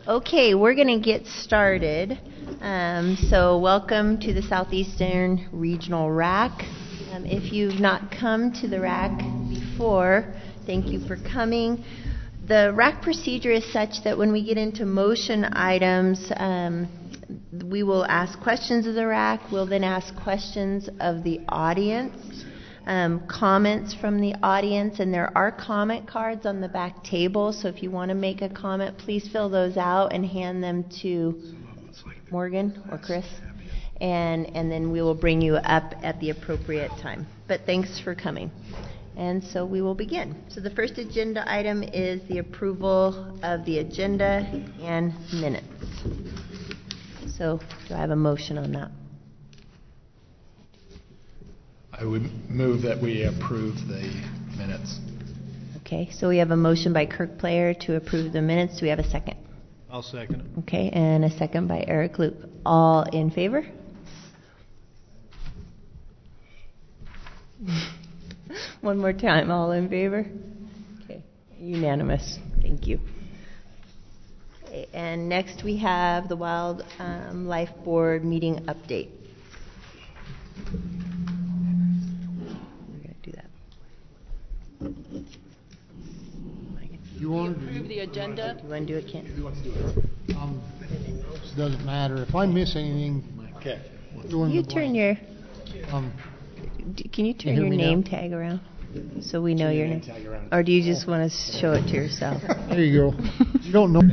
Okay, we're going to get started. So welcome to the Southeastern Regional RAC. If you've not come to the RAC before, thank you for coming. The RAC procedure is such that when we get into motion items, we will ask questions of the RAC. We'll then ask questions of the audience. Comments from the audience, and there are comment cards on the back table, so if you want to make a comment, please fill those out and hand them to Morgan or Chris, and then we will bring you up at the appropriate time. But thanks for coming. And so we will begin. So the first agenda item is the approval of the agenda and minutes. So do I have a motion on that? I would move that we approve the minutes. Okay, so we have a motion by Kirk Player to approve the minutes. Do we have a second? I'll second it. Okay, and a second by Eric Luke. All in favor? One more time, all in favor? Okay, unanimous. Thank you. Okay, and next we have the Wildlife Board meeting update. You want to approve the agenda? Do you want to do it, Kent? Doesn't matter. If I miss anything, Okay. Can you turn your hear me name now? tag around so we know your name? Tag around. Or do you just want to show it to yourself? there you go. You don't know.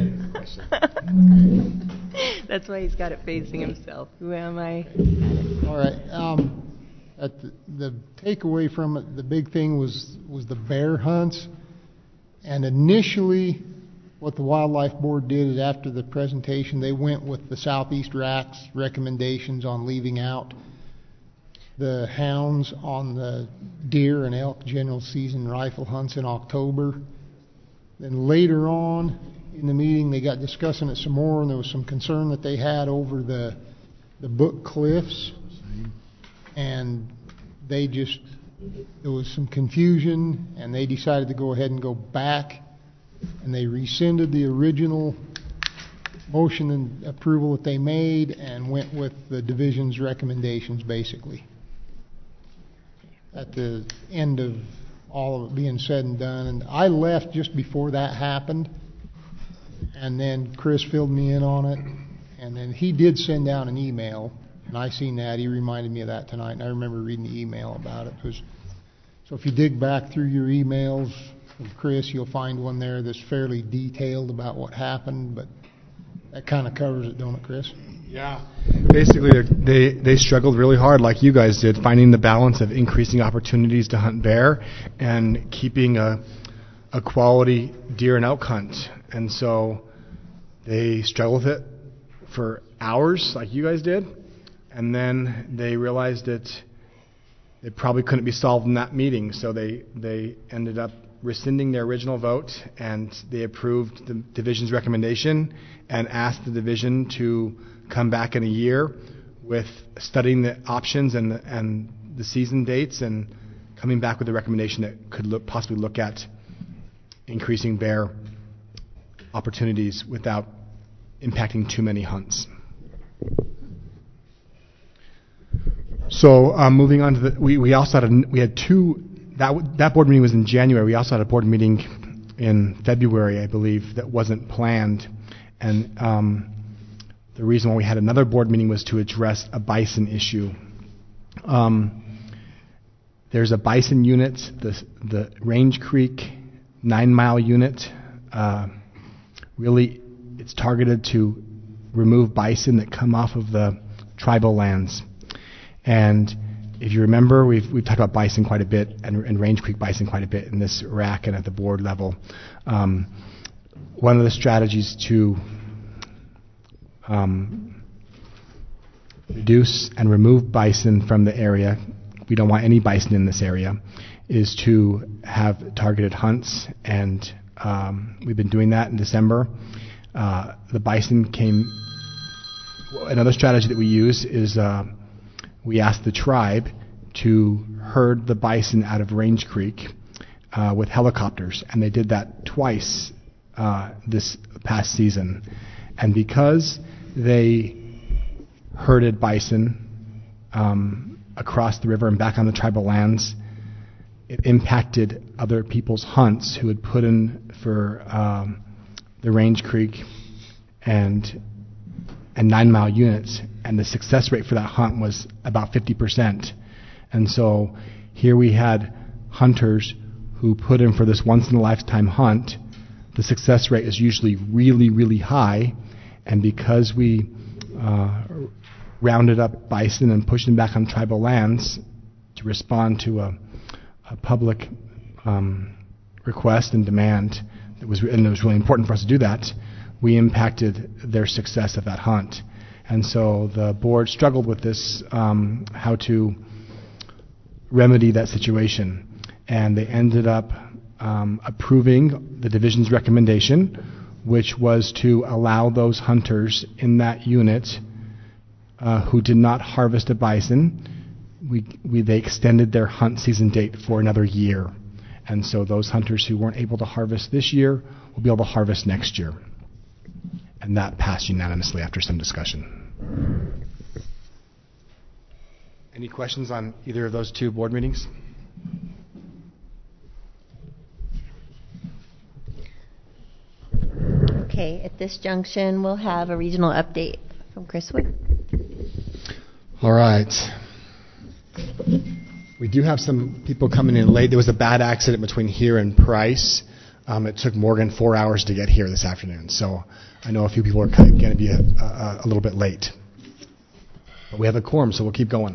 That's why he's got it facing himself. Who am I? All right. At the takeaway from it, the big thing was the bear hunts. And initially, what the Wildlife Board did is after the presentation, they went with the Southeast RAC's recommendations on leaving out the hounds on the deer and elk general season rifle hunts in October. Then later on in the meeting, they got discussing it some more, and there was some concern that they had over the Book Cliffs. And there was some confusion, and they decided to go ahead and go back, and they rescinded the original motion and approval that they made and went with the division's recommendations, basically. At the end of all of it being said and done, and I left just before that happened, and then Chris filled me in on it, and then he did send out an email. And I seen that. He reminded me of that tonight, and I remember reading the email about it. So if you dig back through your emails from Chris, you'll find one there that's fairly detailed about what happened, but that kind of covers it, don't it, Chris? Yeah. Basically, they struggled really hard, like you guys did, finding the balance of increasing opportunities to hunt bear and keeping a quality deer and elk hunt. And so they struggled with it for hours, like you guys did. And then they realized that it probably couldn't be solved in that meeting, so they ended up rescinding their original vote, and they approved the division's recommendation and asked the division to come back in a year with studying the options and the season dates and coming back with a recommendation that could possibly look at increasing bear opportunities without impacting too many hunts. So moving on to we also had two. That board meeting was in January. We also had a board meeting in February, I believe, that wasn't planned, and the reason why we had another board meeting was to address a bison issue. There's a bison unit, the Range Creek 9-mile unit. Really, it's targeted to remove bison that come off of the tribal lands. And if you remember, we've talked about bison quite a bit and Range Creek bison quite a bit in this RAC and at the board level. One of the strategies to reduce and remove bison from the area, we don't want any bison in this area, is to have targeted hunts, and we've been doing that in December. The bison came. Another strategy that we use is we asked the tribe to herd the bison out of Range Creek with helicopters, and they did that twice this past season. And because they herded bison across the river and back on the tribal lands, it impacted other people's hunts who had put in for the Range Creek and 9 Mile units, and the success rate for that hunt was about 50%. And so here we had hunters who put in for this once-in-a-lifetime hunt. The success rate is usually really, really high, and because we rounded up bison and pushed them back on tribal lands to respond to a public request and demand, and it was really important for us to do that, we impacted their success of that hunt. And so the board struggled with this, how to remedy that situation. And they ended up approving the division's recommendation, which was to allow those hunters in that unit who did not harvest a bison, they extended their hunt season date for another year. And so those hunters who weren't able to harvest this year will be able to harvest next year. And that passed unanimously after some discussion. Any questions on either of those two board meetings? Okay, at this junction, we'll have a regional update from Chris Wood. All right. We do have some people coming in late. There was a bad accident between here and Price. It took Morgan 4 hours to get here this afternoon. So I know a few people are going to be a little bit late. But we have a quorum, so we'll keep going.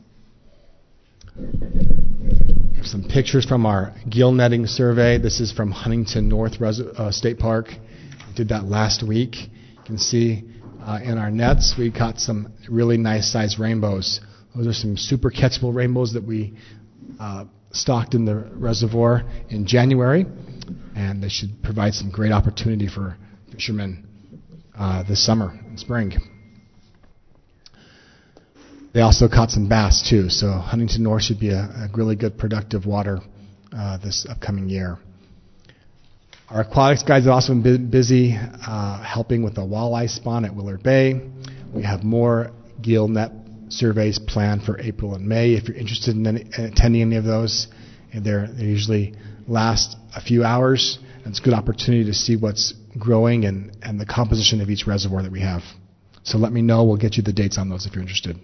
We have some pictures from our gill netting survey. This is from Huntington North State Park. We did that last week. You can see in our nets, we caught some really nice sized rainbows. Those are some super catchable rainbows that we stocked in the reservoir in January, and they should provide some great opportunity for fishermen this summer and spring. They also caught some bass too, so Huntington North should be a really good productive water this upcoming year. Our aquatics guys have also been busy helping with the walleye spawn at Willard Bay. We have more gill net surveys planned for April and May. If you're interested in attending any of those, they usually last a few hours. And it's a good opportunity to see what's growing and the composition of each reservoir that we have. So let me know. We'll get you the dates on those if you're interested.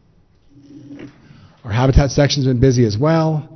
Our habitat section's been busy as well.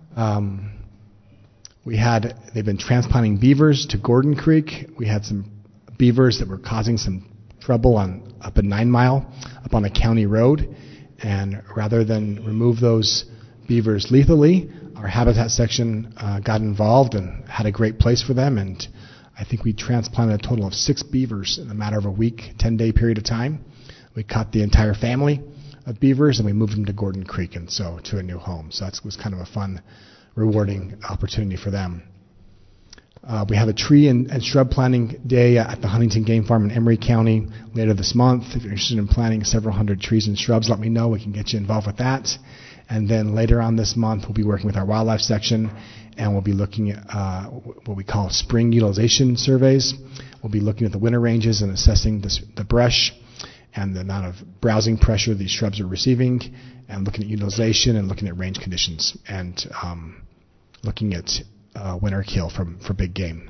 They've been transplanting beavers to Gordon Creek. We had some beavers that were causing some trouble up at 9 Mile, up on a county road. And rather than remove those beavers lethally, our habitat section got involved and had a great place for them. And I think we transplanted a total of 6 beavers in a matter of a week, 10-day period of time. We caught the entire family of beavers and we moved them to Gordon Creek, and so to a new home. So that was kind of a fun, rewarding opportunity for them. We have a tree and shrub planting day at the Huntington Game Farm in Emery County later this month. If you're interested in planting several hundred trees and shrubs, let me know. We can get you involved with that. And then later on this month, we'll be working with our wildlife section, and we'll be looking at what we call spring utilization surveys. We'll be looking at the winter ranges and assessing the brush and the amount of browsing pressure these shrubs are receiving, and looking at utilization and looking at range conditions, and looking at winter kill for big game.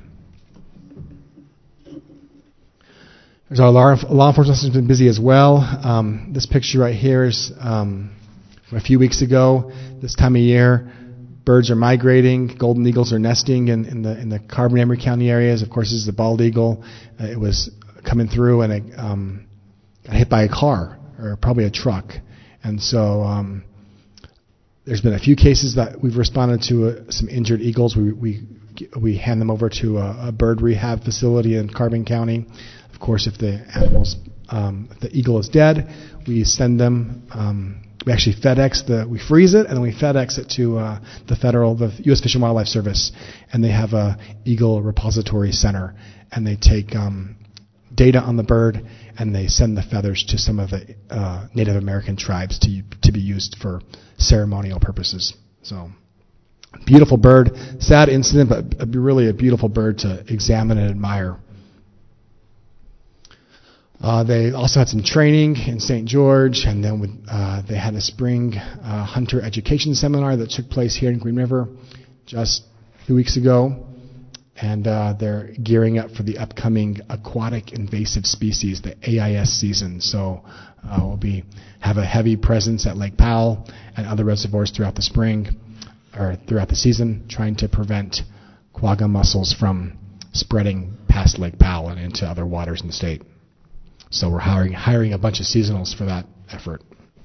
Our law enforcement has been busy as well. This picture right here is from a few weeks ago. This time of year, birds are migrating. Golden eagles are nesting in the Carbon Emery County areas. Of course, this is a bald eagle. It was coming through and it got hit by a car or probably a truck. And so there's been a few cases that we've responded to some injured eagles. We hand them over to a bird rehab facility in Carbon County. Of course, if the eagle is dead, we send them. We actually we freeze it and then we FedEx it to the U.S. Fish and Wildlife Service, and they have a eagle repository center, and they take data on the bird and they send the feathers to some of the Native American tribes to be used for ceremonial purposes. So, beautiful bird, sad incident, but really a beautiful bird to examine and admire. They also had some training in St. George, and then they had a spring hunter education seminar that took place here in Green River just 2 weeks ago. And they're gearing up for the upcoming aquatic invasive species, the AIS season. So we'll have a heavy presence at Lake Powell and other reservoirs throughout the spring, or throughout the season, trying to prevent quagga mussels from spreading past Lake Powell and into other waters in the state. So we're hiring a bunch of seasonals for that effort.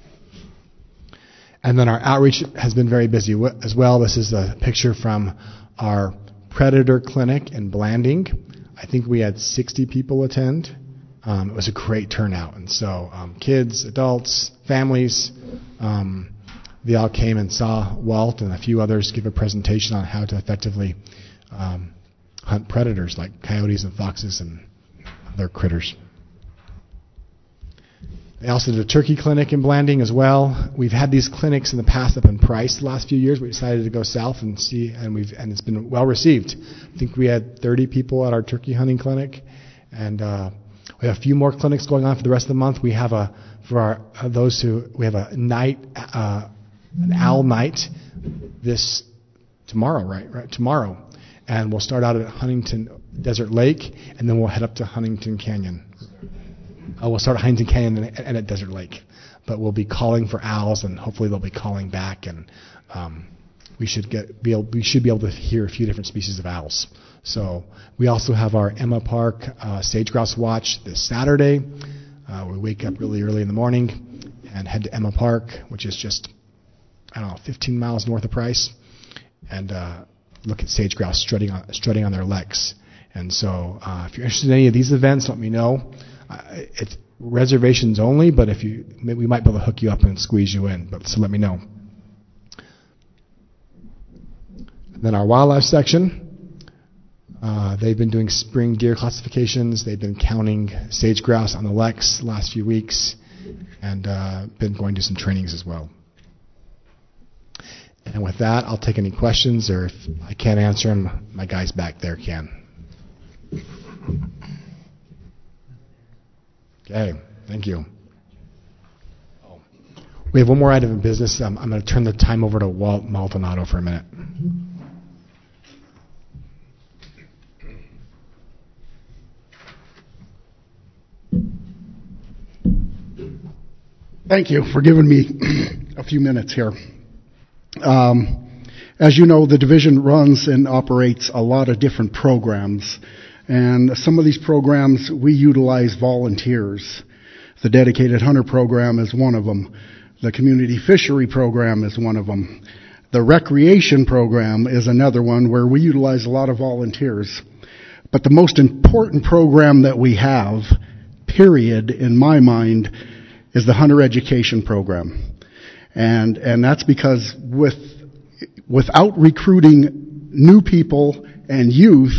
And then our outreach has been very busy as well. This is a picture from our predator clinic in Blanding. I think we had 60 people attend. It was a great turnout. And so kids, adults, families, they all came and saw Walt and a few others give a presentation on how to effectively hunt predators like coyotes and foxes and other critters. They also did a turkey clinic in Blanding as well. We've had these clinics in the past up in Price the last few years. We decided to go south and see, and it's been well received. I think we had 30 people at our turkey hunting clinic, and we have a few more clinics going on for the rest of the month. We have a night, an owl night tomorrow, right? Tomorrow, and we'll start out at Huntington Desert Lake, and then we'll head up to Huntington Canyon. We'll start at Huntington Canyon and at Desert Lake, but we'll be calling for owls, and hopefully they'll be calling back, and we should be able to hear a few different species of owls. So we also have our Emma Park Sage Grouse Watch this Saturday. We wake up really early in the morning and head to Emma Park, which is just 15 miles north of Price, and look at sage grouse strutting on their leks. And so if you're interested in any of these events, let me know. It's reservations only, but we might be able to hook you up and squeeze you in. So let me know. And then our wildlife section, they've been doing spring deer classifications. They've been counting sage grouse on the leks the last few weeks, and been going to some trainings as well. And with that, I'll take any questions, or if I can't answer them, my guys back there can. Okay, thank you. We have one more item of business. I'm going to turn the time over to Walt Maldonado for a minute. Thank you for giving me a few minutes here. As you know, the division runs and operates a lot of different programs. And some of these programs, we utilize volunteers. The Dedicated Hunter program is one of them. The Community Fishery program is one of them. The Recreation program is another one where we utilize a lot of volunteers. But the most important program that we have, period, in my mind, is the Hunter Education program. And that's because without recruiting new people and youth,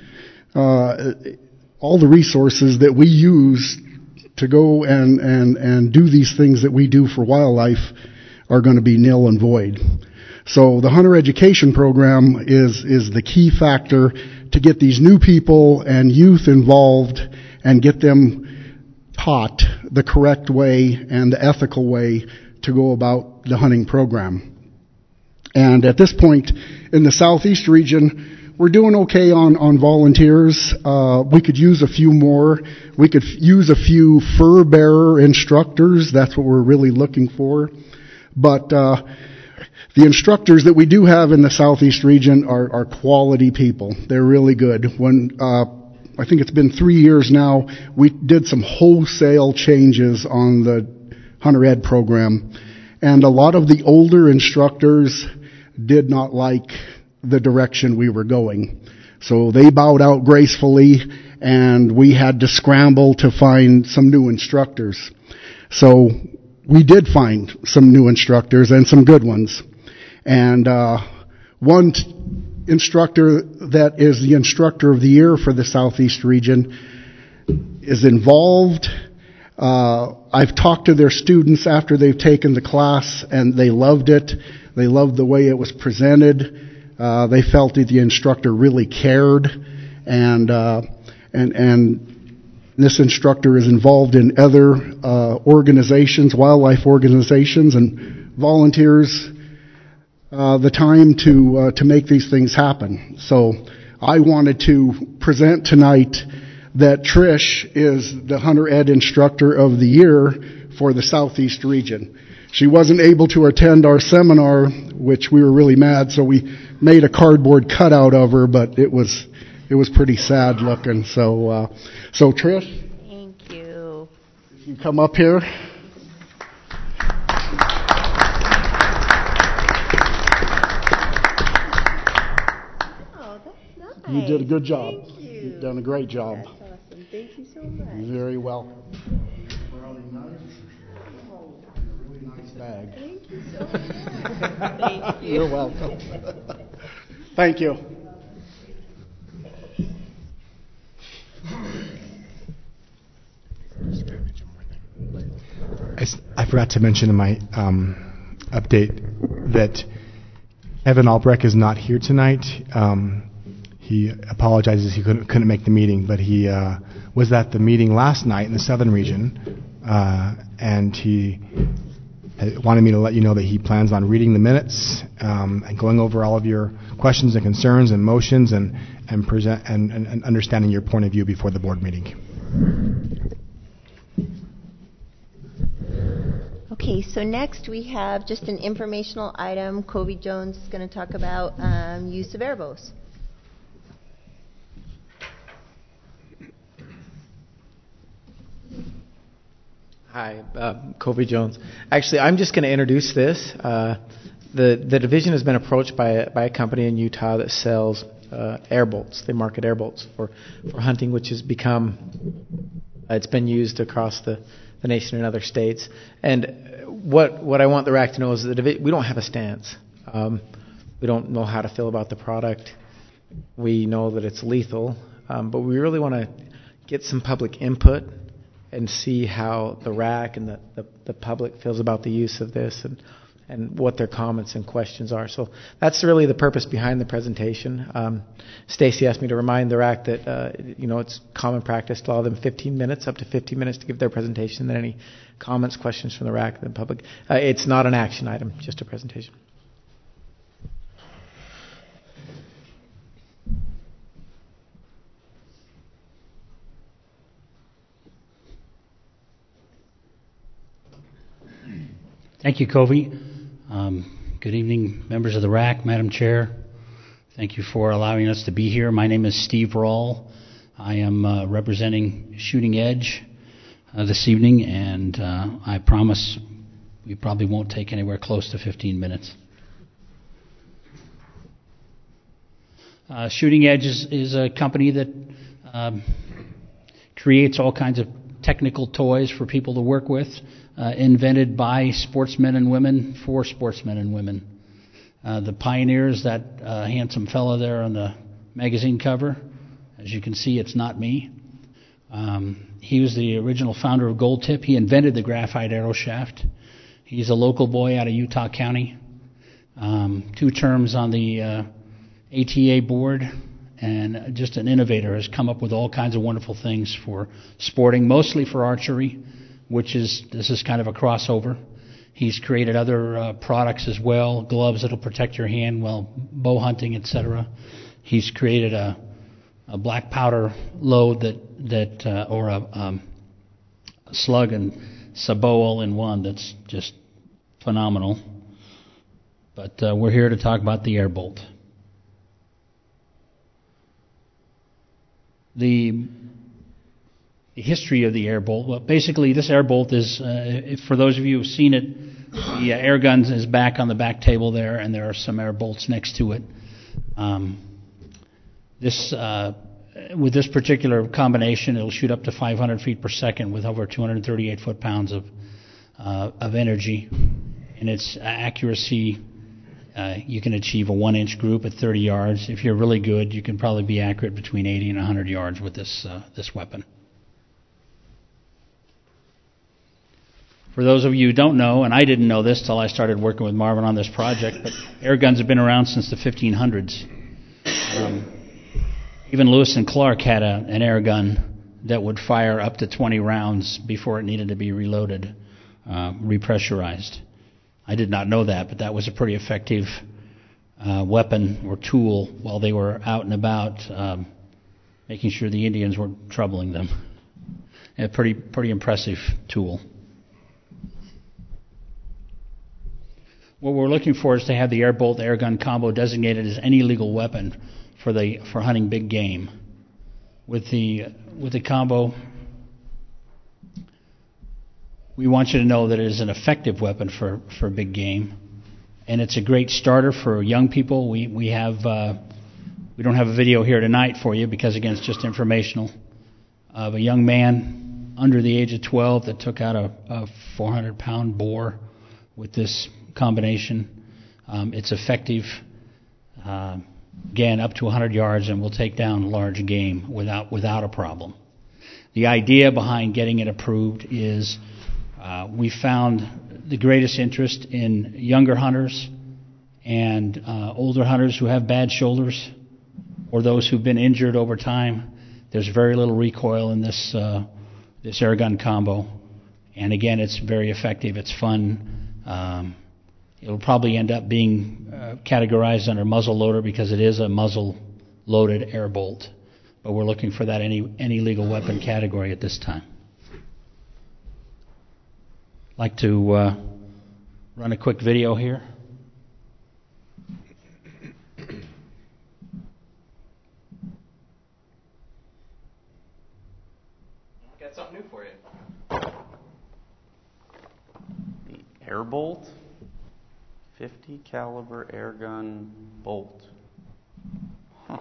all the resources that we use to go and do these things that we do for wildlife are going to be nil and void. So the Hunter Education program is the key factor to get these new people and youth involved and get them taught the correct way and the ethical way to go about the hunting program. And at this point in the Southeast region, we're doing okay on volunteers. We could use a few more. We could use a few fur bearer instructors. That's what we're really looking for. But the instructors that we do have in the Southeast region are quality people. They're really good. When I think it's been 3 years now, we did some wholesale changes on the Hunter Ed program. And a lot of the older instructors did not like the direction we were going. So they bowed out gracefully, and we had to scramble to find some new instructors. So we did find some new instructors and some good ones. And one instructor that is the instructor of the year for the Southeast region is involved. I've talked to their students after they've taken the class, and they loved it. They loved the way it was presented. They felt that the instructor really cared, and This instructor is involved in other organizations, wildlife organizations, and volunteers the time to make these things happen. So I wanted to present tonight that Trish is the Hunter Ed Instructor of the Year for the Southeast region. She wasn't able to attend our seminar, which we were really mad, so we made a cardboard cutout of her, but it was pretty sad looking. So Trish, Thank you. if you come up here. Oh, that's nice. You did a good job. Thank you. You've done a great job. That's awesome. Thank you so much. Very welcome. Brownie knife. Oh, a really nice bag. Thank you so much. Thank you. You're welcome. Thank you. I forgot to mention in my update that Evan Albrecht is not here tonight. He apologizes he couldn't make the meeting, but he was at the meeting last night in the Southern region, and he wanted me to let you know that he plans on reading the minutes and going over all of your questions and concerns and motions and present and understanding your point of view before the board meeting. Okay, so next we have just an informational item. Covey Jones is going to talk about use of airbows. Hi, Covey Jones. Actually, I'm just going to introduce this. The division has been approached by a company in Utah that sells air bolts. They market air bolts for hunting, which has become it's been used across the nation in other states. And what I want the RAC to know is that we don't have a stance. We don't know how to feel about the product. We know that it's lethal, but we really want to get some public input and see how the RAC and the public feels about the use of this and what their comments and questions are. So that's really the purpose behind the presentation. Stacy asked me to remind the RAC that it's common practice to allow them 15 minutes, up to 15 minutes to give their presentation, and then any comments, questions from the RAC and the public. It's not an action item, just a presentation. Thank you, Covey. Good evening, members of the RAC, Madam Chair. Thank you for allowing us to be here. My name is Steve Rawl. I am representing Shooting Edge this evening, and I promise we probably won't take anywhere close to 15 minutes. Shooting Edge is a company that creates all kinds of technical toys for people to work with, invented by sportsmen and women for sportsmen and women. The pioneers, that handsome fellow there on the magazine cover, as you can see, it's not me. He was the original founder of Gold Tip. He invented the graphite arrow shaft. He's a local boy out of Utah County. 2 terms on the ATA board, and just an innovator. Has come up with all kinds of wonderful things for sporting, mostly for archery, this is kind of a crossover. He's created other products as well, gloves that'll protect your hand while bow hunting, etc. He's created a black powder load or a slug and sabot all in one that's just phenomenal. But we're here to talk about the airbolt. The history of the airbolt. Well, basically, this airbolt is, for those of you who've seen it, the air gun is back on the back table there, and there are some air bolts next to it. With this particular combination, it'll shoot up to 500 feet per second with over 238 foot-pounds of energy. And its accuracy, you can achieve a 1-inch group at 30 yards. If you're really good, you can probably be accurate between 80 and 100 yards with this weapon. For those of you who don't know, and I didn't know this till I started working with Marvin on this project, but air guns have been around since the 1500s. Even Lewis and Clark had an air gun that would fire up to 20 rounds before it needed to be reloaded, repressurized. I did not know that, but that was a pretty effective weapon or tool while they were out and about, making sure the Indians weren't troubling them. A pretty impressive tool. What we're looking for is to have the air bolt air gun combo designated as any legal weapon for hunting big game. With the combo, we want you to know that it is an effective weapon for big game, and it's a great starter for young people. We don't have a video here tonight for you because again it's just informational, of a young man under the age of 12 that took out a 400-pound boar with this combination. It's effective, again, up to 100 yards, and will take down large game without a problem. The idea behind getting it approved is we found the greatest interest in younger hunters and older hunters who have bad shoulders or those who've been injured over time. There's very little recoil in this air gun combo, and again, it's very effective. It's fun. It'll probably end up being categorized under muzzle loader because it is a muzzle-loaded air bolt. But we're looking for that any legal weapon category at this time. I'd like to run a quick video here. Got something new for you. The Airbolt 50 caliber air gun bolt. Huh.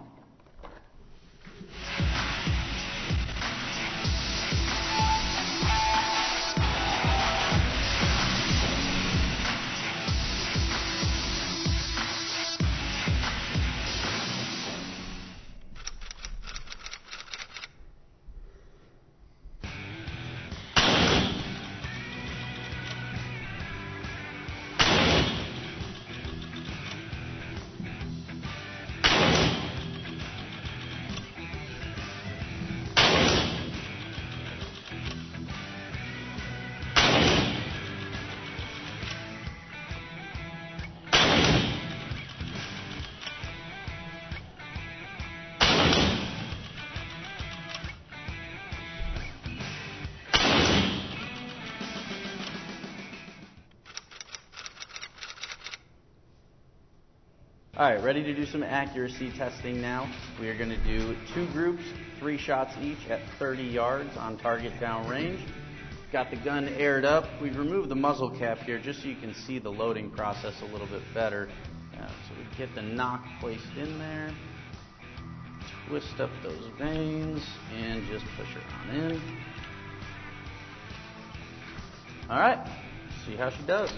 All right, ready to do some accuracy testing now. We are going to do 2 groups, 3 shots each at 30 yards on target downrange. Got the gun aired up. We've removed the muzzle cap here just so you can see the loading process a little bit better. So we get the nock placed in there, twist up those vanes, and just push her on in. All right, see how she does.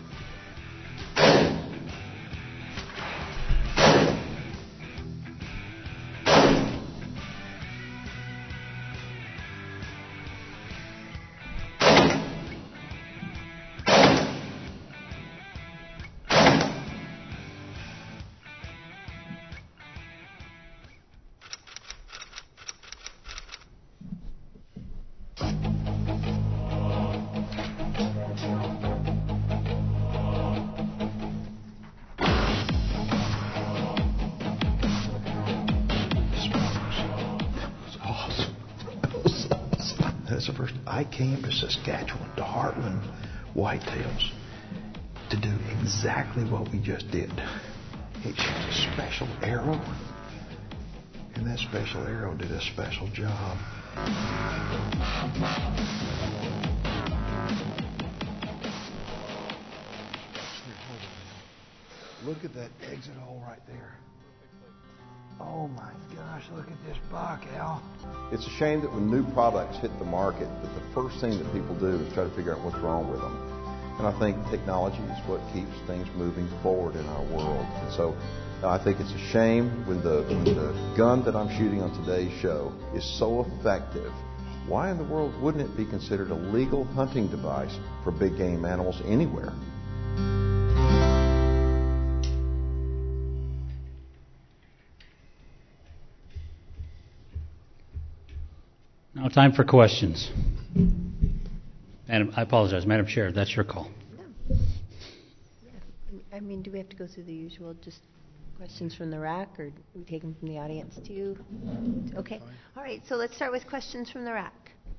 That's the first. I came to Saskatchewan, to Heartland Whitetails, to do exactly what we just did. It's a special arrow, and that special arrow did a special job. Look at that exit hole right there. Oh my gosh, look at this buck, Al. It's a shame that when new products hit the market, that the first thing that people do is try to figure out what's wrong with them. And I think technology is what keeps things moving forward in our world. And so I think it's a shame when the gun that I'm shooting on today's show is so effective. Why in the world wouldn't it be considered a legal hunting device for big game animals anywhere? Now time for questions. Madam, I apologize, Madam Chair, that's your call. I mean, do we have to go through the usual, just questions from the rack, or do we take them from the audience too? Okay. All right, so let's start with questions from the rack.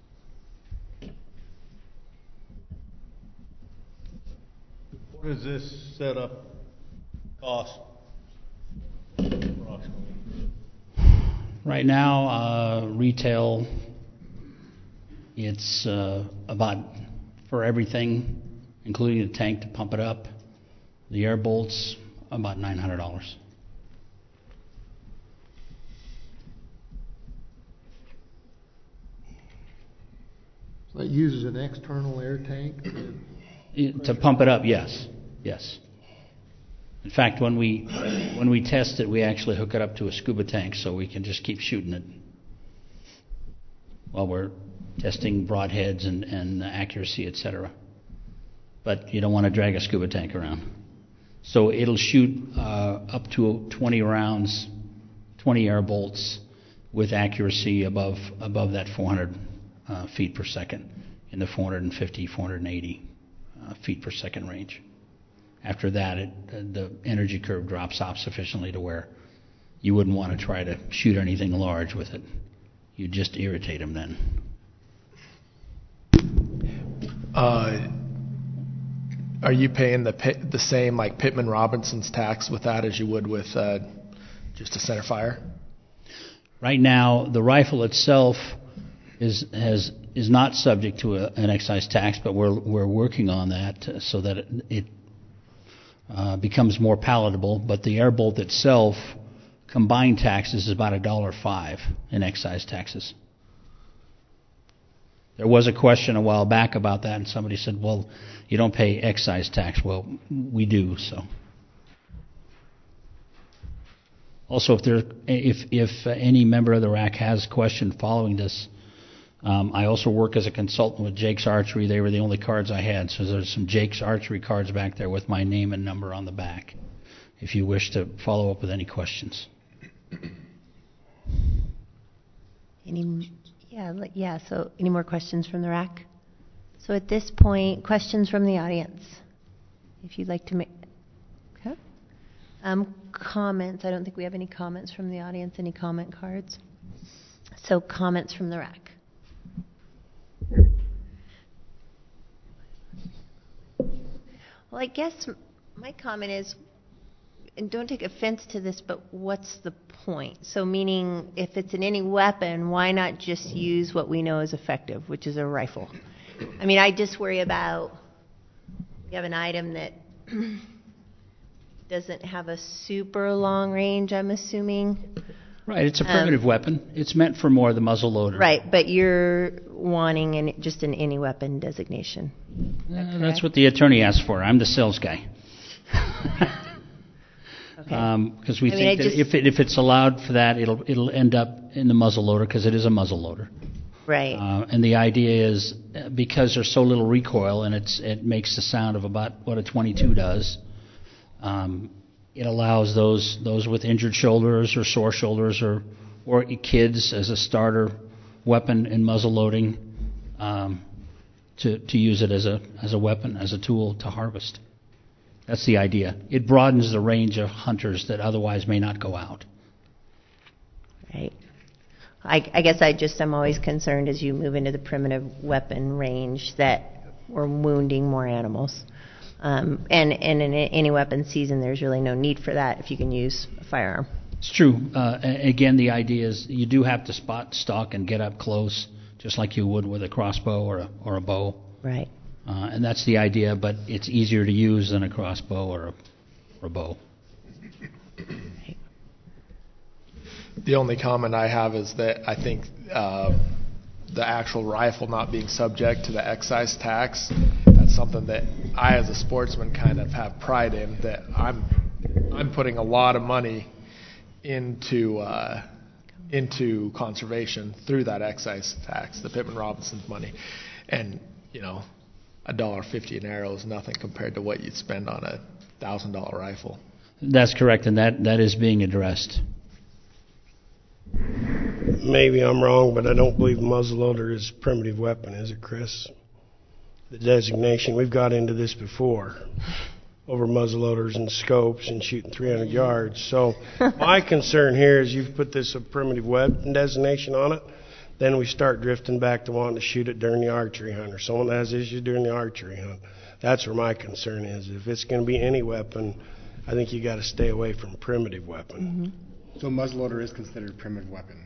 What does this setup cost approximately? Right now, retail, it's about, for everything, including the tank to pump it up, the air bolts, about $900. So it uses an external air tank? To pump it up, yes. Yes. In fact, when we test it, we actually hook it up to a scuba tank so we can just keep shooting it while we're testing broadheads and accuracy, etc. But you don't want to drag a scuba tank around. So it'll shoot up to 20 rounds, 20 air bolts with accuracy above that 400 feet per second in the 450, 480 feet per second range. After that, the energy curve drops off sufficiently to where you wouldn't want to try to shoot anything large with it. You'd just irritate them then. Are you paying the same like Pittman Robinson's tax with that as you would with just a center fire? Right now, the rifle itself is not subject to an excise tax, but we're working on that so that it becomes more palatable. But the air bolt itself, combined taxes is about $1.05 in excise taxes. There was a question a while back about that, and somebody said, "Well, you don't pay excise tax." Well, we do. So, also, if any member of the RAC has a question following this, I also work as a consultant with Jake's Archery. They were the only cards I had, so there's some Jake's Archery cards back there with my name and number on the back, if you wish to follow up with any questions. So any more questions from the RAC? So at this point, questions from the audience. If you'd like to make... Okay. Comments. I don't think we have any comments from the audience, any comment cards. So comments from the RAC. Well, I guess my comment is, and don't take offense to this, but what's the point? So meaning, if it's in any weapon, why not just use what we know is effective, which is a rifle? I mean, I just worry about, we have an item that doesn't have a super long range, I'm assuming. Right, it's a primitive weapon. It's meant for more the muzzle loader. Right, but you're wanting just an any weapon designation. That's what the attorney asked for. I'm the sales guy. Because we think that if it's allowed for that, it'll end up in the muzzle loader because it is a muzzle loader. Right. And the idea is because there's so little recoil and it makes the sound of about what a .22 does. It allows those with injured shoulders or sore shoulders or kids as a starter weapon in muzzle loading to use it as a weapon, as a tool to harvest. That's the idea. It broadens the range of hunters that otherwise may not go out. Right. I guess I'm always concerned as you move into the primitive weapon range that we're wounding more animals. And in any weapon season, there's really no need for that if you can use a firearm. It's true. Again, the idea is you do have to spot, stalk, and get up close, just like you would with a crossbow or a bow. Right. And that's the idea, but it's easier to use than a crossbow or a bow. Right. The only comment I have is that I think the actual rifle not being subject to the excise tax, that's something that I as a sportsman kind of have pride in, that I'm putting a lot of money into conservation through that excise tax, the Pittman Robinson's money. And, $1.50 an arrow is nothing compared to what you'd spend on a $1,000 rifle. That's correct, and that is being addressed. maybe I'm wrong, but I don't believe muzzleloader is a primitive weapon, is it, Chris? The designation, we've got into this before, over muzzleloaders and scopes and shooting 300 yards. So my concern here is you've put this a primitive weapon designation on it, then we start drifting back to wanting to shoot it during the archery hunt, or someone that has issues during the archery hunt. That's where my concern is. If it's going to be any weapon, I think you got to stay away from primitive weapon. Mm-hmm. So muzzleloader is considered a primitive weapon.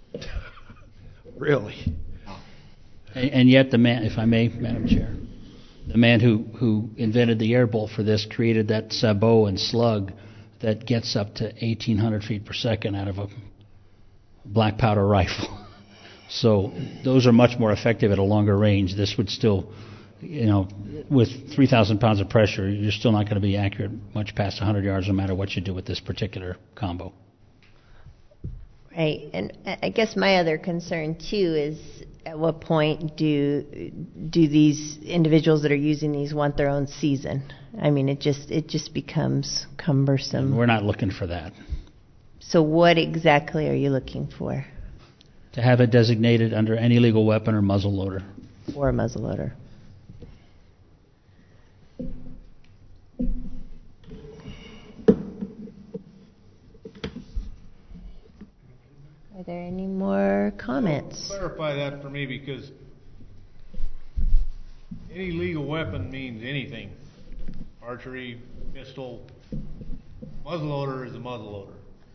Really? And yet the man, if I may, Madam Chair, the man who invented the air bolt for this created that sabot and slug that gets up to 1,800 feet per second out of a black powder rifle. So those are much more effective at a longer range. This would still, with 3,000 pounds of pressure, you're still not going to be accurate much past 100 yards no matter what you do with this particular combo. Right, and I guess my other concern too is at what point do these individuals that are using these want their own season? I mean, it just becomes cumbersome. And we're not looking for that. So what exactly are you looking for? To have it designated under any legal weapon or muzzleloader. Or a muzzleloader. Are there any more comments? Clarify that for me, because any legal weapon means anything. Archery, pistol, muzzleloader is a muzzleloader.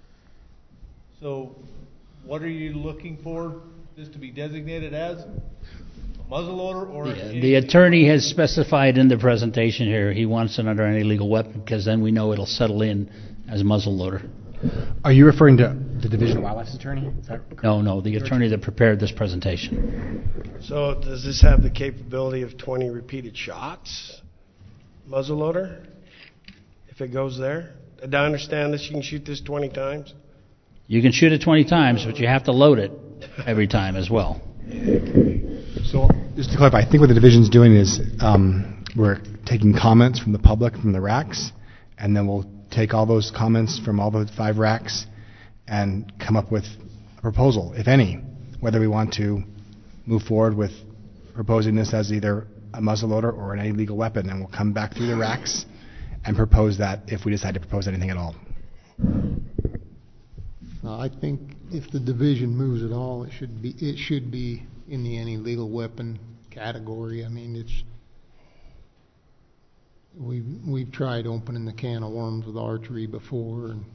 So what are you looking for this to be designated as? A muzzleloader or the attorney has specified in the presentation here he wants it under any legal weapon because then we know it'll settle in as a muzzleloader. Are you referring to the Division of Wildlife's attorney? Is that correct? No, the attorney that prepared this presentation. So does this have the capability of 20 repeated shots? Muzzleloader? If it goes there? Did I understand this? You can shoot this 20 times? You can shoot it 20 times, but you have to load it every time as well. So just to clarify, I think what the division's doing is we're taking comments from the public, from the racks, and then we'll take all those comments from all the 5 racks and come up with a proposal, if any, whether we want to move forward with proposing this as either a muzzleloader or an illegal weapon, and we'll come back through the racks and propose that if we decide to propose anything at all. I think if the division moves at all, it should be in the any legal weapon category. I mean, we've tried opening the can of worms with archery before, and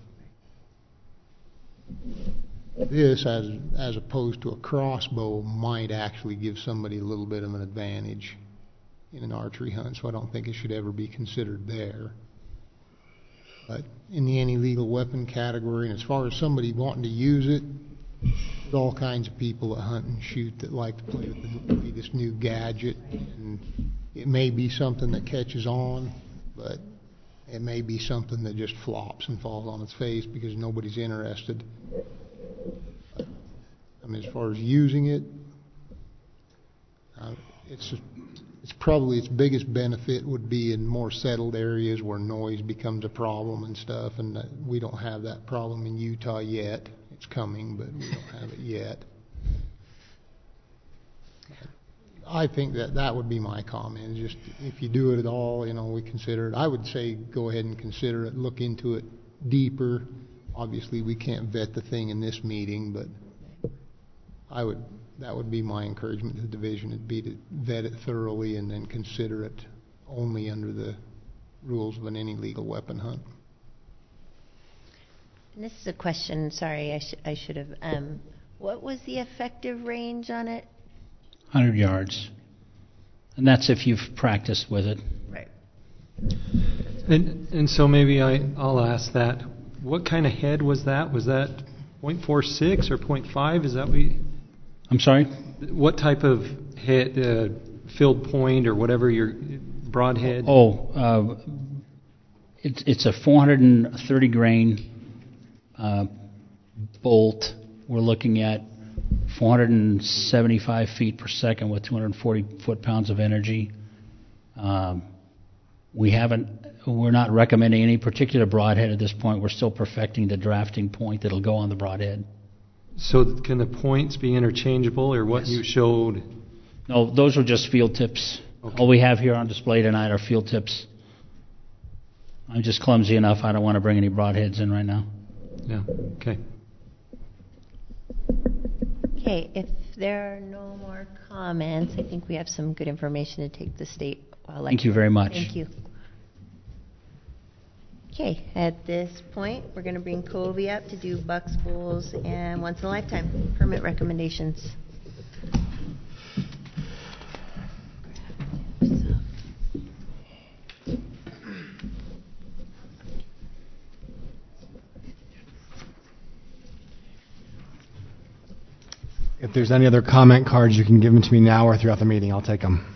this, as opposed to a crossbow, might actually give somebody a little bit of an advantage in an archery hunt. So I don't think it should ever be considered there. But in the any legal weapon category, and as far as somebody wanting to use it, there's all kinds of people that hunt and shoot that like to play with this new gadget, and it may be something that catches on, but it may be something that just flops and falls on its face because nobody's interested. I mean, as far as using it, it's probably its biggest benefit would be in more settled areas where noise becomes a problem and stuff, and we don't have that problem in Utah yet. It's coming, but we don't have it yet. I think that would be my comment. Just if you do it at all, we consider it. I would say go ahead and consider it. Look into it deeper. Obviously, we can't vet the thing in this meeting, but that would be my encouragement to the division. It'd be to vet it thoroughly and then consider it only under the rules of any legal weapon hunt. And this is a question. Sorry, I should have. What was the effective range on it? 100 yards. And that's if you've practiced with it. Right. And so maybe I'll ask that. What kind of head was that? Was that .46 or .5? Is that what I'm sorry? What type of head, filled point or whatever your broadhead? It's a 430 grain bolt. We're looking at 475 feet per second with 240 foot-pounds of energy. We're not recommending any particular broadhead at this point. We're still perfecting the drafting point that'll go on the broadhead. So can the points be interchangeable, or what you showed? No, those are just field tips. Okay. All we have here on display tonight are field tips. I'm just clumsy enough. I don't want to bring any broadheads in right now. Yeah, okay. Okay, if there are no more comments, I think we have some good information to take the state wildlife. Thank you very much. Thank you. Okay, at this point, we're going to bring Covey up to do bucks, bulls, and once in a lifetime permit recommendations. If there's any other comment cards, you can give them to me now or throughout the meeting. I'll take them.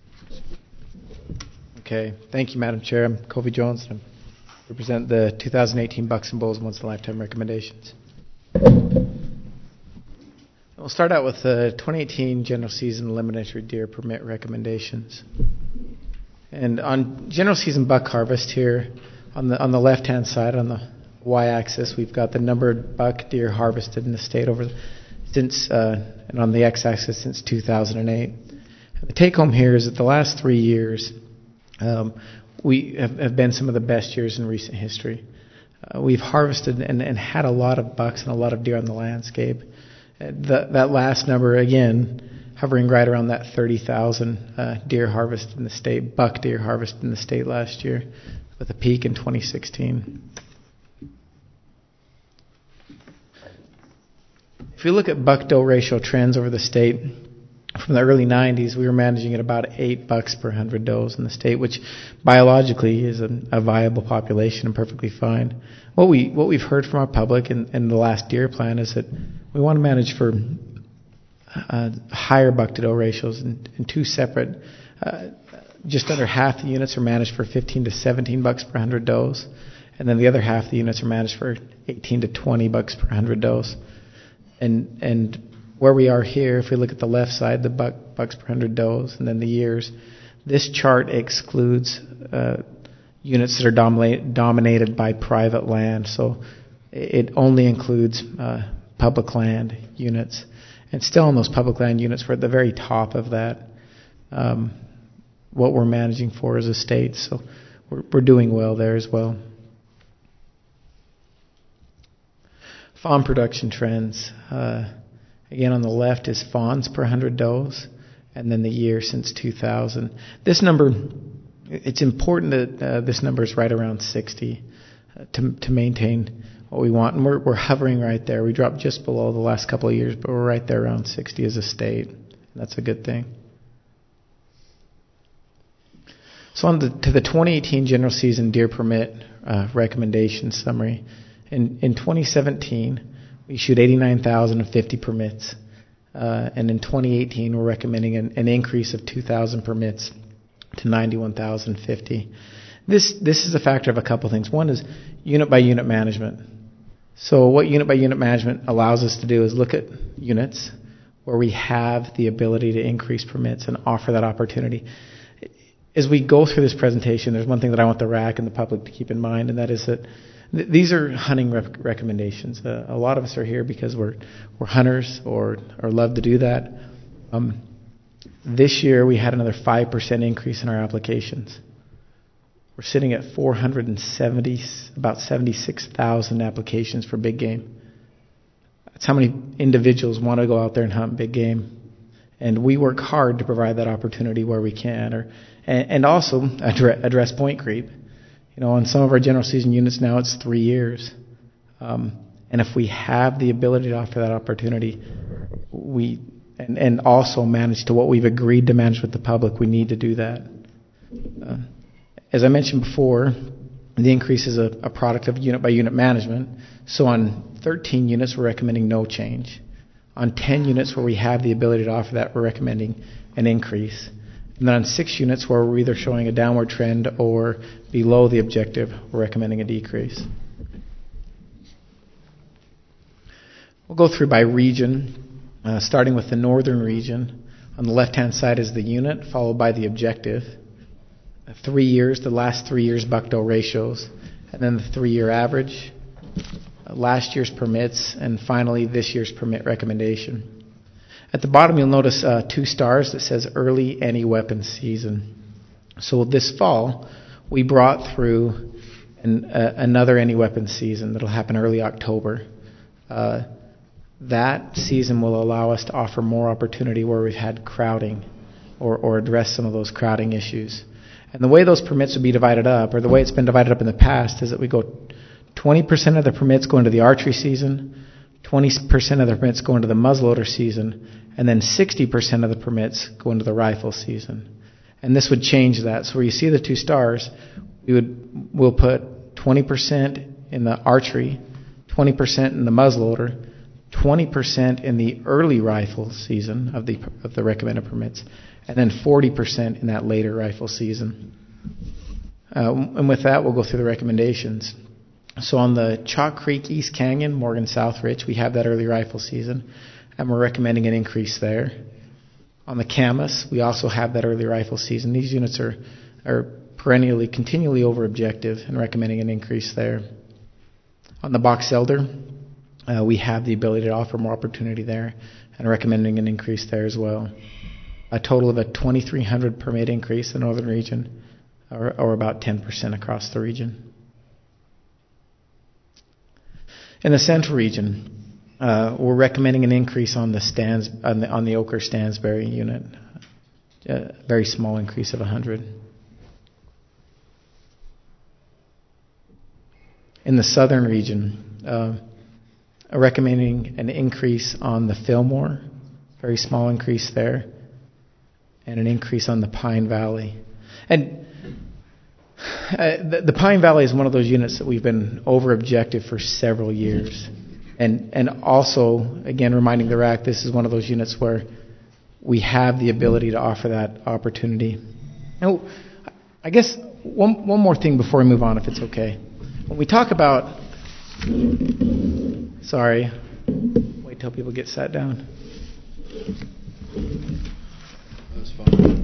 Okay. Thank you, Madam Chair. I'm Covey Jones. I represent the 2018 Bucks and Bulls Once in a Lifetime recommendations. We'll start out with the 2018 general season eliminatory deer permit recommendations. And on general season buck harvest here, on the left-hand side, on the y-axis, we've got the numbered buck deer harvested in the state and on the x-axis since 2008. And the take-home here is that the last 3 years we have been some of the best years in recent history. We've harvested and had a lot of bucks and a lot of deer on the landscape. That last number, again, hovering right around that 30,000 deer harvested in the state, buck deer harvested in the state last year, with a peak in 2016. If we look at buck-doe ratio trends over the state, from the early 90s, we were managing at about 8 bucks per 100 does in the state, which biologically is a viable population and perfectly fine. What we've heard from our public in the last deer plan is that we want to manage for higher buck-to-doe ratios in two separate. Just under half the units are managed for 15 to 17 bucks per 100 does, and then the other half of the units are managed for 18 to 20 bucks per 100 does. And where we are here, if we look at the left side, the bucks per 100 does, and then the years, this chart excludes units that are dominated by private land. So it only includes public land units. And still on those public land units, we're at the very top of that, what we're managing for as a state. So we're doing well there as well. Fawn production trends. Again, on the left is fawns per 100 does, and then the year since 2000. This number, it's important that this number is right around 60 to maintain what we want. And we're hovering right there. We dropped just below the last couple of years, but we're right there around 60 as a state. And that's a good thing. So on to the 2018 general season deer permit recommendation summary. In 2017, we issued 89,050 permits, and in 2018 we're recommending an increase of 2,000 permits to 91,050. This is a factor of a couple things. One is unit by unit management. So what unit by unit management allows us to do is look at units where we have the ability to increase permits and offer that opportunity. As we go through this presentation, there's one thing that I want the RAC and the public to keep in mind, and that is that these are hunting recommendations. A lot of us are here because we're hunters or love to do that. This year we had another 5% increase in our applications. We're sitting at about 76,000 applications for big game. That's how many individuals want to go out there and hunt big game. And we work hard to provide that opportunity where we can, and also address point creep. You know, on some of our general season units now, it's 3 years. And if we have the ability to offer that opportunity, and also manage to what we've agreed to manage with the public, we need to do that. As I mentioned before, the increase is a product of unit by unit management. So on 13 units, we're recommending no change. On 10 units where we have the ability to offer that, we're recommending an increase. And then on 6 units where we're either showing a downward trend or below the objective, we're recommending a decrease. We'll go through by region, starting with the northern region. On the left-hand side is the unit, followed by the objective. 3 years, the last 3 years buck-doe ratios, and then the 3-year average. last year's permits, and finally this year's permit recommendation. At the bottom, you'll notice 2 stars that says early any weapons season. So this fall, we brought through another any weapons season that'll happen early October. That season will allow us to offer more opportunity where we've had crowding or address some of those crowding issues. And the way those permits would be divided up, or the way it's been divided up in the past, is that we go 20% of the permits go into the archery season, 20% of the permits go into the muzzleloader season, and then 60% of the permits go into the rifle season. And this would change that. So where you see the 2 stars, we'll put 20% in the archery, 20% in the muzzleloader, 20% in the early rifle season of the recommended permits, and then 40% in that later rifle season. And with that, we'll go through the recommendations. So on the Chalk Creek, East Canyon, Morgan South Ridge, we have that early rifle season, and we're recommending an increase there. On the Camas, we also have that early rifle season. These units are continually over objective, and recommending an increase there. On the Box Elder, we have the ability to offer more opportunity there, and recommending an increase there as well. A total of a 2,300 permit increase in the northern region, or about 10% across the region. In the central region, we're recommending an increase on the Oker Stansbury unit, a very small increase of 100. In the southern region, recommending an increase on the Fillmore, very small increase there, and an increase on the Pine Valley. And the Pine Valley is one of those units that we've been over objective for several years. And also, again, reminding the RAC, this is one of those units where we have the ability to offer that opportunity. Now, I guess one more thing before we move on, if it's okay. When we talk about... Sorry. Wait till people get sat down. That's fine.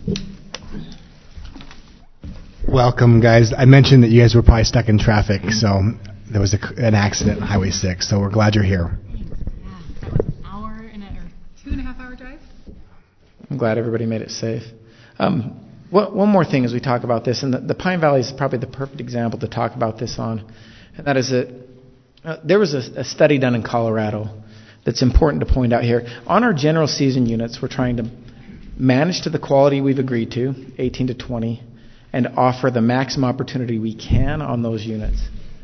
Welcome, guys. I mentioned that you guys were probably stuck in traffic, so there was an accident on Highway 6, so we're glad you're here. Yeah, that was an hour and or 2.5 hour drive. I'm glad everybody made it safe. One more thing as we talk about this, and the Pine Valley is probably the perfect example to talk about this on, and that is that there was a study done in Colorado that's important to point out here. On our general season units, we're trying to manage to the quality we've agreed to, 18 to 20, and offer the maximum opportunity we can on those units.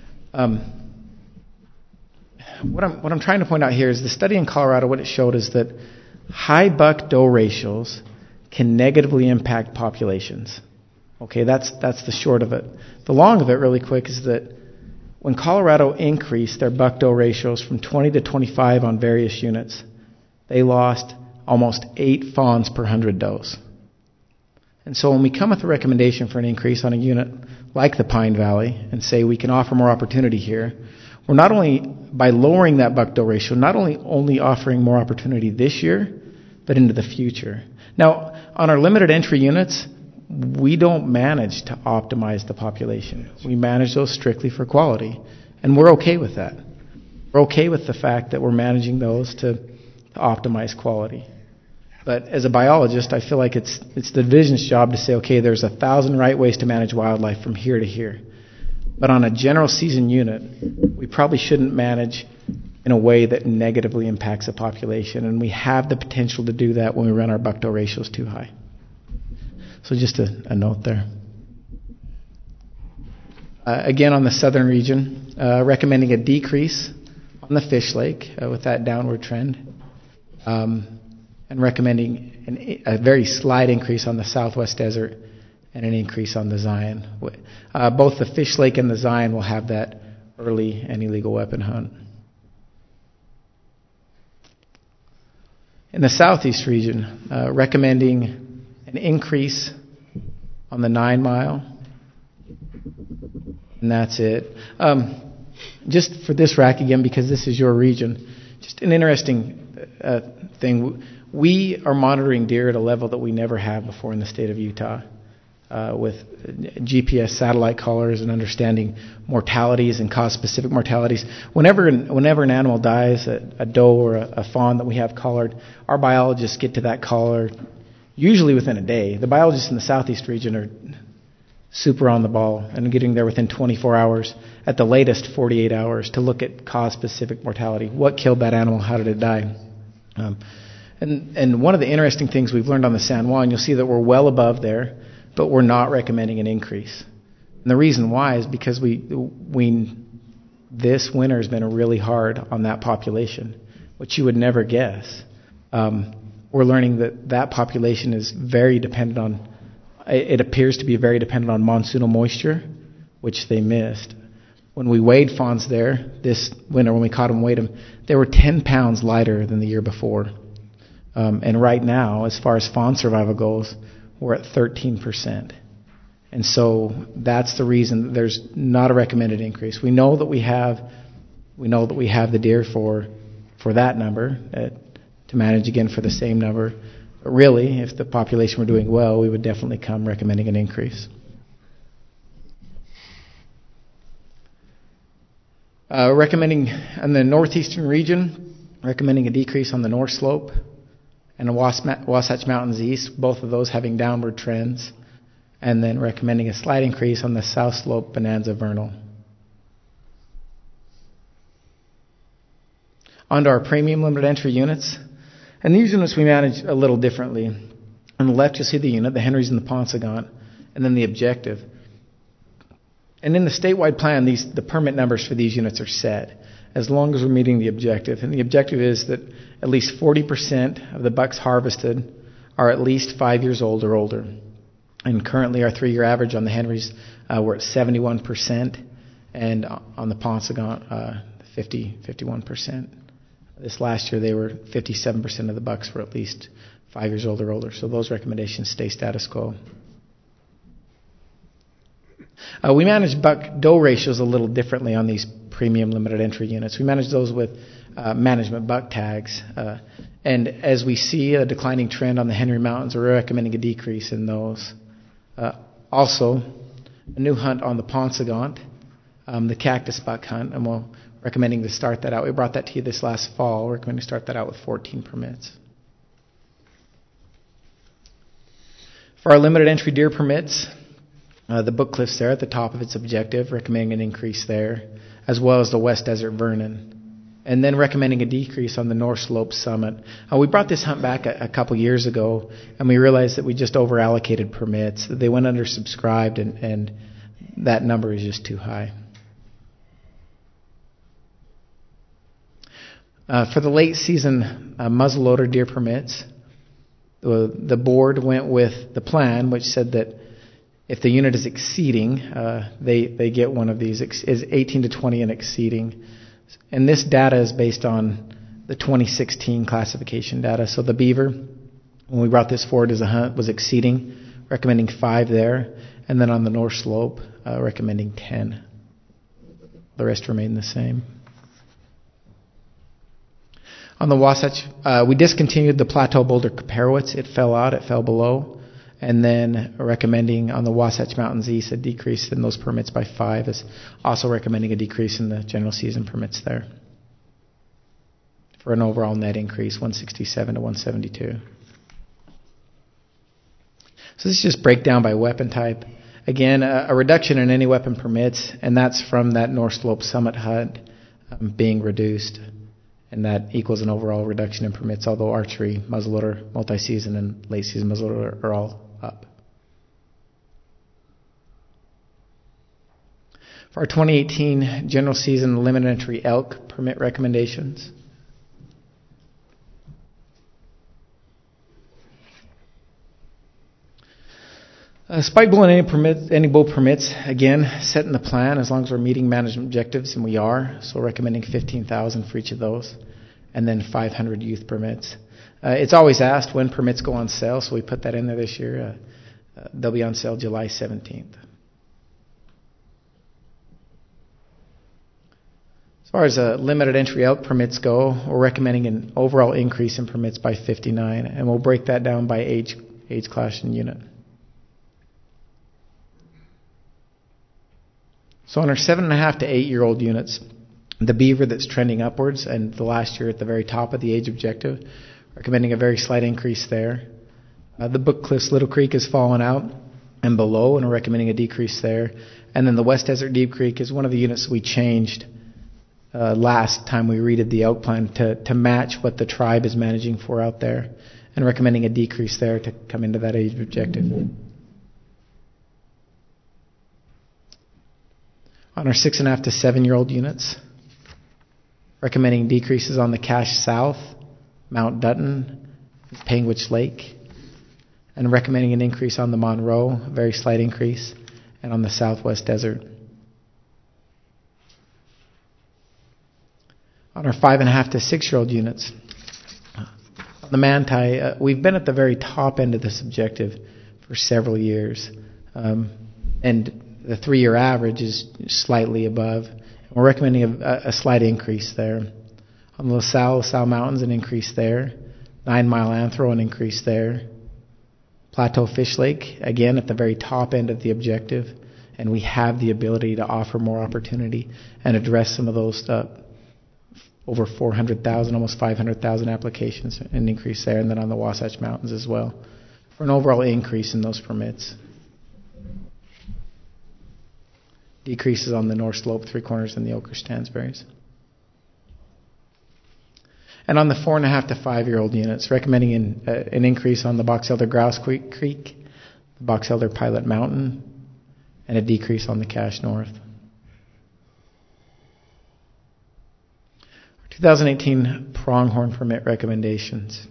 What I'm trying to point out here is the study in Colorado, what it showed is that high buck-doe ratios can negatively impact populations. Okay, that's the short of it. The long of it, really quick, is that when Colorado increased their buck-doe ratios from 20 to 25 on various units, they lost almost 8 fawns per 100 does. And so when we come with a recommendation for an increase on a unit like the Pine Valley and say we can offer more opportunity here, we're not only, by lowering that buck-doe ratio, not only offering more opportunity this year, but into the future. Now, on our limited entry units, we don't manage to optimize the population. We manage those strictly for quality, and we're okay with that. We're okay with the fact that we're managing those to optimize quality. But as a biologist, I feel like it's the division's job to say, okay, there's 1,000 right ways to manage wildlife from here to here. But on a general season unit, we probably shouldn't manage in a way that negatively impacts the population, and we have the potential to do that when we run our buck-doe ratios too high. So just a note there. Again, on the southern region, recommending a decrease on the Fish Lake with that downward trend, and recommending a very slight increase on the Southwest Desert and an increase on the Zion. Both the Fish Lake and the Zion will have that early and illegal weapon hunt. In the southeast region, recommending an increase on the 9 mile, and that's it. Just for this rack again, because this is your region, just an interesting thing. We are monitoring deer at a level that we never have before in the state of Utah. with GPS satellite collars and understanding mortalities and cause-specific mortalities. Whenever an animal dies, a doe or a fawn that we have collared, our biologists get to that collar usually within a day. The biologists in the southeast region are super on the ball and getting there within 24 hours, at the latest 48 hours, to look at cause-specific mortality. What killed that animal? How did it die? And one of the interesting things we've learned on the San Juan, you'll see that we're well above there, but we're not recommending an increase. And the reason why is because this winter has been really hard on that population, which you would never guess. We're learning that population is very dependent on, it appears to be very dependent on monsoonal moisture, which they missed. When we weighed fawns there this winter, when we caught them and weighed them, they were 10 pounds lighter than the year before. And right now, as far as fawn survival goes, we're at 13%. And so that's the reason that there's not a recommended increase. We know that we have the deer for that number to manage again for the same number. But really, if the population were doing well, we would definitely come recommending an increase. Recommending in the northeastern region, recommending a decrease on the North Slope and the Wasatch Mountains East, both of those having downward trends, and then recommending a slight increase on the South Slope, Bonanza, Vernal. Onto our premium limited entry units. And these units we manage a little differently. On the left, you'll see the unit, the Henrys and the Paunsaugunt, and then the objective. And in the statewide plan, the permit numbers for these units are set as long as we're meeting the objective. And the objective is that at least 40% of the bucks harvested are at least 5 years old or older. And currently our 3-year average on the Henrys, we're at 71%, and on the Paunsaugunt, 51%. This last year, they were 57% of the bucks were at least 5 years old or older. So those recommendations stay status quo. We manage buck-doe ratios a little differently on these premium limited entry units. We manage those with management buck tags. And as we see a declining trend on the Henry Mountains, we're recommending a decrease in those. Also, a new hunt on the Paunsaugunt, the cactus buck hunt, and we're recommending to start that out. We brought that to you this last fall. We're recommending to start that out with 14 permits. For our limited entry deer permits, the Book Cliff's there at the top of its objective, recommending an increase there, as well as the West Desert Vernon. And then recommending a decrease on the North Slope Summit. We brought this hunt back a couple years ago, and we realized that we just over-allocated permits. They went undersubscribed, and that number is just too high. For the late season muzzleloader deer permits, the board went with the plan, which said that if the unit is exceeding, they get one of these, is 18 to 20 and exceeding. And this data is based on the 2016 classification data. So the beaver, when we brought this forward as a hunt, was exceeding, recommending 5 there. And then on the North Slope, recommending 10. The rest remain the same. On the Wasatch, we discontinued the Plateau Boulder Caparowitz. It fell out, it fell below. And then recommending on the Wasatch Mountains East a decrease in those permits by 5, is also recommending a decrease in the general season permits there, for an overall net increase, 167 to 172. So this is just breakdown by weapon type. Again, a reduction in any weapon permits, and that's from that North Slope Summit hunt being reduced. And that equals an overall reduction in permits, although archery, muzzleloader, multi-season, and late-season muzzleloader are all up. For our 2018 general season limited entry elk permit recommendations, spike bull and any bull permits, again, set in the plan as long as we're meeting management objectives, and we are. So recommending 15,000 for each of those, and then 500 youth permits. It's always asked when permits go on sale, so we put that in there this year. They'll be on sale July 17th. As far as limited entry elk permits go, we're recommending an overall increase in permits by 59, and we'll break that down by age class and unit. So on our 7.5 to 8-year-old units, the beaver that's trending upwards, and the last year at the very top of the age objective, recommending a very slight increase there. The Book Cliffs Little Creek has fallen out and below, and we're recommending a decrease there. And then the West Desert Deep Creek is one of the units we changed last time we redid the elk plan to match what the tribe is managing for out there, and recommending a decrease there to come into that age objective. On our 6.5 to 7-year-old units, recommending decreases on the Cache South, Mount Dutton, Panguitch Lake, and recommending an increase on the Monroe, a very slight increase, and on the Southwest Desert. On our 5.5 to 6-year-old units, on the Manti, we've been at the very top end of this objective for several years, and the 3-year average is slightly above. We're recommending a slight increase there. On the LaSalle Mountains, an increase there. 9 Mile Anthro, an increase there. Plateau Fish Lake, again at the very top end of the objective, and we have the ability to offer more opportunity and address some of those over 400,000, almost 500,000 applications, an increase there, and then on the Wasatch Mountains as well, for an overall increase in those permits. Decreases on the North Slope, Three Corners, and the Oquirrh Stansberries. And on the 4.5 to 5-year-old units, recommending an increase on the Box Elder Grouse Creek, the Box Elder Pilot Mountain, and a decrease on the Cache North. 2018 pronghorn permit recommendations.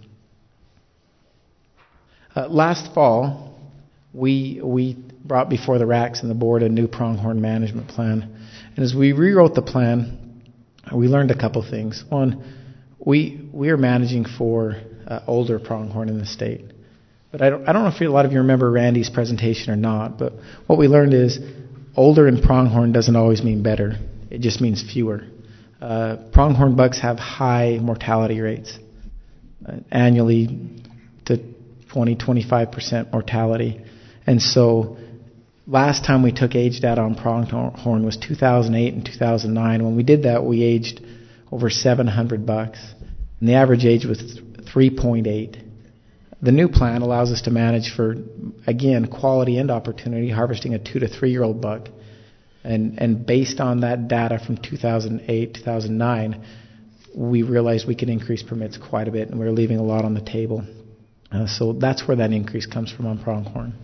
Last fall, we brought before the RACs and the board a new pronghorn management plan. And as we rewrote the plan, we learned a couple things. One, we are managing for older pronghorn in the state. But I don't know if a lot of you remember Randy's presentation or not, but what we learned is older in pronghorn doesn't always mean better. It just means fewer. Pronghorn bucks have high mortality rates, annually to 20-25% mortality. And so last time we took age data on pronghorn was 2008 and 2009. When we did that, we aged over 700 bucks, and the average age was 3.8. The new plan allows us to manage for, again, quality and opportunity, harvesting a 2 to 3-year-old buck. And based on that data from 2008, 2009, we realized we could increase permits quite a bit, and we were leaving a lot on the table. So that's where that increase comes from on pronghorn.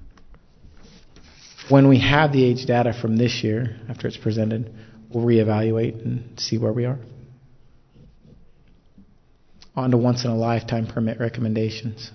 When we have the age data from this year, after it's presented, we'll reevaluate and see where we are. On to once-in-a-lifetime permit recommendations.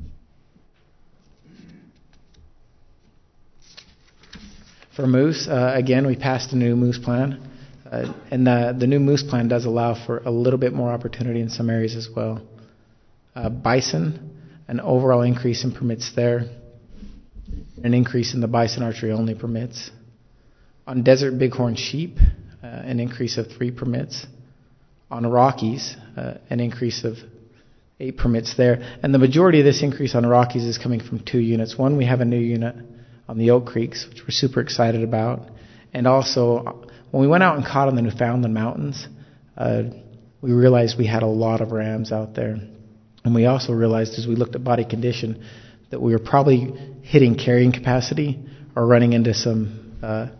For moose, again, we passed a new moose plan. And the new moose plan does allow for a little bit more opportunity in some areas as well. Bison, an overall increase in permits there. An increase in the bison archery-only permits. On desert bighorn sheep, an increase of 3 permits. On Rockies, an increase of 8 permits there. And the majority of this increase on Rockies is coming from 2 units. One, we have a new unit on the Oak Creeks, which we're super excited about. And also, when we went out and caught on the Newfoundland Mountains, we realized we had a lot of rams out there. And we also realized, as we looked at body condition, that we were probably hitting carrying capacity or running into some...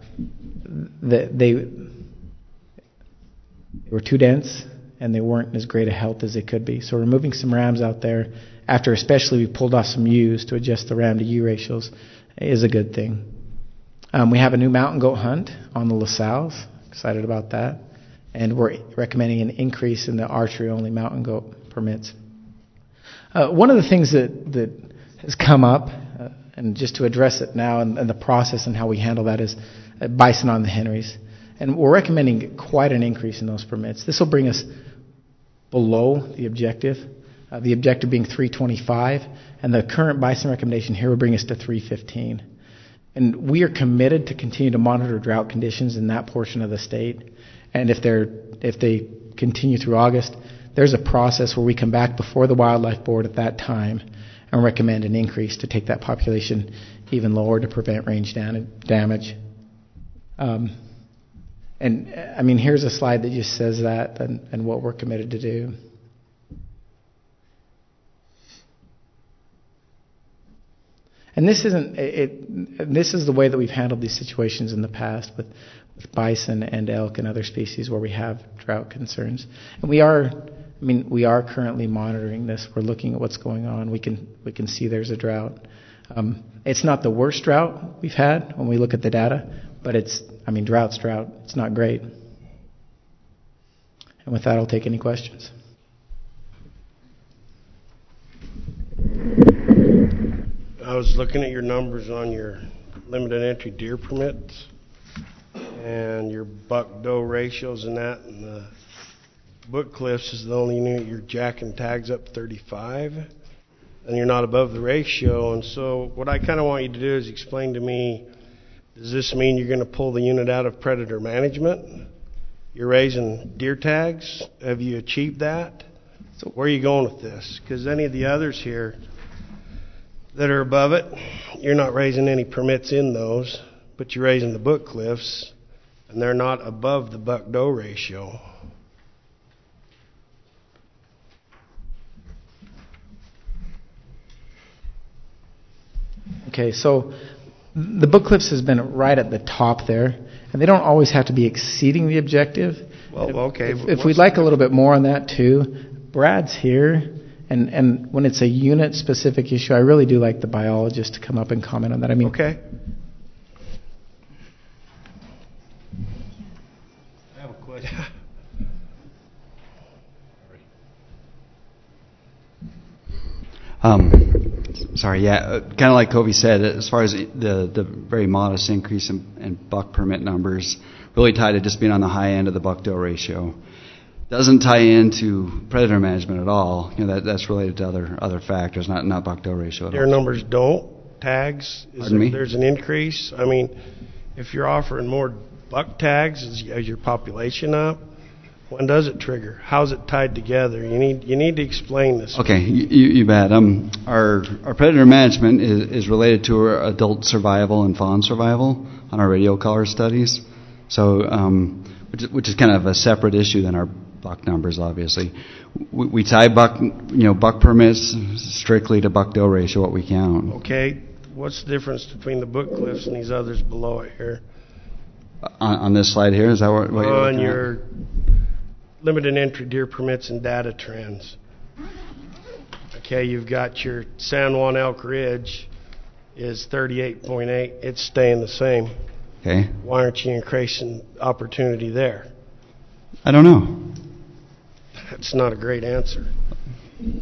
They were too dense, and they weren't as great a health as they could be. So we're moving some rams out there, after especially we pulled off some ewes to adjust the ram to ewe ratios, is a good thing. We have a new mountain goat hunt on the LaSalle's. Excited about that. And we're recommending an increase in the archery-only mountain goat permits. One of the things that has come up, and just to address it now and the process and how we handle that, is bison on the Henrys. And we're recommending quite an increase in those permits. This will bring us below the objective being 325, and the current bison recommendation here will bring us to 315. And we are committed to continue to monitor drought conditions in that portion of the state. And if they continue through August, there's a process where we come back before the Wildlife Board at that time and recommend an increase to take that population even lower to prevent range damage. And I mean, here's a slide that just says that and what we're committed to do. And this isn't it. This is the way that we've handled these situations in the past with bison and elk and other species where we have drought concerns. And we are currently monitoring this. We're looking at what's going on. We can see there's a drought. It's not the worst drought we've had when we look at the data, but drought's drought. It's not great. And with that, I'll take any questions. I was looking at your numbers on your limited entry deer permits and your buck-doe ratios and that, and the Book Cliffs is the only unit you're jacking tags up 35, and you're not above the ratio. And so what I kind of want you to do is explain to me, does this mean you're going to pull the unit out of predator management? You're raising deer tags? Have you achieved that? So where are you going with this? Because any of the others here that are above it, you're not raising any permits in those, but you're raising the Book Cliffs, and they're not above the buck-doe ratio. Okay, so the Book Cliffs has been right at the top there, and they don't always have to be exceeding the objective. Well, okay. If we'd like a little bit more on that too, Brad's here, and when it's a unit-specific issue, I really do like the biologist to come up and comment on that. Okay. I have a question. Kind of like Kobe said, as far as the very modest increase in buck permit numbers, really tied to just being on the high end of the buck-doe ratio. Doesn't tie into predator management at all. That's related to other factors, not buck-doe ratio at all. Their numbers don't. Tags, there's an increase. I mean, if you're offering more buck tags as your population up, when does it trigger? How's it tied together? You need to explain this. Okay, you bet. Our predator management is related to our adult survival and fawn survival on our radio collar studies. So, which is kind of a separate issue than our buck numbers, obviously. We tie buck permits strictly to buck-doe ratio, what we count. Okay, what's the difference between the Book Cliffs and these others below it here? On this slide here, is that what you're looking on your limited entry deer permits and data trends? Okay, you've got your San Juan Elk Ridge is 38.8. It's staying the same. Okay. Why aren't you increasing opportunity there? I don't know. That's not a great answer. We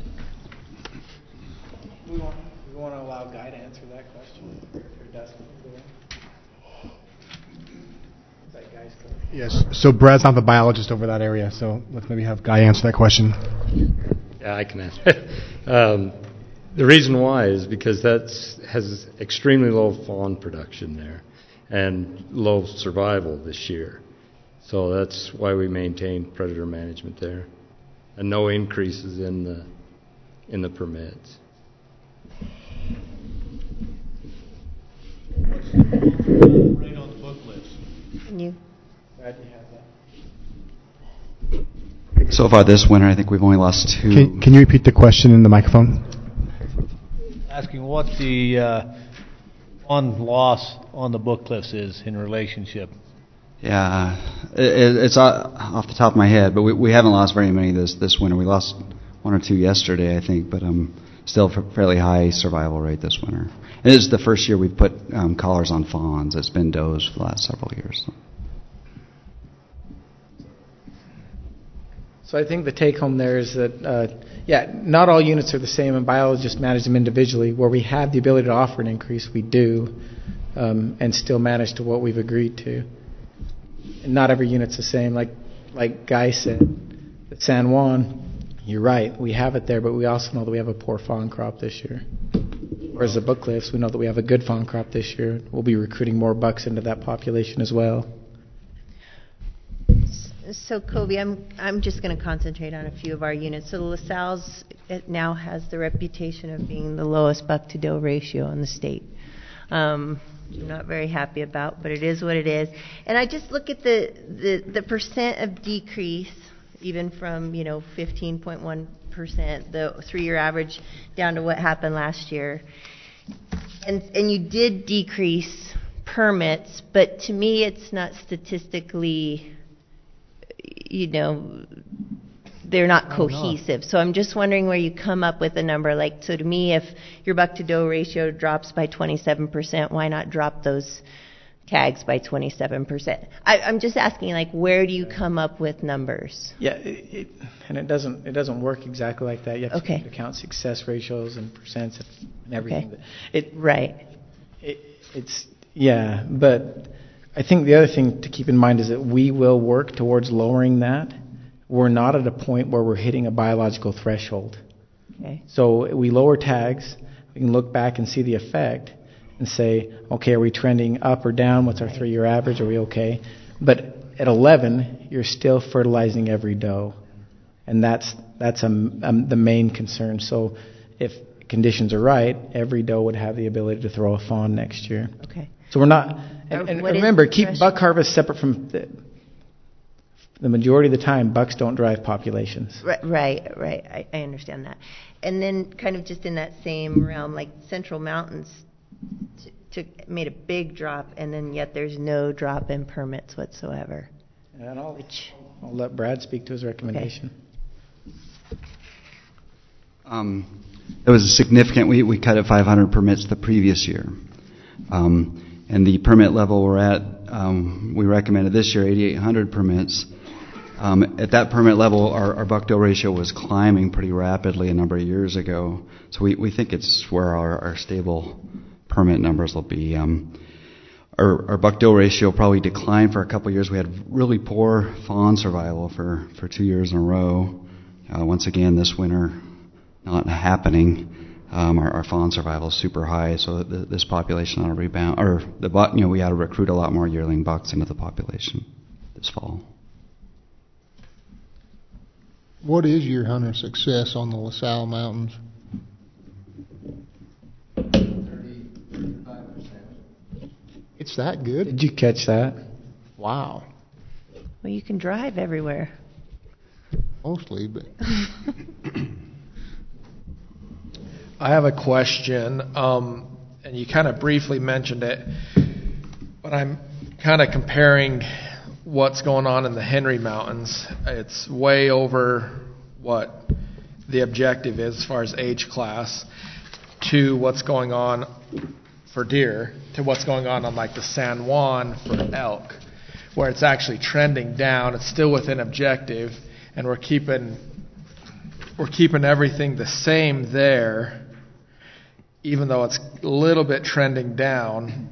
want to allow Guy to answer that question. Or Dustin. Is that Guy's question? Yes. So Brad's not the biologist over that area, so let's maybe have Guy answer that question. Yeah, I can answer. The reason why is because that has extremely low fawn production there and low survival this year. So that's why we maintain predator management there, and no increases in the permits. What's the rate on the book list? Can you? Brad, do you have that? So far this winter, I think we've only lost 2. Can you repeat the question in the microphone? Asking what the on loss on the Book Cliffs is in relationship. Yeah, it's off the top of my head, but we haven't lost very many this winter. We lost 1 or 2 yesterday, I think, but still fairly high survival rate this winter. And it's the first year we've put collars on fawns. It's been does for the last several years. So I think the take home there is that, not all units are the same, and biologists manage them individually. Where we have the ability to offer an increase, we do, and still manage to what we've agreed to. And not every unit's the same. Like Guy said, at San Juan, you're right, we have it there, but we also know that we have a poor fawn crop this year. Whereas the Book Cliffs, we know that we have a good fawn crop this year. We'll be recruiting more bucks into that population as well. So, Kobe, I'm just going to concentrate on a few of our units. So, LaSalle's, it now has the reputation of being the lowest buck-to-doe ratio in the state. I'm not very happy about, but it is what it is. And I just look at the percent of decrease, even from 15.1%, the 3-year average, down to what happened last year. And you did decrease permits, but to me it's not statistically, they're not cohesive. So I'm just wondering where you come up with a number. Like, so to me, if your buck to doe ratio drops by 27%, why not drop those tags by 27%? I'm just asking, like, where do you come up with numbers? Yeah, and it doesn't work exactly like that. You have to take into account success ratios and percents and everything. But I think the other thing to keep in mind is that we will work towards lowering that. We're not at a point where we're hitting a biological threshold. Okay. So we lower tags, we can look back and see the effect and say, okay, are we trending up or down? What's our 3-year average? Are we okay? But at 11, you're still fertilizing every doe. And that's the main concern. So if conditions are right, every doe would have the ability to throw a fawn next year. Okay. So we're not, and remember, keep buck harvest separate from the majority of the time, bucks don't drive populations. Right. I understand that. And then kind of just in that same realm, like Central Mountains made a big drop, and then yet there's no drop in permits whatsoever. And I'll let Brad speak to his recommendation. It was significant. We cut at 500 permits the previous year. And the permit level we're at, we recommended this year 8,800 permits. At that permit level, our buck-doe ratio was climbing pretty rapidly a number of years ago. So we think it's where our stable permit numbers will be. Our buck-doe ratio probably declined for a couple of years. We had really poor fawn survival for 2 years in a row. Once again, this winter, not happening. Our fawn survival is super high, so this population on a rebound, or we had to recruit a lot more yearling bucks into the population this fall. What is your hunter success on the LaSalle Mountains? 35%. It's that good? Did you catch that? Wow. Well, you can drive everywhere. Mostly, but... I have a question, and you kind of briefly mentioned it, but I'm kind of comparing what's going on in the Henry Mountains. It's way over what the objective is as far as age class, to what's going on for deer, to what's going on like the San Juan for elk, where it's actually trending down. It's still within objective, and we're keeping everything the same there, even though it's a little bit trending down.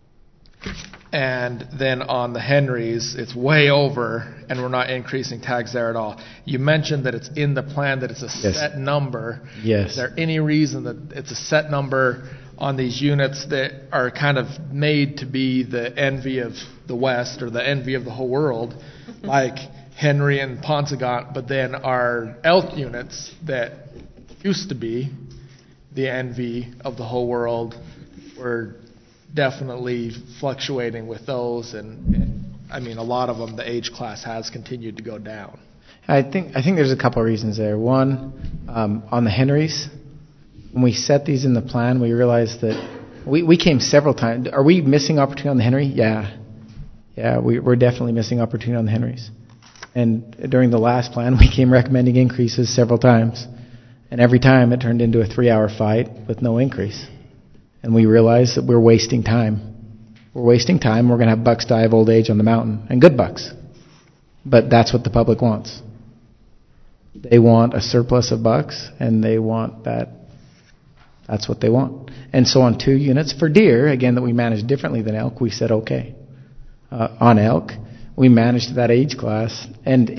And then on the Henrys, it's way over, and we're not increasing tags there at all. You mentioned that it's in the plan, that it's a set number. Yes. Is there any reason that it's a set number on these units that are kind of made to be the envy of the West or the envy of the whole world, like Henry and Paunsaugunt, but then our elk units that used to be the envy of the whole world were definitely fluctuating with those, and I mean, a lot of them, the age class has continued to go down. I think there's a couple of reasons there. One, on the Henrys, when we set these in the plan, we realized that we came several times. Are we missing opportunity on the Henry? Yeah, we're definitely missing opportunity on the Henrys. And during the last plan, we came recommending increases several times, and every time it turned into a 3-hour fight with no increase. And we realized that we're wasting time. We're wasting time. We're going to have bucks die of old age on the mountain, and good bucks. But that's what the public wants. They want a surplus of bucks, and they want that. That's what they want. And so on 2 units for deer, again, that we manage differently than elk, we said okay. On elk, we managed that age class, and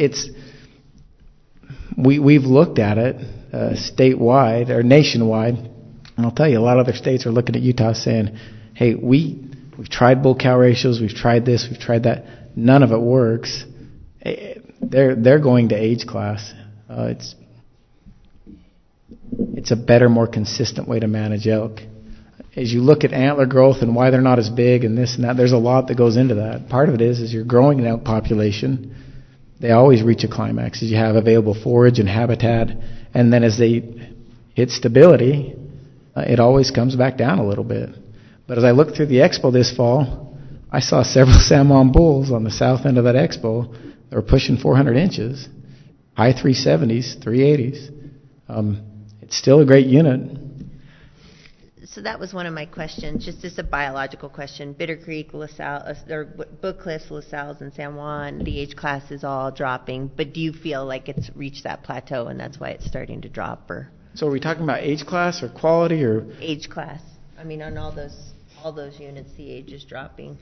we've looked at it statewide or nationwide. And I'll tell you, a lot of other states are looking at Utah saying, hey, we've tried bull-cow ratios, we've tried this, we've tried that. None of it works. They're going to age class. It's a better, more consistent way to manage elk. as you look at antler growth and why they're not as big and this and that, there's a lot that goes into that. Part of it is you're growing an elk population. They always reach a climax as you have available forage and habitat, and then as they hit stability, it always comes back down a little bit. But as I looked through the expo this fall, I saw several San Juan bulls on the south end of that expo that were pushing 400 inches, high 370s, 380s. It's still a great unit. So that was one of my questions, just as a biological question. Bitter Creek, LaSalle, or Book Cliffs, LaSalle's, and San Juan, the age class is all dropping. But do you feel like it's reached that plateau and that's why it's starting to drop? Or so are we talking about age class or quality or? Age class. I mean, on all those units, the age is dropping.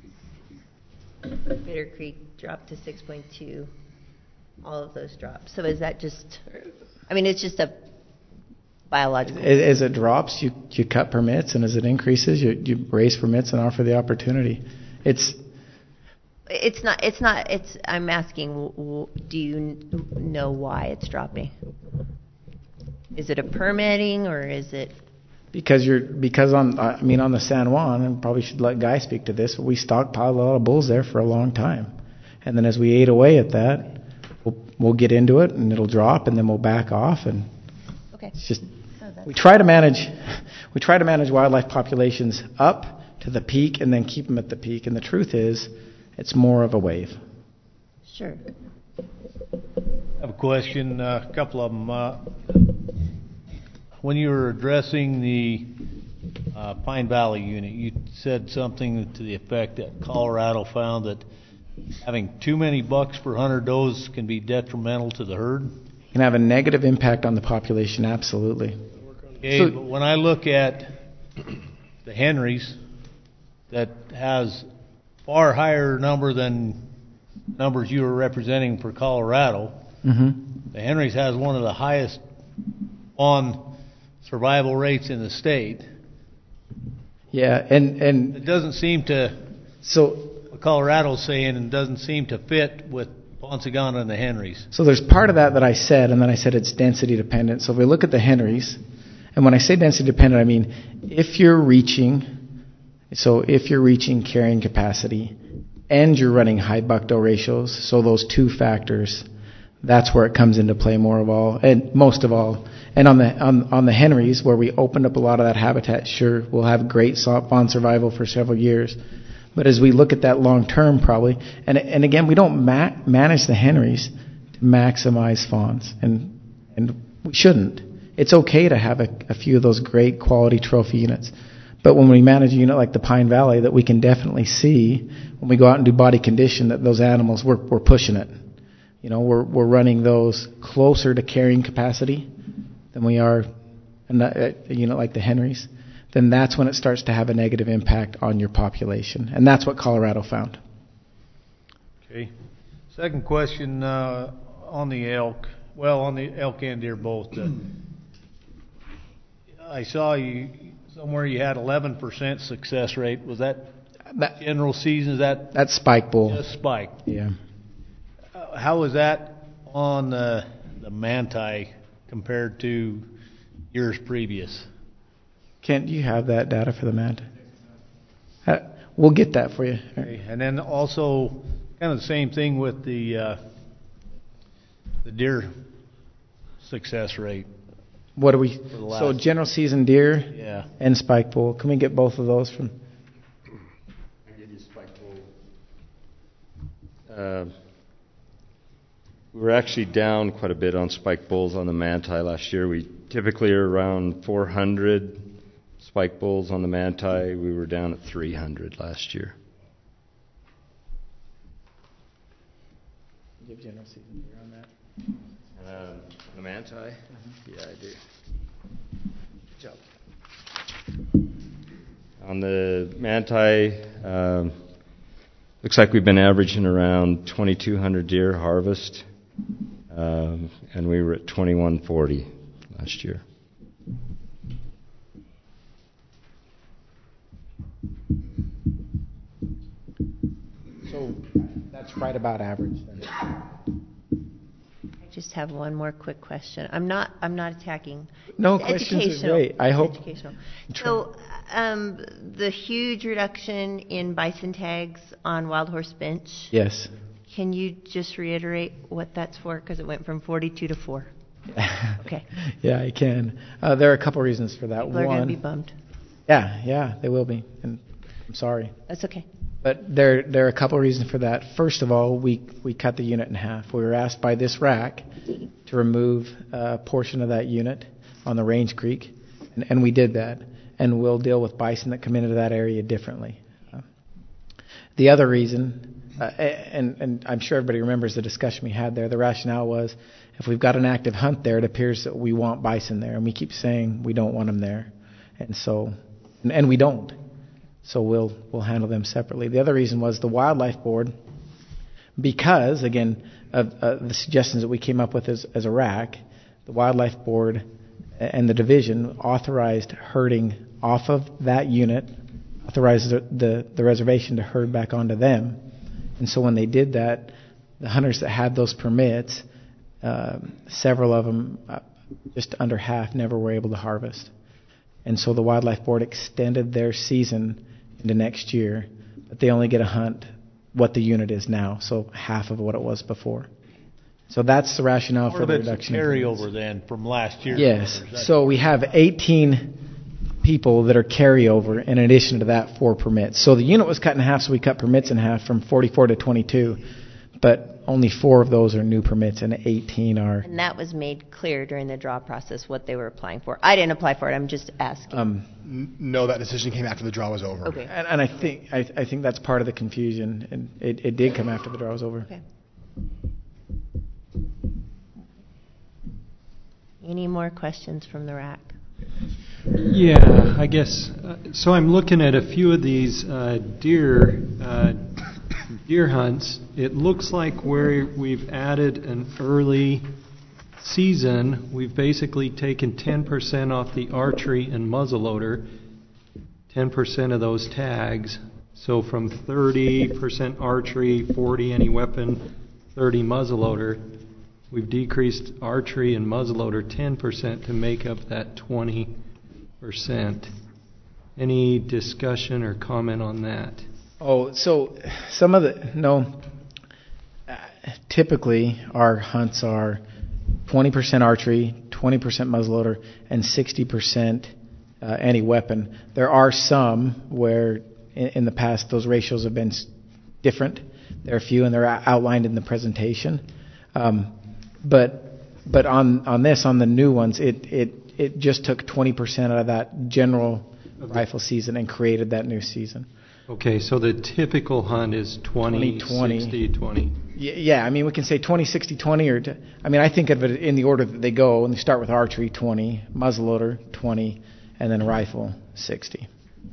Bitter Creek dropped to 6.2. All of those dropped. So is that just, I mean, it's just a biological. As it drops, you cut permits, and as it increases, you raise permits and offer the opportunity. It's not. I'm asking, do you know why it's dropping? Is it a permitting, or is it? Because on the San Juan, and probably should let Guy speak to this, but we stockpiled a lot of bulls there for a long time, and then as we ate away at that, we'll get into it, and it'll drop, and then we'll back off, and it's just. We try to manage wildlife populations up to the peak and then keep them at the peak. And the truth is, it's more of a wave. Sure. I have a question, a couple of them. When you were addressing the Pine Valley unit, you said something to the effect that Colorado found that having too many bucks per 100 does can be detrimental to the herd. It can have a negative impact on the population, absolutely. Okay, but when I look at the Henrys, that has far higher number than numbers you were representing for Colorado. Mm-hmm. The Henrys has one of the highest fawn survival rates in the state. Yeah, and it doesn't seem to. So what Colorado's saying, and doesn't seem to fit with Ponce Gana and the Henrys. So there's part of that I said, and then I said it's density dependent. So if we look at the Henrys, and when I say density dependent, I mean if you're reaching carrying capacity and you're running high buck-doe ratios, so those two factors, that's where it comes into play most of all. And on the Henrys, where we opened up a lot of that habitat, sure, we'll have great fawn survival for several years. But as we look at that long term, probably, and again, we don't manage the Henrys to maximize fawns, and we shouldn't. It's okay to have a few of those great quality trophy units, but when we manage a unit like the Pine Valley, that we can definitely see when we go out and do body condition that those animals we're pushing it. You know, we're running those closer to carrying capacity than we are a unit like the Henrys. Then that's when it starts to have a negative impact on your population. And that's what Colorado found. Okay. Second question on the elk. Well, on the elk and deer both. I saw you somewhere you had 11% success rate. Was that general season? Is that's spike bull? Just spike. Yeah. How was that on the Manti compared to years previous? Kent, do you have that data for the Manti? We'll get that for you. Okay. And then also, kind of the same thing with the deer success rate. What do we? So general season deer, and spike bull. Can we get both of those from? I give you spike bull. We were actually down quite a bit on spike bulls on the Manti last year. We typically are around 400 spike bulls on the Manti. We were down at 300 last year. Do you have general season deer on that? The Manti? Yeah, I do. Good job. On the Manti, looks like we've been averaging around 2,200 deer harvest, and we were at 2,140 last year. So that's right about average then. just have one more quick question. I'm not attacking. No, It's questions are educational. great. I hope. Educational. So, the huge reduction in bison tags on Wild Horse Bench. Yes. Can you just reiterate what that's for? Because it went from 42 to 4. Okay. Yeah, I can. There are a couple reasons for that. People are One, going to be bummed. Yeah, they will be, and I'm sorry. That's okay. But there are a couple of reasons for that. First of all, we cut the unit in half. We were asked by this RAC to remove a portion of that unit on the Range Creek, and we did that. And we'll deal with bison that come into that area differently. The other reason, and I'm sure everybody remembers the discussion we had there, the rationale was if we've got an active hunt there, it appears that we want bison there, and we keep saying we don't want them there. And so, and we don't. So we'll handle them separately. The other reason was the Wildlife Board, because, again, of the suggestions that we came up with as a RAC, the Wildlife Board and the division authorized herding off of that unit, authorized the reservation to herd back onto them. And so when they did that, the hunters that had those permits, several of them, just under half, never were able to harvest. And so the Wildlife Board extended their season into next year, but they only get a hunt what the unit is now, so half of what it was before. So that's the rationale for the reduction. Carryover then from last year. Yes. So we have 18 people that are carryover in addition to that 4 permits. So the unit was cut in half, so we cut permits in half from 44 to 22, but only 4 of those are new permits and 18 are. And that was made clear during the draw process what they were applying for. I didn't apply for it. I'm just asking. No, that decision came after the draw was over. Okay. And I think that's part of the confusion, and it did come after the draw was over. Okay. Any more questions from the RAC? Yeah, I guess. So I'm looking at a few of these deer hunts. It looks like where we've added an early season, we've basically taken 10% off the archery and muzzleloader, 10% of those tags. So from 30% archery, 40 any weapon, 30 muzzleloader, we've decreased archery and muzzleloader 10% to make up that 20%. Any discussion or comment on that? Oh, so typically our hunts are 20% archery, 20% muzzleloader, and 60% any weapon. There are some where in the past those ratios have been different. There are a few, and they're outlined in the presentation. But on the new ones, it just took 20% out of that general rifle season and created that new season. Okay, so the typical hunt is 20, 60, 20. Yeah, I mean, we can say 20, 60, 20, or I think of it in the order that they go, and they start with archery, 20, muzzleloader, 20, and then rifle, 60.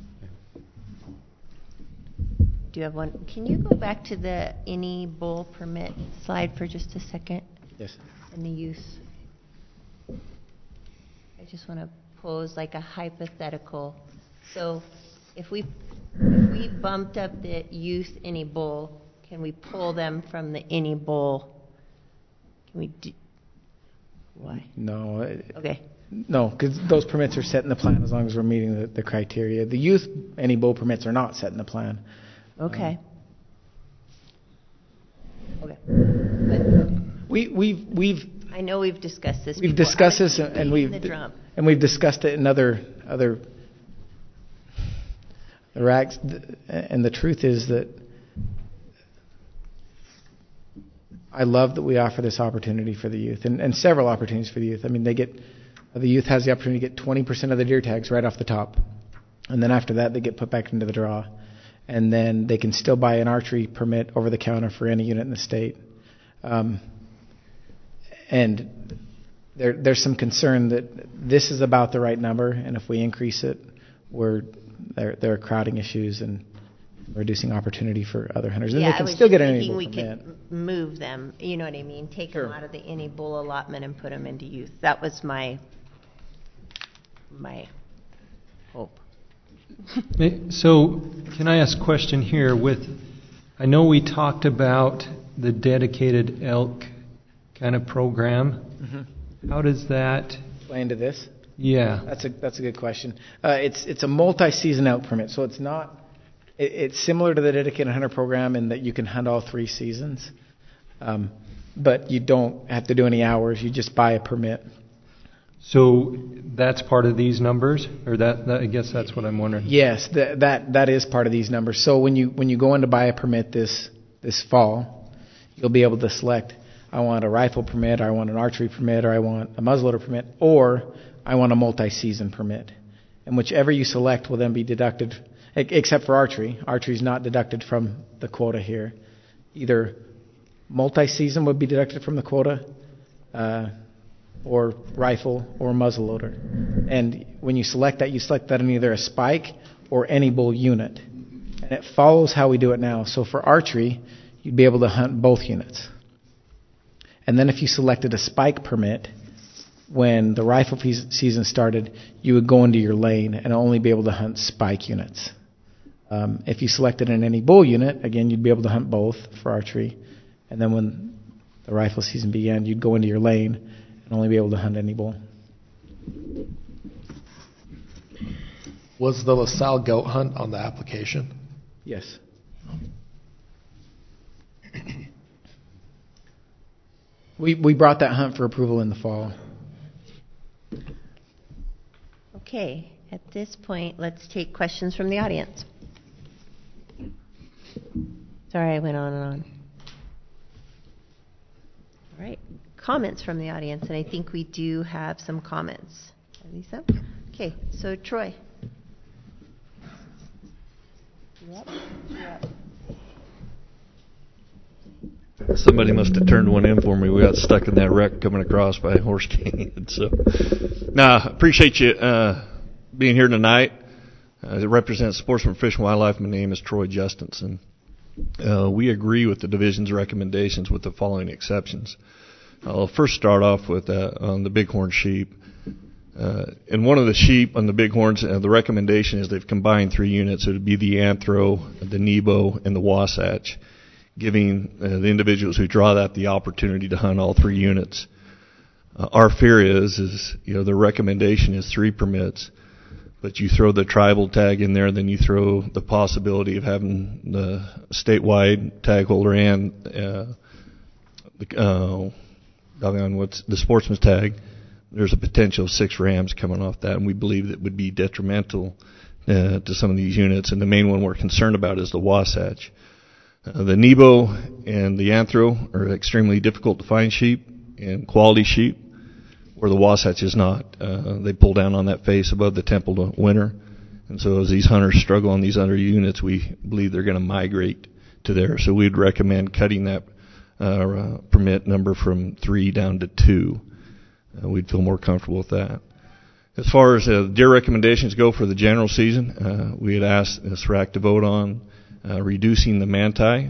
Do you have one? Can you go back to the any bull permit slide for just a second? Yes. And the use. I just want to pose like a hypothetical. So if we bumped up the youth any bull, can we pull them from the any bull? Can we do? Why? No. Okay. No, because those permits are set in the plan as long as we're meeting the criteria. The youth any bull permits are not set in the plan. Okay. Okay. We've I know we've discussed this. We've discussed this, and we've discussed it in other RACs. And the truth is that I love that we offer this opportunity for the youth, and several opportunities for the youth. I mean, the youth has the opportunity to get 20% of the deer tags right off the top, and then after that they get put back into the draw, and then they can still buy an archery permit over the counter for any unit in the state. And there's some concern that this is about the right number, and if we increase it, there are crowding issues and reducing opportunity for other hunters. And yeah, they can still get an any bull we permit. could move them. You know what I mean? Take them out of the any bull allotment and put them into youth. That was my hope. So, can I ask a question here? I know we talked about the dedicated elk kind of program. Mm-hmm. How does that play into this? Yeah, that's a good question. It's a multi-season elk permit, so it's not. It's similar to the dedicated hunter program in that you can hunt all 3 seasons, but you don't have to do any hours. You just buy a permit. So that's part of these numbers, or that I guess that's what I'm wondering. Yes, that is part of these numbers. So when you go in to buy a permit this fall, you'll be able to select, I want a rifle permit, or I want an archery permit, or I want a muzzleloader permit, or I want a multi-season permit. And whichever you select will then be deducted, except for archery. Archery is not deducted from the quota here. Either multi-season would be deducted from the quota, or rifle or muzzleloader. And when you select that in either a spike or any bull unit. And it follows how we do it now. So for archery, you'd be able to hunt both units. And then if you selected a spike permit, when the rifle season started, you would go into your lane and only be able to hunt spike units. If you selected an any bull unit, again, you'd be able to hunt both for archery. And then when the rifle season began, you'd go into your lane and only be able to hunt any bull. Was the LaSalle goat hunt on the application? Yes. We brought that hunt for approval in the fall. Okay, at this point, let's take questions from the audience. Sorry, I went on and on. All right, comments from the audience, and I think we do have some comments. Lisa? Okay, so Troy. You're up. Somebody must have turned one in for me. We got stuck in that wreck coming across by Horse Canyon. So, appreciate you being here tonight. I represent Sportsman Fish and Wildlife. My name is Troy Justinson. We agree with the division's recommendations with the following exceptions. I'll first start off with on the bighorn sheep. And one of the sheep on the bighorns, the recommendation is they've combined 3 units. It would be the Anthro, the Nebo, and the Wasatch, giving the individuals who draw that the opportunity to hunt all 3 units. Our fear is the recommendation is 3 permits, but you throw the tribal tag in there, then you throw the possibility of having the statewide tag holder and the sportsman's tag. There's a potential of 6 rams coming off that, and we believe that would be detrimental to some of these units. And the main one we're concerned about is the Wasatch. The Nebo and the Anthro are extremely difficult to find sheep and quality sheep, where the Wasatch is not. They pull down on that face above the temple to winter. And so as these hunters struggle on these other units, we believe they're going to migrate to there. So we'd recommend cutting that permit number from 3 down to 2. We'd feel more comfortable with that. As far as deer recommendations go for the general season, we had asked SRAC to vote on reducing the Manti,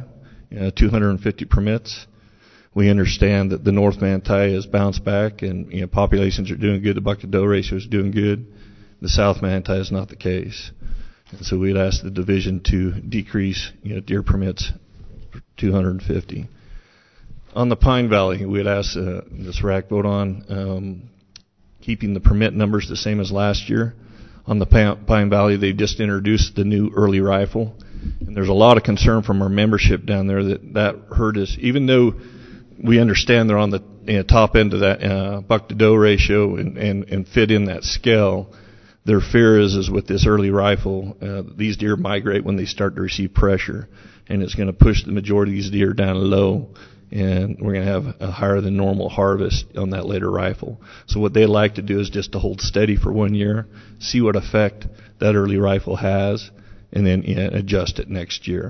250 permits. We understand that the North Manti has bounced back and populations are doing good. The buck-to-doe ratio is doing good. The South Manti is not the case. And so we'd ask the division to decrease deer permits for 250. On the Pine Valley, we had asked the SRAC vote on keeping the permit numbers the same as last year. On the Pine Valley, they just introduced the new early rifle. And there's a lot of concern from our membership down there that hurt us. Even though we understand they're on the top end of that buck-to-doe ratio and fit in that scale, their fear is with this early rifle, these deer migrate when they start to receive pressure. And it's going to push the majority of these deer down low. And we're going to have a higher than normal harvest on that later rifle. So what they like to do is just to hold steady for 1 year, see what effect that early rifle has, and then adjust it next year.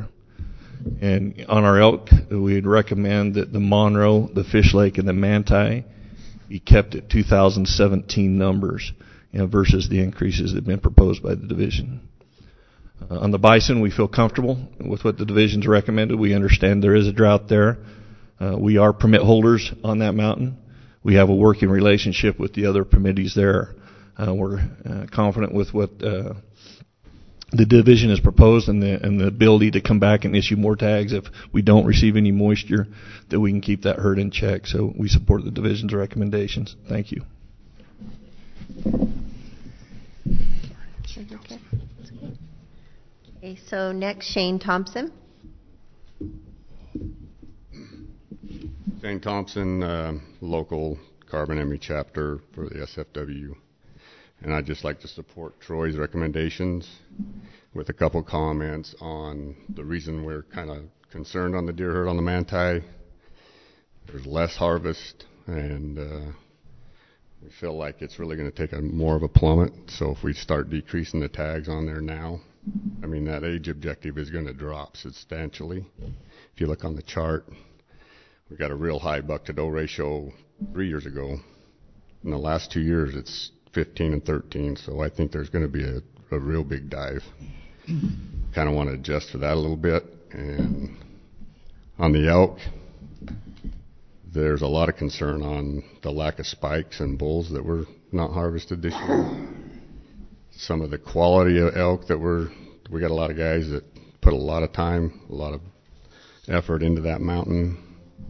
And on our elk, we'd recommend that the Monroe, the Fish Lake, and the Manti be kept at 2017 numbers, versus the increases that have been proposed by the division. On the bison, we feel comfortable with what the division's recommended. We understand there is a drought there. We are permit holders on that mountain. We have a working relationship with the other committees there. We're confident with what the division has proposed and the ability to come back and issue more tags if we don't receive any moisture, that we can keep that herd in check. So we support the division's recommendations. Thank you. Okay, so next, Shane Thompson. Shane Thompson, local Carbon ME chapter for the SFW. And I'd just like to support Troy's recommendations with a couple comments on the reason we're kind of concerned on the deer herd on the Manti. There's less harvest, and we feel like it's really going to take more of a plummet. So if we start decreasing the tags on there now, I mean, that age objective is going to drop substantially. If you look on the chart, we got a real high buck-to-doe ratio 3 years ago. In the last 2 years, it's 15 and 13, so I think there's going to be a real big dive. Kind of want to adjust for that a little bit. And on the elk, there's a lot of concern on the lack of spikes and bulls that were not harvested this year. Some of the quality of elk that we got a lot of guys that put a lot of time, a lot of effort into that mountain,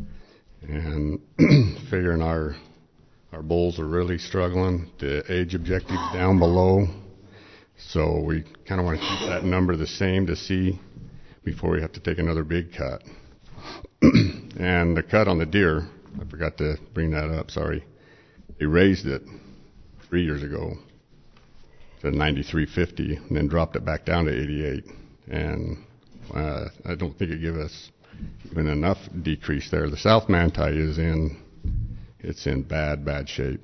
and figuring our bulls are really struggling. The age objective's down below, so we kind of want to keep that number the same to see before we have to take another big cut. And the cut on the deer, I forgot to bring that up, sorry. They raised it 3 years ago to 93.50 and then dropped it back down to 88. And I don't think it gave us even enough decrease there. The South Manti is in bad shape.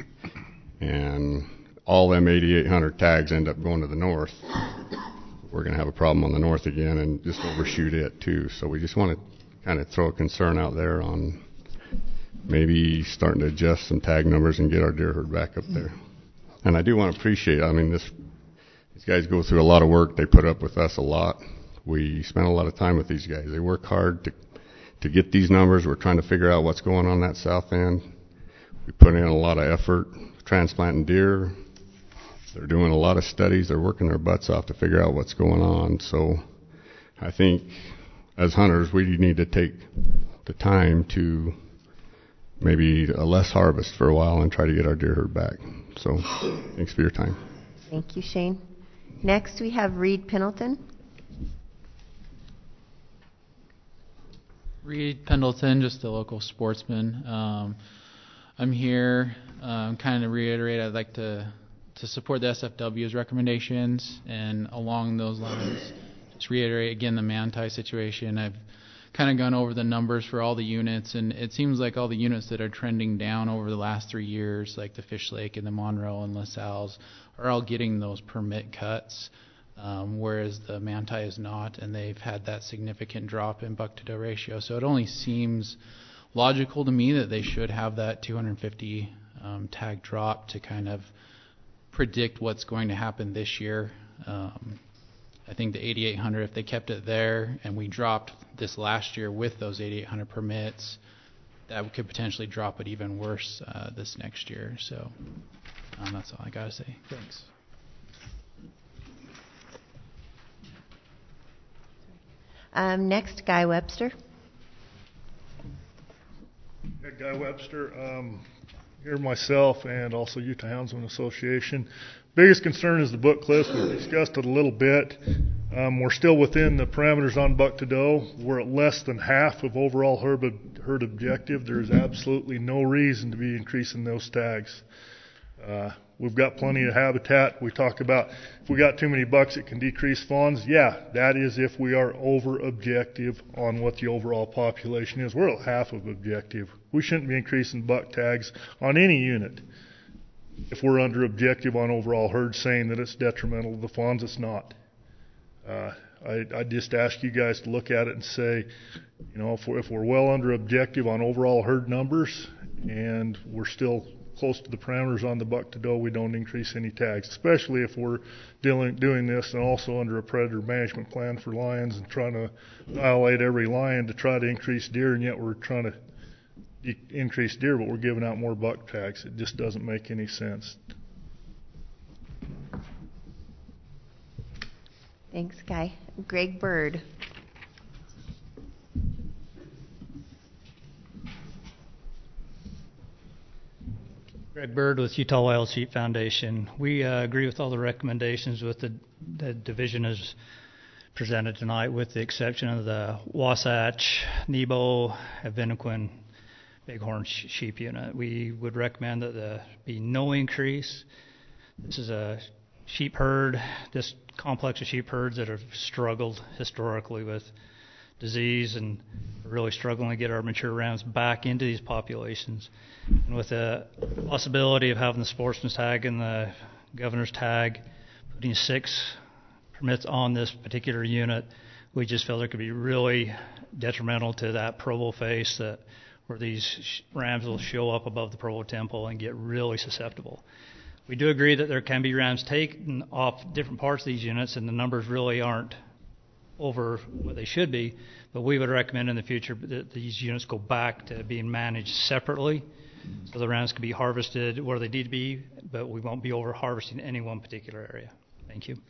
And all them 8,800 tags end up going to the north. We're going to have a problem on the north again and just overshoot it too. So we just want to kind of throw a concern out there on maybe starting to adjust some tag numbers and get our deer herd back up there. And I do want to appreciate, I mean, these guys go through a lot of work. They put up with us a lot. We spend a lot of time with these guys. They work hard to get these numbers. We're trying to figure out what's going on that south end. We put in a lot of effort transplanting deer. They're doing a lot of studies. They're working their butts off to figure out what's going on. So I think as hunters, we need to take the time to maybe a less harvest for a while and try to get our deer herd back. So thanks for your time. Thank you, Shane. Next, we have Reed Pendleton. Reed Pendleton, just a local sportsman. I'm here kind of reiterate I'd like to support the SFW's recommendations, and along those lines, just reiterate again the Manti situation. I've kind of gone over the numbers for all the units, and it seems like all the units that are trending down over the last 3 years, like the Fish Lake and the Monroe and LaSalle's, are all getting those permit cuts, whereas the Manti is not, and they've had that significant drop in buck-to-doe ratio. So it only seems logical to me that they should have that 250 tag drop to kind of predict what's going to happen this year. I think the 8,800, if they kept it there and we dropped this last year with those 8,800 permits, that could potentially drop it even worse this next year. So that's all I got to say. Thanks. Next, Guy Webster. Yeah, Guy Webster. Here myself and also Utah Houndsman Association. Biggest concern is the book cliffs. We've discussed it a little bit. We're still within the parameters on buck-to-doe. We're at less than half of overall herd objective. There's absolutely no reason to be increasing those tags. We've got plenty of habitat. We talk about if we got too many bucks, it can decrease fawns. Yeah, that is if we are over objective on what the overall population is. We're at half of objective. We shouldn't be increasing buck tags on any unit. If we're under objective on overall herd, saying that it's detrimental to the fawns, it's not. I just ask you guys to look at it and say, you know, if we're well under objective on overall herd numbers and we're still close to the parameters on the buck-to-doe, we don't increase any tags, especially if we're doing this and also under a predator management plan for lions and trying to annihilate every lion to try to increase deer, and yet we're trying to increase deer, but we're giving out more buck tags. It just doesn't make any sense. Thanks, Guy. Greg Bird. Greg Bird with Utah Wild Sheep Foundation. We agree with all the recommendations with the division as presented tonight, with the exception of the Wasatch, Nebo, Evanequin, Bighorn sheep unit. We would recommend that there be no increase. This is a sheep herd, this complex of sheep herds that have struggled historically with disease, and really struggling to get our mature rams back into these populations. And with the possibility of having the sportsman's tag and the governor's tag, putting 6 permits on this particular unit, we just feel it could be really detrimental to that Provo face, that where these rams will show up above the Provo temple and get really susceptible. We do agree that there can be rams taken off different parts of these units, and the numbers really aren't over what they should be, but we would recommend in the future that these units go back to being managed separately, so the rams can be harvested where they need to be, but we won't be over harvesting any one particular area. Thank you.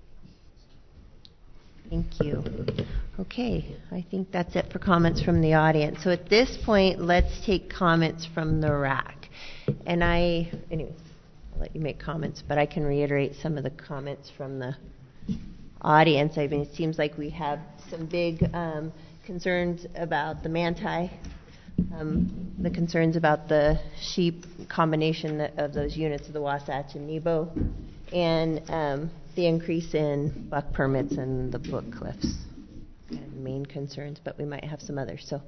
Thank you. Okay, I think that's it for comments from the audience. So at this point, let's take comments from the RAC. And anyways, I'll let you make comments, but I can reiterate some of the comments from the audience. I mean, it seems like we have some big concerns about the manti, the concerns about the sheep combination of those units of the Wasatch and Nebo, and the increase in buck permits and the book cliffs. Kind of main concerns, but we might have some others. So,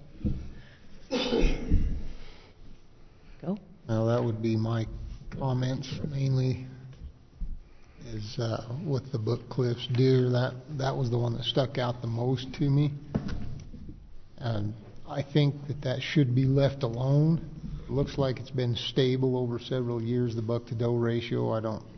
go. Well, that would be my comments mainly. Is with the book cliffs deer, that was the one that stuck out the most to me, and I think that should be left alone. It looks like it's been stable over several years, the buck to doe ratio.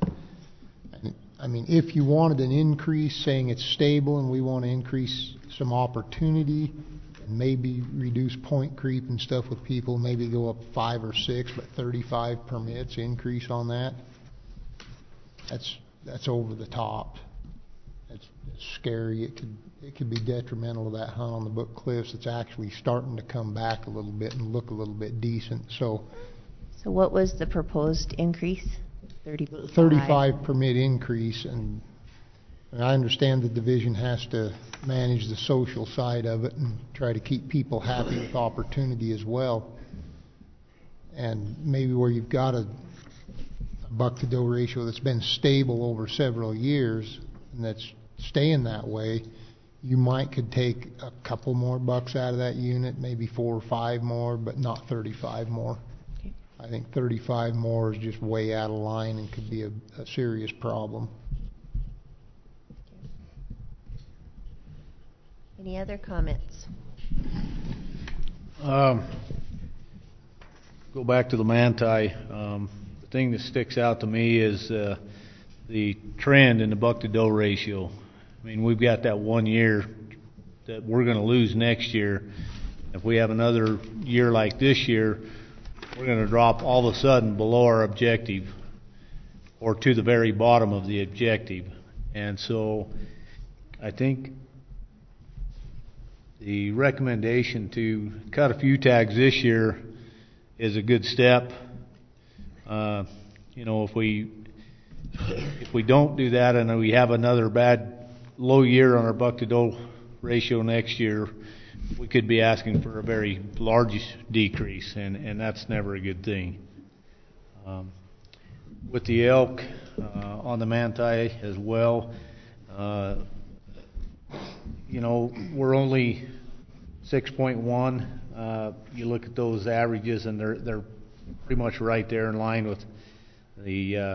I mean, if you wanted an increase, saying it's stable and we want to increase some opportunity and maybe reduce point creep and stuff with people, maybe go up 5 or 6, but 35 permits increase on that. That's over the top. It's scary. It could be detrimental to that hunt on the Book Cliffs. It's actually starting to come back a little bit and look a little bit decent. So what was the proposed increase? 35 permit increase, and I understand the division has to manage the social side of it and try to keep people happy with opportunity as well. And maybe where you've got a buck to doe ratio that's been stable over several years and that's staying that way, you could take a couple more bucks out of that unit, maybe 4 or 5 more, but not 35 more. Okay. I think 35 more is just way out of line and could be a serious problem. Any other comments? Go back to the manti. The thing that sticks out to me is the trend in the buck to doe ratio. I mean, we've got that 1 year that we're going to lose next year. If we have another year like this year, we're going to drop all of a sudden below our objective or to the very bottom of the objective. And so I think the recommendation to cut a few tags this year is a good step. If we don't do that and we have another bad low year on our buck to doe ratio next year, we could be asking for a very large decrease, and that's never a good thing. With the elk on the manti as well, we're only 6.1. You look at those averages, and they're pretty much right there in line with the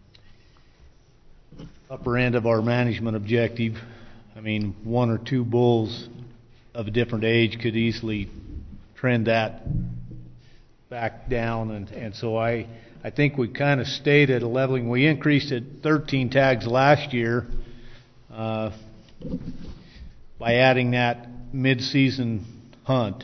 upper end of our management objective. I mean, 1 or 2 bulls of a different age could easily trend that back down, and so I think we kind of stayed at a leveling. We increased it 13 tags last year by adding that mid-season hunt,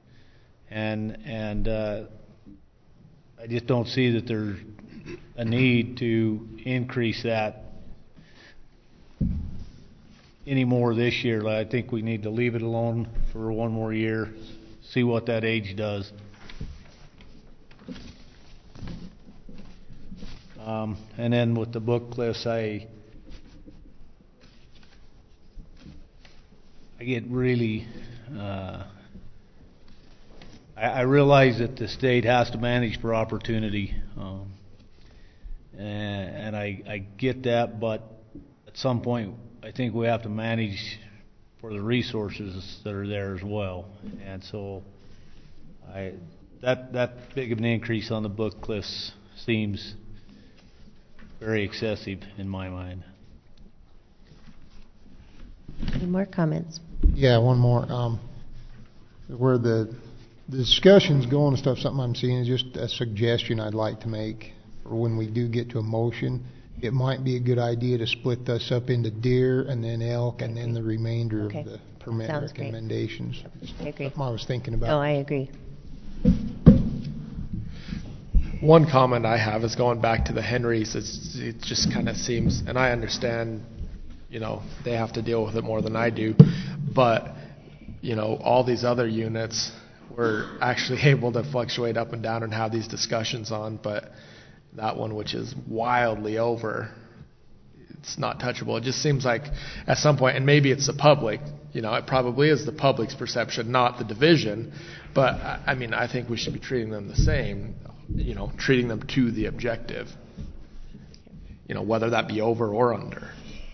and I just don't see that there's a need to increase that anymore this year. I think we need to leave it alone for one more year, see what that age does. And then with the book cliffs, I get really, I realize that the state has to manage for opportunity, and I get that, but at some point I think we have to manage for the resources that are there as well. And so that big of an increase on the book cliffs seems very excessive in my mind. Any more comments? Yeah, one more. Where the discussion's going and stuff, something I'm seeing is just a suggestion I'd like to make for when we do get to a motion. It might be a good idea to split this up into deer and then elk and then the remainder of the permit Sounds recommendations. I agree. Something I was thinking about. Oh, I agree. One comment I have is going back to the Henrys. It just kind of seems, and I understand, they have to deal with it more than I do, but, all these other units we're actually able to fluctuate up and down and have these discussions on, but that one, which is wildly over, it's not touchable. It just seems like at some point, and maybe it's the public, it probably is the public's perception, not the division, but I think we should be treating them the same, treating them to the objective, whether that be over or under.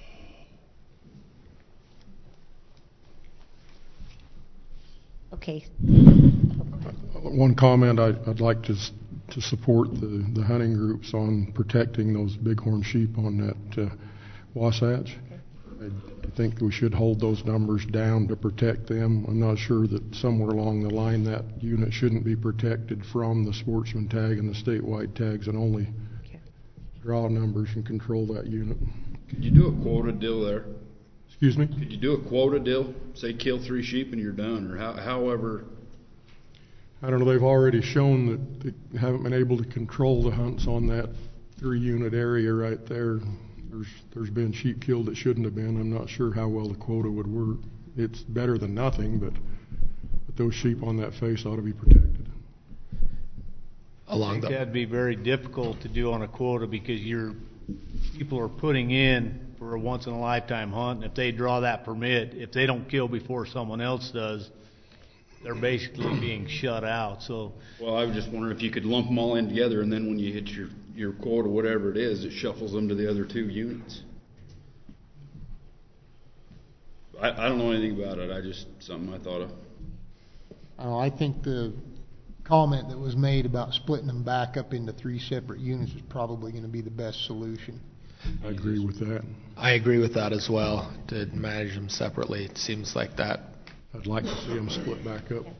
Okay. One comment I'd like to support the hunting groups on protecting those bighorn sheep on that Wasatch. I think we should hold those numbers down to protect them. I'm not sure that somewhere along the line that unit shouldn't be protected from the sportsman tag and the statewide tags and only draw numbers and control that unit. Could you do a quota deal there? Excuse me? Could you do a quota deal? Say kill 3 sheep and you're done, or however? I don't know. They've already shown that they haven't been able to control the hunts on that 3-unit area right there. There's been sheep killed that shouldn't have been. I'm not sure how well the quota would work. It's better than nothing, but those sheep on that face ought to be protected. I think that'd be very difficult to do on a quota because people are putting in for a once-in-a-lifetime hunt, and if they draw that permit, if they don't kill before someone else does, they're basically being shut out. So, well, I was just wondering if you could lump them all in together, and then when you hit your quota, whatever it is, it shuffles them to the other 2 units. I don't know anything about it. Something I thought of. I think the comment that was made about splitting them back up into 3 separate units is probably going to be the best solution. I agree with that. I agree with that as well, to manage them separately. It seems like that. I'd like to see them split back up.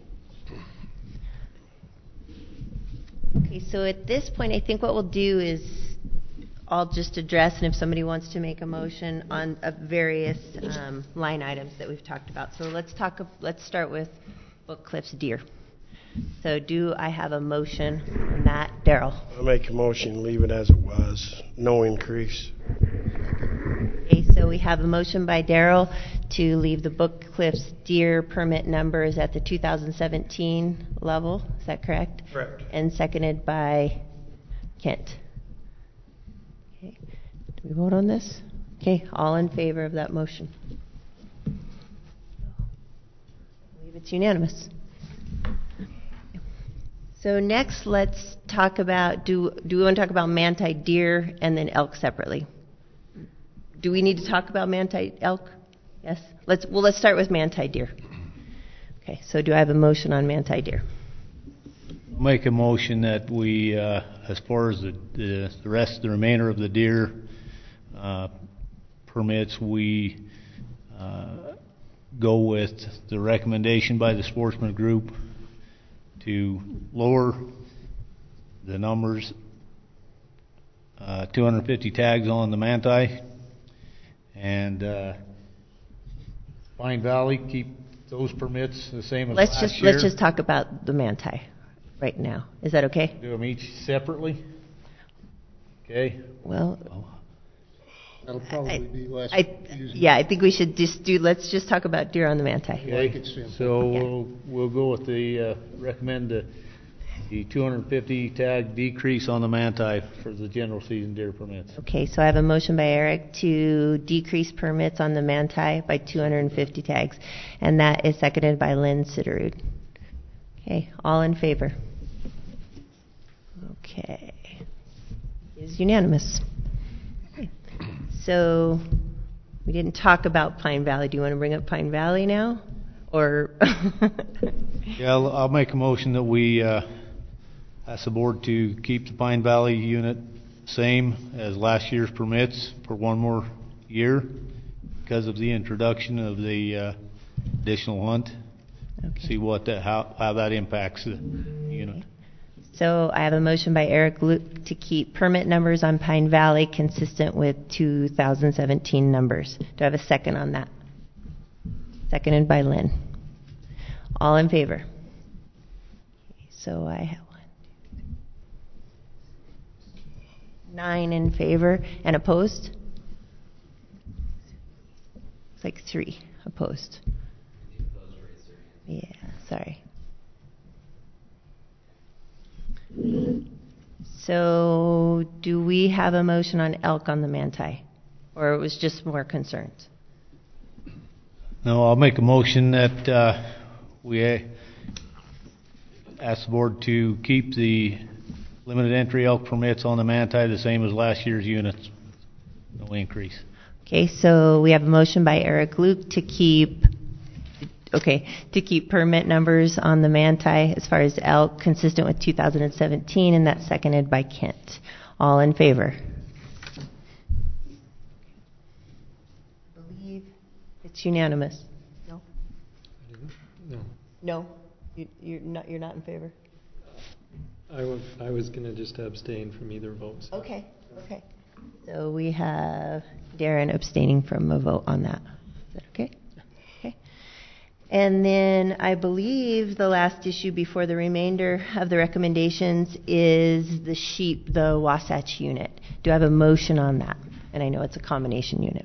Okay, so at this point, I think what we'll do is I'll just address, and if somebody wants to make a motion on various line items that we've talked about. So let's start with book cliffs deer. So do I have a motion on that? Darrell? I make a motion, leave it as it was, no increase. Okay, so we have a motion by Darrell to leave the book cliffs deer permit numbers at the 2017 level. Is that correct? Correct. And seconded by Kent. Okay. Do we vote on this? Okay, all in favor of that motion? I believe it's unanimous. So next, let's talk about, do we want to talk about manti deer and then elk separately? Do we need to talk about manti elk? Yes? Let's start with manti deer. Okay, so do I have a motion on manti deer? I'll make a motion that we, as far as the remainder of the deer permits, we go with the recommendation by the sportsman group to lower the numbers, 250 tags on the manti, and Pine Valley, keep those permits the same as last year. Let's just talk about the manti right now. Is that okay? Do them each separately? Okay. Well, That'll probably be less. I think we should let's just talk about deer on the Manti. Okay, so we'll go with recommend the 250 tag decrease on the Manti for the general season deer permits. Okay, so I have a motion by Eric to decrease permits on the Manti by 250 tags, and that is seconded by Lynn Sitterud. Okay, all in favor? Okay, is unanimous. Okay. So we didn't talk about Pine Valley. Do you want to bring up Pine Valley now, or? Yeah, I'll make a motion that we ask the board to keep the Pine Valley unit same as last year's permits for one more year because of the introduction of the additional hunt. Okay. See how that impacts the unit. So I have a motion by Eric Luke to keep permit numbers on Pine Valley consistent with 2017 numbers. Do I have a second on that? Seconded by Lynn. All in favor? So I have 9 in favor and opposed? It's like 3 opposed. Yeah, sorry. So do we have a motion on elk on the Manti? Or it was just more concerns? No, I'll make a motion that we ask the board to keep the limited entry elk permits on the Manti the same as last year's units. No increase. Okay, so we have a motion by Eric Luke to keep permit numbers on the Manti as far as elk consistent with 2017, and that's seconded by Kent. All in favor? I believe it's unanimous. No? No? You're not in favor? I was going to just abstain from either vote. So. Okay. So we have Darren abstaining from a vote on that. Is that okay? Okay. And then I believe the last issue before the remainder of the recommendations is the sheep, the Wasatch unit. Do I have a motion on that? And I know it's a combination unit.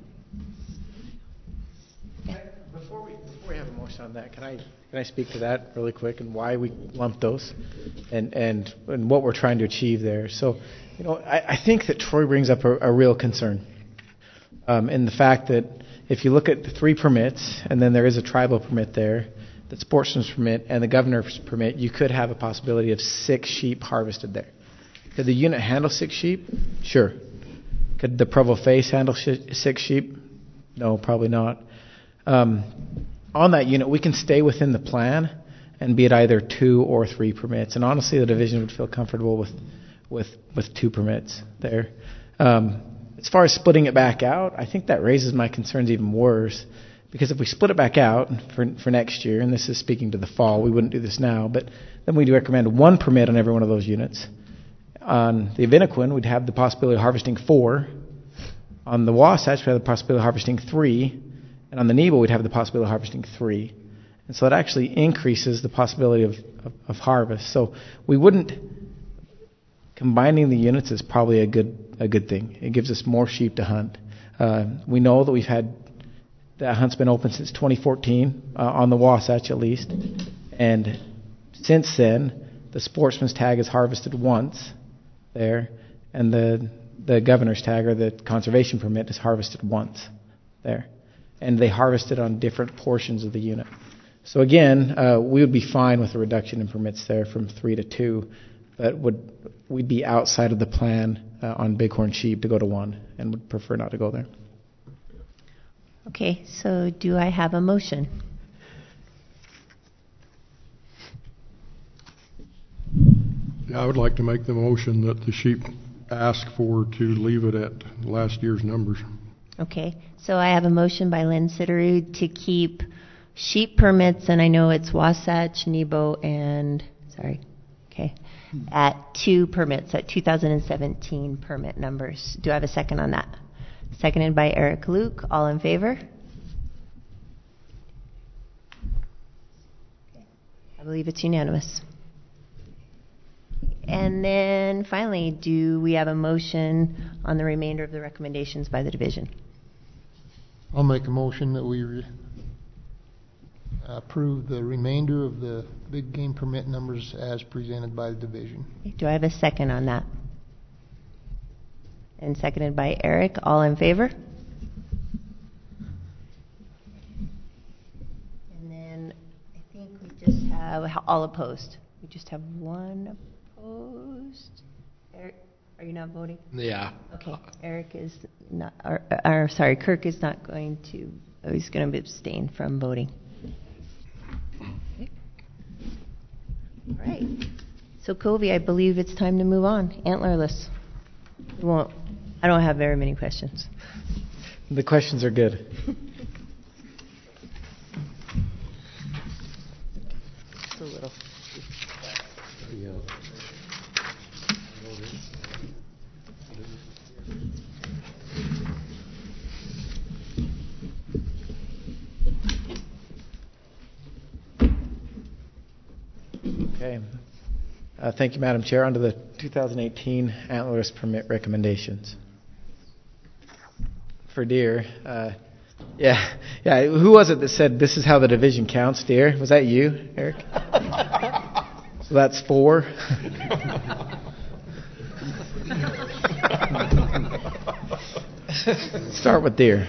Yeah. Before we have a motion on that, can I speak to that really quick and why we lumped those and what we're trying to achieve there? So, I think that Troy brings up a real concern in the fact that if you look at the 3 permits and then there is a tribal permit there, the sportsman's permit and the governor's permit, you could have a possibility of 6 sheep harvested there. Could the unit handle 6 sheep? Sure. Could the Provo Face handle 6 sheep? No, probably not. On that unit, we can stay within the plan and be at either 2 or 3 permits. And honestly, the division would feel comfortable with 2 permits there. As far as splitting it back out, I think that raises my concerns even worse. Because if we split it back out for next year, and this is speaking to the fall, we wouldn't do this now, but then we'd recommend 1 permit on every one of those units. On the Avinaquin, we'd have the possibility of harvesting 4. On the Wasatch, we'd have the possibility of harvesting 3. And on the Nebo, we'd have the possibility of harvesting 3. And so it actually increases the possibility of harvest. So we wouldn't... Combining the units is probably a good thing. It gives us more sheep to hunt. We know that that hunt's been open since 2014, on the Wasatch at least. And since then, the sportsman's tag is harvested once there, and the governor's tag, or the conservation permit, is harvested once there. And they harvested on different portions of the unit. So again, we would be fine with a reduction in permits there from 3 to 2, but we'd be outside of the plan on bighorn sheep to go to 1, and would prefer not to go there. Okay, so do I have a motion? Yeah, I would like to make the motion that the sheep ask for to leave it at last year's numbers. Okay, so I have a motion by Lynn Sitterud to keep sheep permits, and I know it's Wasatch, Nebo, at 2 permits, at 2017 permit numbers. Do I have a second on that? Seconded by Eric Luke. All in favor? I believe it's unanimous. And then finally, do we have a motion on the remainder of the recommendations by the division? I'll make a motion that we approve the remainder of the big game permit numbers as presented by the division. Do I have a second on that? And seconded by Eric. All in favor? And then I think we just have all opposed. We just have one opposed. Eric, are you not voting? Yeah. Okay. Eric is not, or sorry, Kirk is not going to, he's going to abstain from voting. Okay. All right. So Covey, I believe it's time to move on. Antlerless. I don't have very many questions. The questions are good. Just a little. Okay. Thank you, Madam Chair. On to the 2018 antlerless permit recommendations. For deer, yeah. Who was it that said this is how the division counts deer? Was that you, Eric? So that's 4. Start with deer.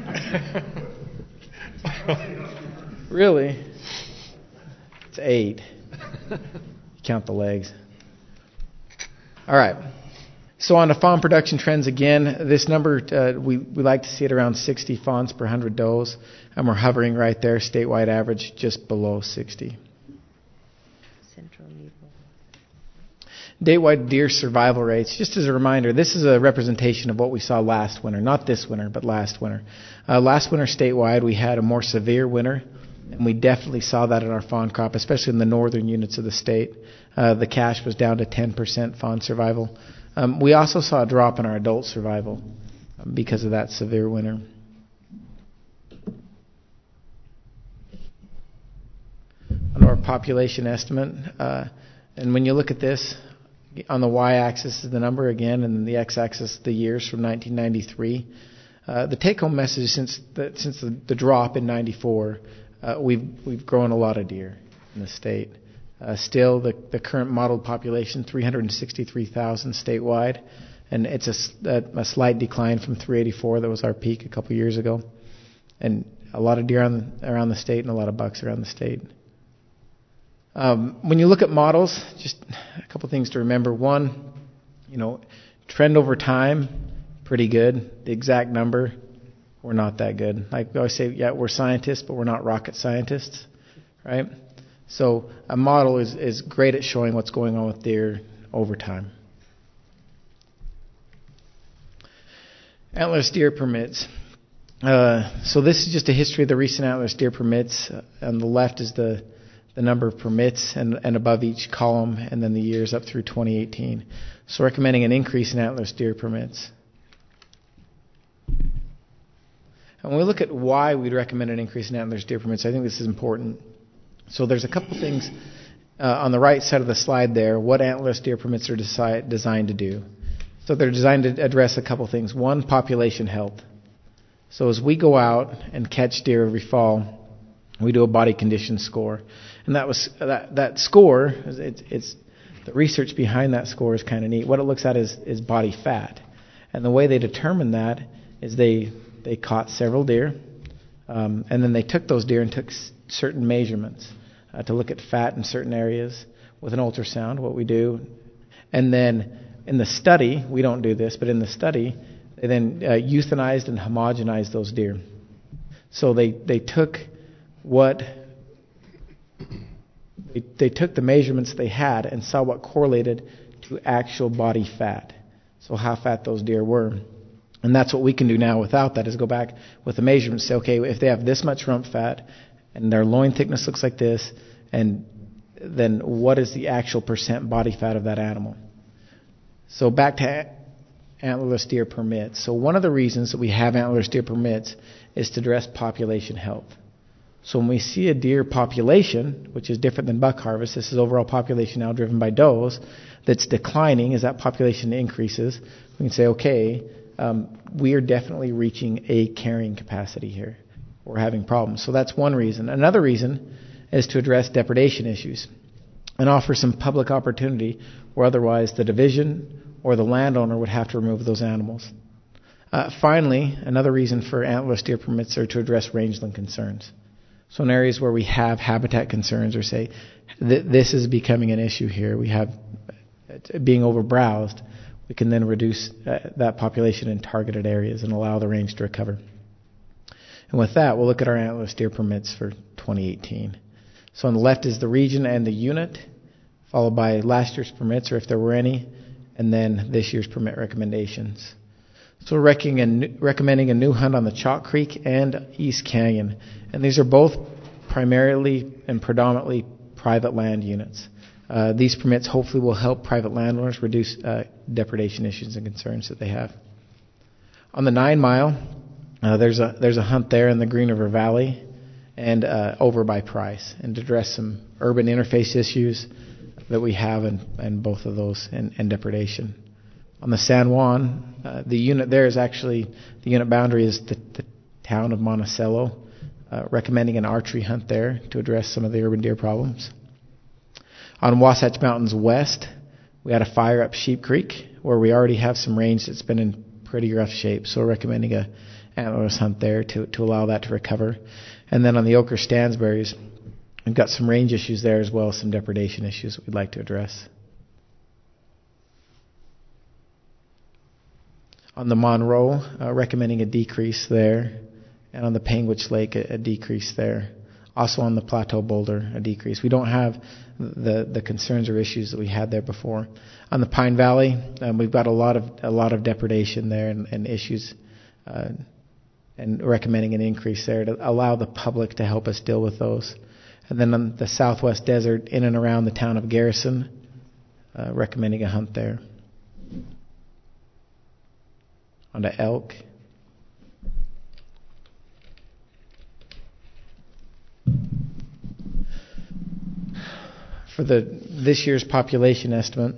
Really? It's 8. Count the legs. All right. So on to fawn production trends again, this number, we like to see it around 60 fawns per 100 does, and we're hovering right there, statewide average just below 60. Central Statewide deer survival rates, just as a reminder, this is a representation of what we saw last winter, not this winter, but last winter. Last winter statewide, we had a more severe winter, and we definitely saw that in our fawn crop, especially in the northern units of the state. The cache was down to 10% fawn survival. We also saw a drop in our adult survival because of that severe winter. On our population estimate, and when you look at this, on the y-axis is the number again, and then the x-axis the years from 1993. The take-home message since the drop in '94, we've grown a lot of deer in the state. Still, the current modeled population, 363,000 statewide, and it's a slight decline from 384 that was our peak a couple years ago. And a lot of deer around the state and a lot of bucks around the state. When you look at models, just a couple things to remember. One, trend over time, pretty good. The exact number, we're not that good. Like we always say, yeah, we're scientists, but we're not rocket scientists, right? So a model is great at showing what's going on with deer over time. Antlerless deer permits. So this is just a history of the recent antlerless deer permits. On the left is the number of permits, and above each column, and then the years up through 2018. So recommending an increase in antlerless deer permits. And when we look at why we'd recommend an increase in antlerless deer permits, I think this is important. So there's a couple things on the right side of the slide there, what antlerless deer permits are designed to do. So they're designed to address a couple things. One, population health. So as we go out and catch deer every fall, we do a body condition score. And that score, it's the research behind that score is kind of neat. What it looks at is body fat. And the way they determine that is they caught several deer, and then they took those deer and took certain measurements to look at fat in certain areas with an ultrasound, what we do. And then in the study, we don't do this, but in the study, they then euthanized and homogenized those deer. So they took they took the measurements they had and saw what correlated to actual body fat. So how fat those deer were. And that's what we can do now without that, is go back with the measurements, say, okay, if they have this much rump fat and their loin thickness looks like this, and then what is the actual percent body fat of that animal? So back to antlerless deer permits. So one of the reasons that we have antlerless deer permits is to address population health. So when we see a deer population, which is different than buck harvest, this is overall population now driven by does, that's declining as that population increases, we can say, okay, we are definitely reaching a carrying capacity here. We're having problems. So that's one reason. Another reason is to address depredation issues and offer some public opportunity where otherwise the division or the landowner would have to remove those animals. Finally, another reason for antlerless deer permits are to address rangeland concerns. So in areas where we have habitat concerns or say this is becoming an issue here, we have being overbrowsed, we can then reduce that population in targeted areas and allow the range to recover. And with that, we'll look at our antlerless deer permits for 2018. So on the left is the region and the unit, followed by last year's permits, or if there were any, and then this year's permit recommendations. So we're recommending a new hunt on the Chalk Creek and East Canyon. And these are both primarily and predominantly private land units. These permits hopefully will help private landowners reduce depredation issues and concerns that they have. On the 9 Mile, there's a hunt there in the Green River Valley and over by Price, and to address some urban interface issues that we have in both of those and depredation. On the San Juan, the unit there is actually, the unit boundary is the town of Monticello, recommending an archery hunt there to address some of the urban deer problems. On Wasatch Mountains West, we had a fire up Sheep Creek where we already have some range that's been in pretty rough shape, so we're recommending a antlerless hunt there to allow that to recover. And then on the Ochre Stansberries, we've got some range issues there as well as some depredation issues that we'd like to address. On the Monroe, recommending a decrease there, and on the Panguitch Lake, a decrease there. Also on the Plateau Boulder, a decrease. We don't have the concerns or issues that we had there before. On the Pine Valley, we've got a lot of depredation there and issues, and recommending an increase there to allow the public to help us deal with those. And then on the Southwest Desert, in and around the town of Garrison, recommending a hunt there. On to elk. For this year's population estimate,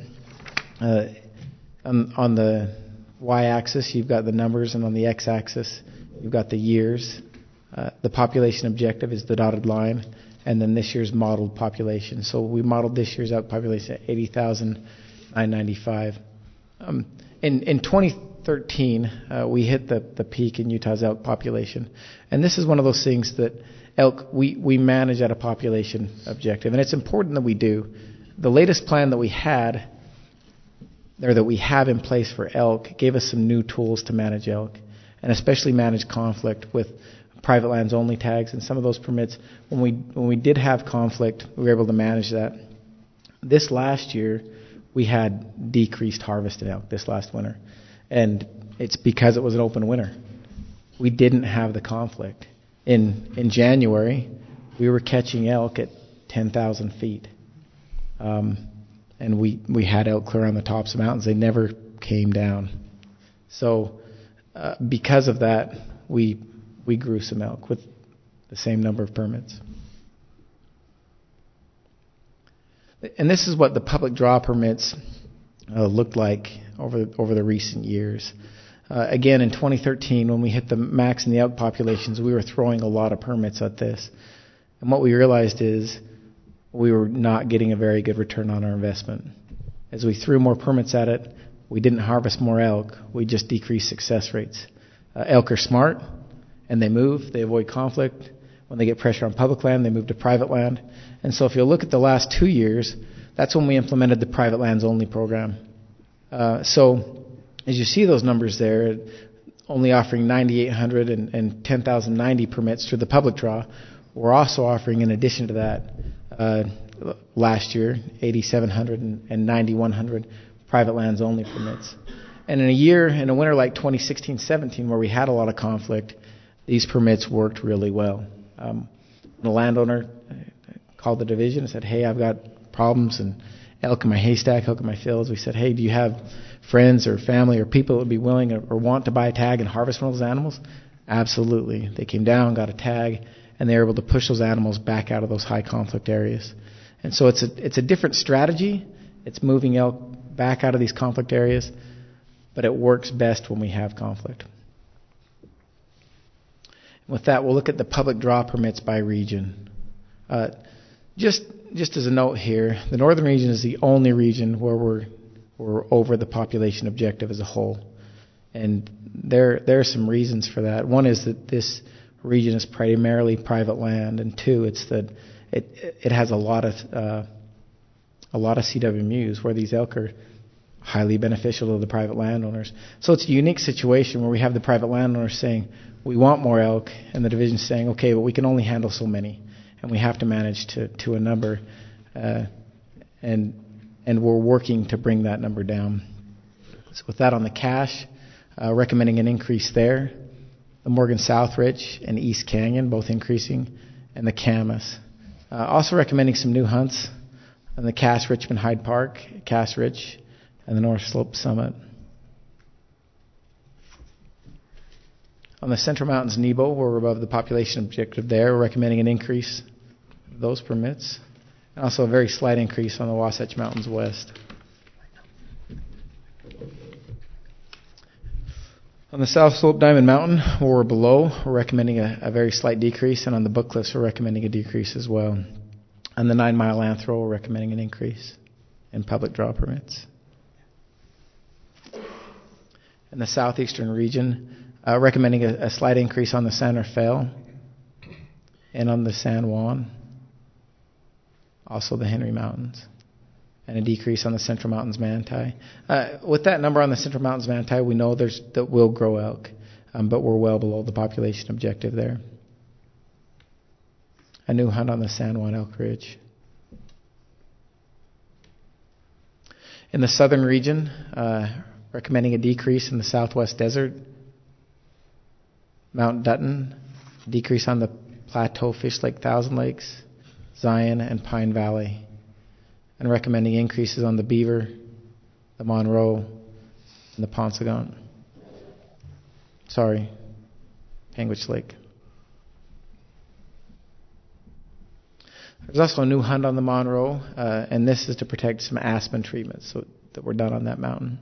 on the y-axis you've got the numbers, and on the x-axis you've got the years. The population objective is the dotted line, and then this year's modeled population. So we modeled this year's elk population at 80,995. In 2013, we hit the peak in Utah's elk population, and this is one of those things that elk, we manage at a population objective, and it's important that we do. The latest plan that we had, or that we have in place for elk, gave us some new tools to manage elk, and especially manage conflict with private lands only tags and some of those permits. When we did have conflict, we were able to manage that. This last year, we had decreased harvest in elk this last winter, and it's because it was an open winter. We didn't have the conflict. In January, we were catching elk at 10,000 feet. And we had elk clear on the tops of mountains. They never came down. So because of that, we grew some elk with the same number of permits. And this is what the public draw permits looked like over the recent years. Again, in 2013, when we hit the max in the elk populations, we were throwing a lot of permits at this. And what we realized is we were not getting a very good return on our investment. As we threw more permits at it, we didn't harvest more elk. We just decreased success rates. Elk are smart, and they move. They avoid conflict. When they get pressure on public land, they move to private land. And so if you look at the last 2 years, that's when we implemented the private lands only program. So as you see those numbers there, only offering 9,800 and 10,090 permits through the public draw, we're also offering, in addition to that, last year, 8,700 and 9,100 private lands only permits. And in a winter like 2016-17, where we had a lot of conflict, these permits worked really well. The landowner called the division and said, hey, I've got problems and elk in my haystack, elk in my fields. We said, hey, do you have friends or family or people that would be willing or want to buy a tag and harvest one of those animals? Absolutely. They came down, got a tag, and they're able to push those animals back out of those high conflict areas. And so it's a different strategy. It's moving elk back out of these conflict areas, but it works best when we have conflict. With that, we'll look at the public draw permits by region. Just as a note here, the northern region is the only region where we're over the population objective as a whole. And there are some reasons for that. One is that this region is primarily private land, and two, it's that it has a lot of CWMUs where these elk are highly beneficial to the private landowners. So it's a unique situation where we have the private landowners saying, we want more elk, and the division saying, okay, but we can only handle so many, and we have to manage to a number, and we're working to bring that number down. So with that on the cache, recommending an increase there. The Morgan Southridge and East Canyon, both increasing, and the Camas. Also recommending some new hunts on the Cass Richmond Hyde Park, Cass Ridge, and the North Slope Summit. On the Central Mountains Nebo, where we're above the population objective there, we're recommending an increase of those permits. And also a very slight increase on the Wasatch Mountains West. On the South Slope Diamond Mountain, where we're below, we're recommending a very slight decrease, and on the Book Cliffs, we're recommending a decrease as well. On the 9 Mile Anthro, we're recommending an increase in public draw permits. In the southeastern region, recommending a slight increase on the San Rafael and on the San Juan, also the Henry Mountains, and a decrease on the Central Mountains Manti. With that number on the Central Mountains Manti, we know that will grow elk, but we're well below the population objective there. A new hunt on the San Juan Elk Ridge. In the southern region, recommending a decrease in the Southwest Desert, Mount Dutton, decrease on the Plateau Fish Lake, Thousand Lakes, Zion, and Pine Valley, and recommending increases on the Beaver, the Monroe, and the Paunsaugunt. Panguitch Lake. There's also a new hunt on the Monroe, and this is to protect some aspen treatments that were done on that mountain.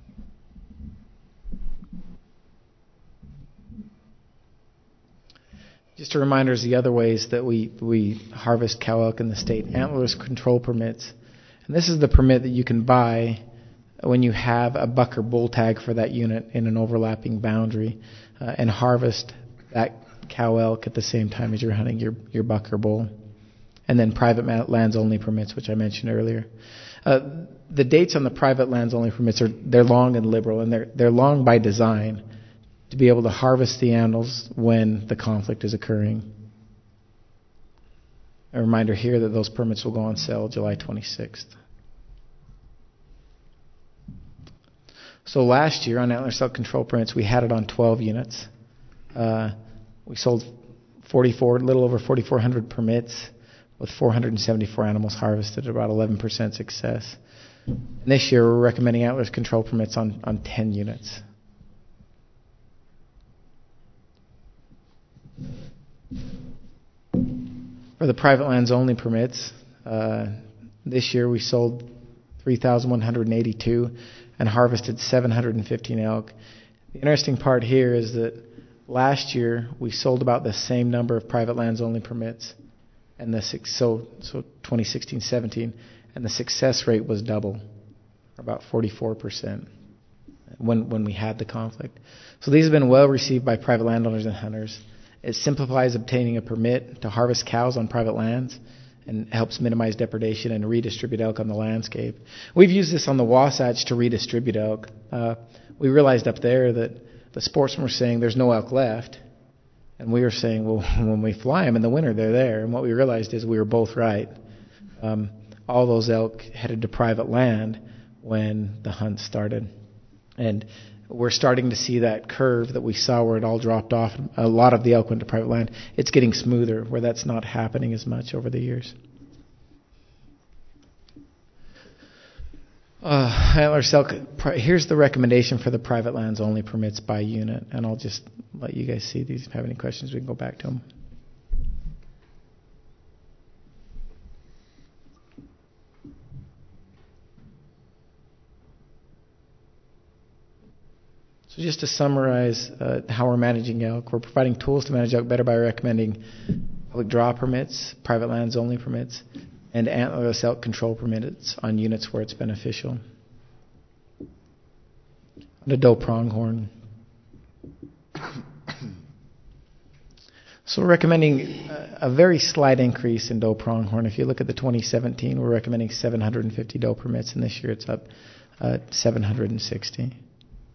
Just a reminder is the other ways that we harvest cow elk in the state. Antlerless control permits. And this is the permit that you can buy when you have a buck or bull tag for that unit in an overlapping boundary, and harvest that cow elk at the same time as you're hunting your buck or bull. And then private lands only permits, which I mentioned earlier. The dates on the private lands only permits they're long and liberal, and they're long by design to be able to harvest the animals when the conflict is occurring. A reminder here that those permits will go on sale July 26th. So last year on antler elk control permits, we had it on 12 units. We sold a little over 4,400 permits with 474 animals harvested, about 11% success. And this year we're recommending antlers control permits on 10 units. For the private lands only permits, this year we sold 3,182 and harvested 715 elk. The interesting part here is that last year we sold about the same number of private lands only permits, and so 2016-17, and the success rate was double, about 44%, when we had the conflict. So these have been well received by private landowners and hunters. It simplifies obtaining a permit to harvest cows on private lands and helps minimize depredation and redistribute elk on the landscape. We've used this on the Wasatch to redistribute elk. We realized up there that the sportsmen were saying there's no elk left, and we were saying, well, when we fly them in the winter, they're there. And what we realized is we were both right. All those elk headed to private land when the hunt started. And we're starting to see that curve that we saw where it all dropped off. A lot of the elk went to private land. It's getting smoother where that's not happening as much over the years. Here's the recommendation for the private lands only permits by unit, and I'll just let you guys see these. If you have any questions, we can go back to them. So just to summarize how we're managing elk, we're providing tools to manage elk better by recommending public draw permits, private lands only permits, and antlerless elk control permits on units where it's beneficial. The doe pronghorn. So we're recommending a very slight increase in doe pronghorn. If you look at the 2017, we're recommending 750 doe permits, and this year it's up 760.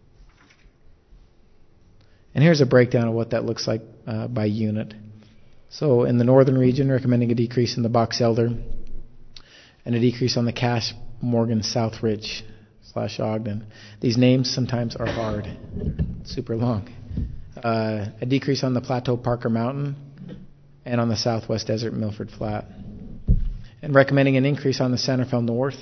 And here's a breakdown of what that looks like by unit. So in the northern region, recommending a decrease in the box elder and a decrease on the Cass Morgan South Ridge / Ogden. These names sometimes are hard, super long. A decrease on the Plateau Parker Mountain and on the Southwest Desert Milford Flat. And recommending an increase on the Santa Fe North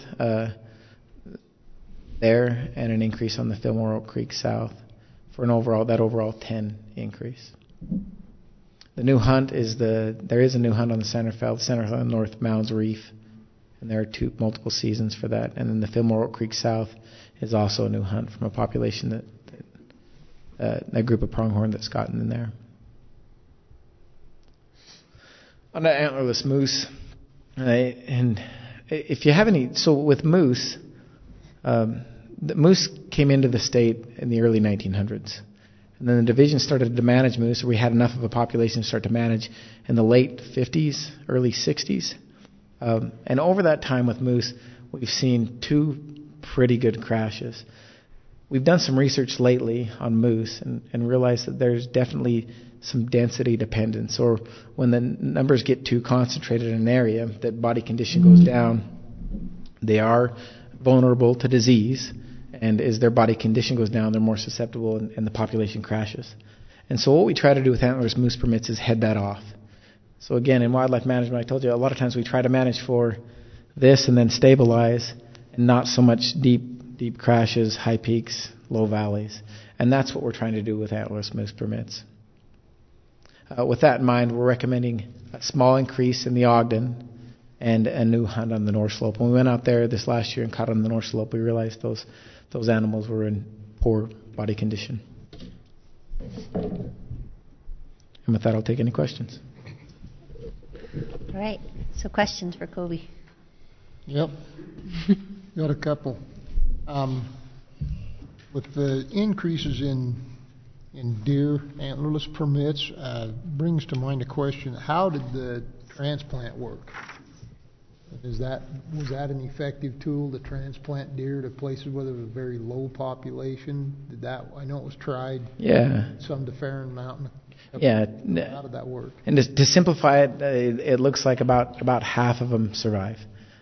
there, and an increase on the Fillmore Oak Creek South for an overall 10 increase. The new hunt there is a new hunt on the Santa Fe North Mounds Reef, and there are multiple seasons for that. And then the Fillmore Oak Creek South is also a new hunt from a population that group of pronghorn that's gotten in there. On the antlerless moose, and if you have any, so with moose, the moose came into the state in the early 1900s. And then the division started to manage moose, or we had enough of a population to start to manage in the late 50s, early 60s. And over that time with moose, we've seen 2 pretty good crashes. We've done some research lately on moose and realized that there's definitely some density dependence, or when the numbers get too concentrated in an area, that body condition goes down, they are vulnerable to disease, and as their body condition goes down, they're more susceptible and the population crashes. And so what we try to do with antlerless moose permits is head that off. So again, in wildlife management, I told you a lot of times we try to manage for this and then stabilize, and not so much deep crashes, high peaks, low valleys. And that's what we're trying to do with antlerless moose permits. With that in mind, we're recommending a small increase in the Ogden and a new hunt on the North Slope. When we went out there this last year and caught on the North Slope, we realized those animals were in poor body condition. And with that, I'll take any questions. All right. So questions for Kobe? Yep. Got a couple. With the increases in deer antlerless permits, brings to mind a question: how did the transplant work? Was that an effective tool to transplant deer to places where there was a very low population? I know it was tried. Yeah. Some to Farron Mountain. Yeah. How did that work? And to simplify it, it looks like about half of them survive.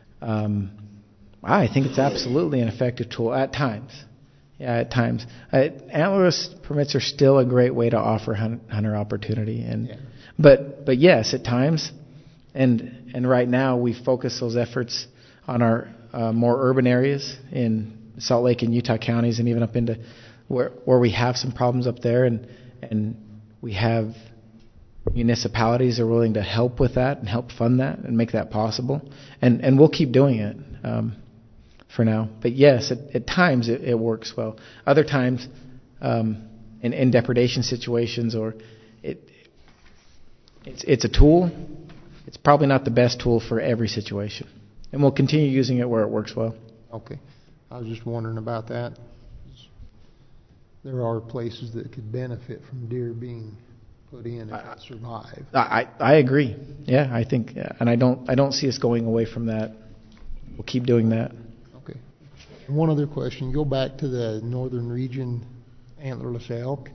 I think it's absolutely an effective tool at times. Yeah, at times. Antlerless permits are still a great way to offer hunter opportunity, but yes, at times. And right now we focus those efforts on our more urban areas in Salt Lake and Utah counties, and even up into where we have some problems up there, and we have municipalities that are willing to help with that and help fund that and make that possible. And we'll keep doing it for now. But yes, at times it works well. Other times, in depredation situations, or it's a tool. It's probably not the best tool for every situation, and we'll continue using it where it works well. Okay. I was just wondering about that. There are places that could benefit from deer being put in if they survive. I agree. Yeah, I think, and I don't see us going away from that. We'll keep doing that. Okay. And one other question. Go back to the northern region antlerless elk.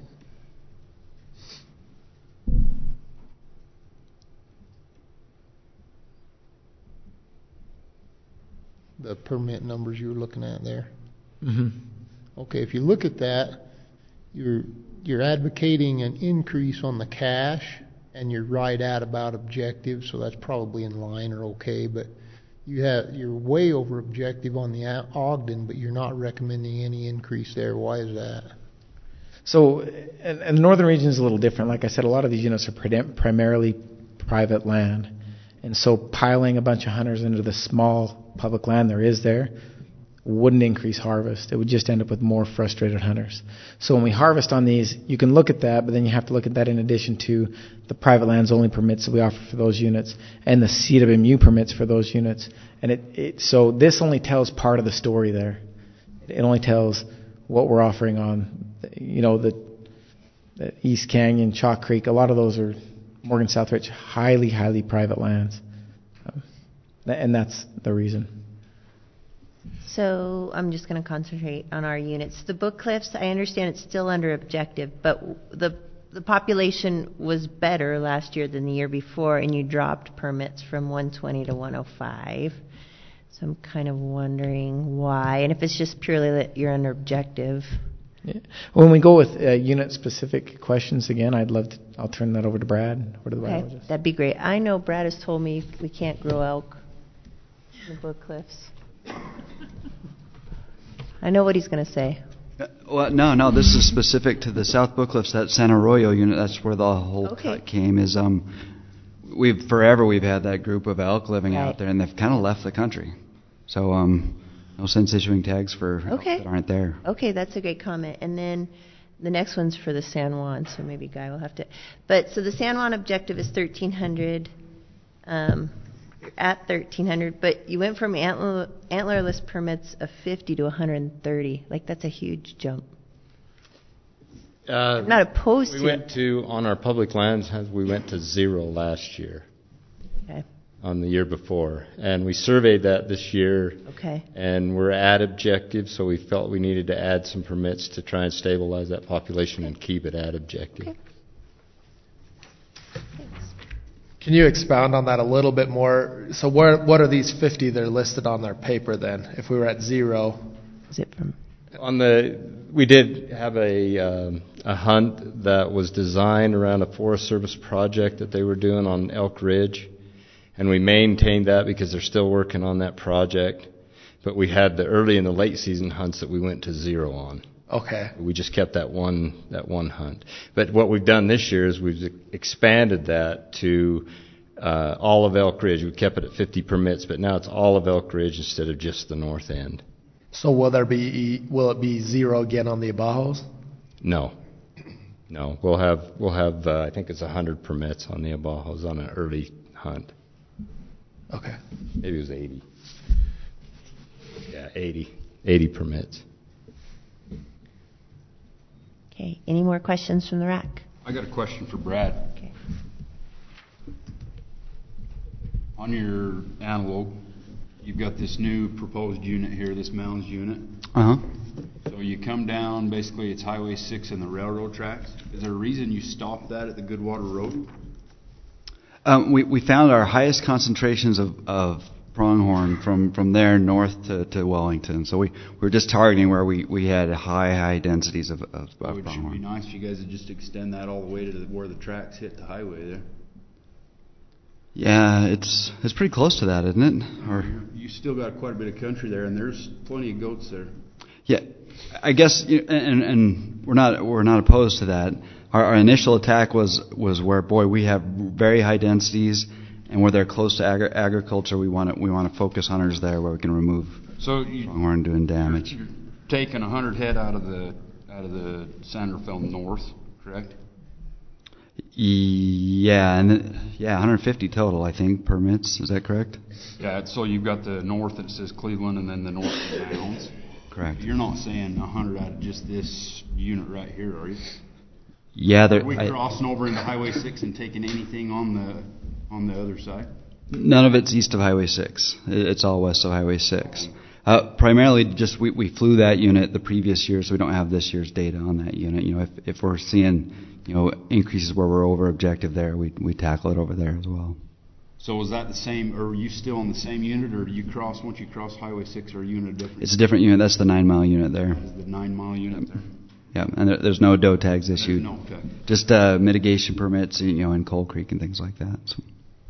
The permit numbers you were looking at there. Mm-hmm. Okay, if you look at that, you're advocating an increase on the cash, and you're right at about objective, so that's probably in line or okay. But you're way over objective on the Ogden, but you're not recommending any increase there. Why is that? So, and the northern region is a little different. Like I said, a lot of these units are primarily private land. And so piling a bunch of hunters into the small public land there is there wouldn't increase harvest. It would just end up with more frustrated hunters. So when we harvest on these, you can look at that, but then you have to look at that in addition to the private lands only permits that we offer for those units and the CWMU permits for those units. And so this only tells part of the story there. It only tells what we're offering on, the East Canyon, Chalk Creek. A lot of those are Morgan Southridge, highly, highly private lands. And that's the reason. So I'm just going to concentrate on our units. The Book Cliffs, I understand it's still under objective, but the population was better last year than the year before, and you dropped permits from 120 to 105. So I'm kind of wondering why, and if it's just purely that you're under objective. Yeah. When we go with unit-specific questions again, I'll turn that over to Brad or to the biologist. That'd be great. I know Brad has told me we can't grow elk in the Book Cliffs. I know what he's going to say. Well, no, this is specific to the South Book Cliffs, that San Arroyo unit. That's where the whole cut came. We've had that group of elk living out there, and they've kind of left the country. So no sense issuing tags for elk that aren't there. Okay, that's a great comment. And then the next one's for the San Juan, so maybe Guy will have to. But so the San Juan objective is 1,300. You're at 1,300, but you went from antlerless permits of 50 to 130. Like, that's a huge jump. I'm not opposed to. On our public lands, we went to 0 last year. Okay. On the year before. And we surveyed that this year. Okay. And we're at objective, so we felt we needed to add some permits to try and stabilize that population and keep it at objective. Okay. Can you expound on that a little bit more? So what are these 50 that are listed on their paper then? If we were at 0, is it from? We did have a hunt that was designed around a Forest Service project that they were doing on Elk Ridge, and we maintained that because they're still working on that project. But we had the early and the late season hunts that we went to 0 on. Okay. We just kept that one hunt. But what we've done this year is we've expanded that to all of Elk Ridge. We kept it at 50 permits, but now it's all of Elk Ridge instead of just the north end. So will it be 0 again on the Abajos? No. We'll have I think it's 100 permits on the Abajos on an early hunt. Okay. Maybe it was 80. Yeah, 80 permits. Okay. Any more questions from the RAC? I got a question for Brad. Okay. On your antelope, you've got this new proposed unit here, this Mounds unit. Uh-huh. So you come down, basically it's Highway 6 and the railroad tracks. Is there a reason you stopped that at the Goodwater Road? We found our highest concentrations of pronghorn from there north to Wellington. So we were just targeting where we had high densities of pronghorn. It should be nice if you guys would just extend that all the way to where the tracks hit the highway there. Yeah, it's pretty close to that, isn't it? Or you still got quite a bit of country there, and there's plenty of goats there. Yeah, I guess, and we're not opposed to that. Our initial attack was where we have very high densities, and where they're close to agriculture, we want to focus hunters there where we can remove pronghorn doing damage. You're taking 100 head out of the Sanderfell North, correct? Yeah, 150 total, I think, permits. Is that correct? Yeah, so you've got the north that says Cleveland, and then the north of Mounds. Correct. You're not saying 100 out of just this unit right here, are you? Yeah, are we crossing over into Highway 6 and taking anything on the other side? None of it's east of Highway 6. It's all west of Highway 6. Primarily, just we flew that unit the previous year, so we don't have this year's data on that unit. If we're seeing increases where we're over objective there, we tackle it over there as well. So is that the same? Or are you still on the same unit, or do you once you cross Highway 6, or a unit different? It's a different unit. That's the 9-mile unit there. That is the 9-mile unit there. Yeah, and there's no doe tags issued. No, okay. Just mitigation permits, in Coal Creek and things like that. So.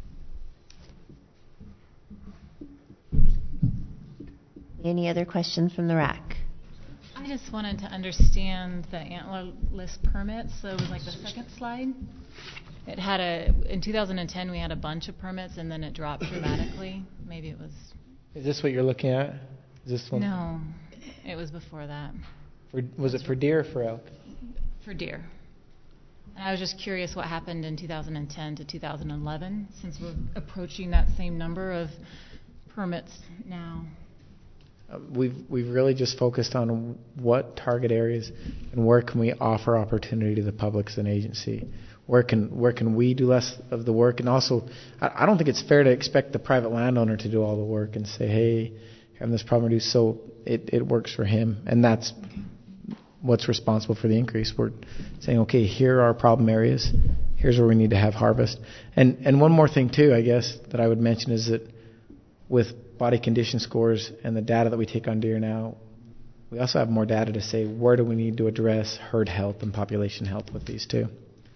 Any other questions from the RAC? I just wanted to understand the antlerless permits. So it was like the second slide. It had in 2010 we had a bunch of permits and then it dropped dramatically. Maybe it was. Is this what you're looking at? Is this one? No, it was before that. Was it for deer or for elk? For deer. And I was just curious what happened in 2010 to 2011, since we're approaching that same number of permits now. We've really just focused on what target areas and where can we offer opportunity to the public as an agency. Where can we do less of the work? And also, I don't think it's fair to expect the private landowner to do all the work and say, hey, having this problem reduced, so it works for him. And that's what's responsible for the increase. We're saying, okay, here are our problem areas. Here's where we need to have harvest. And one more thing, too, I guess, that I would mention is that with body condition scores and the data that we take on deer now, we also have more data to say where do we need to address herd health and population health with these, too.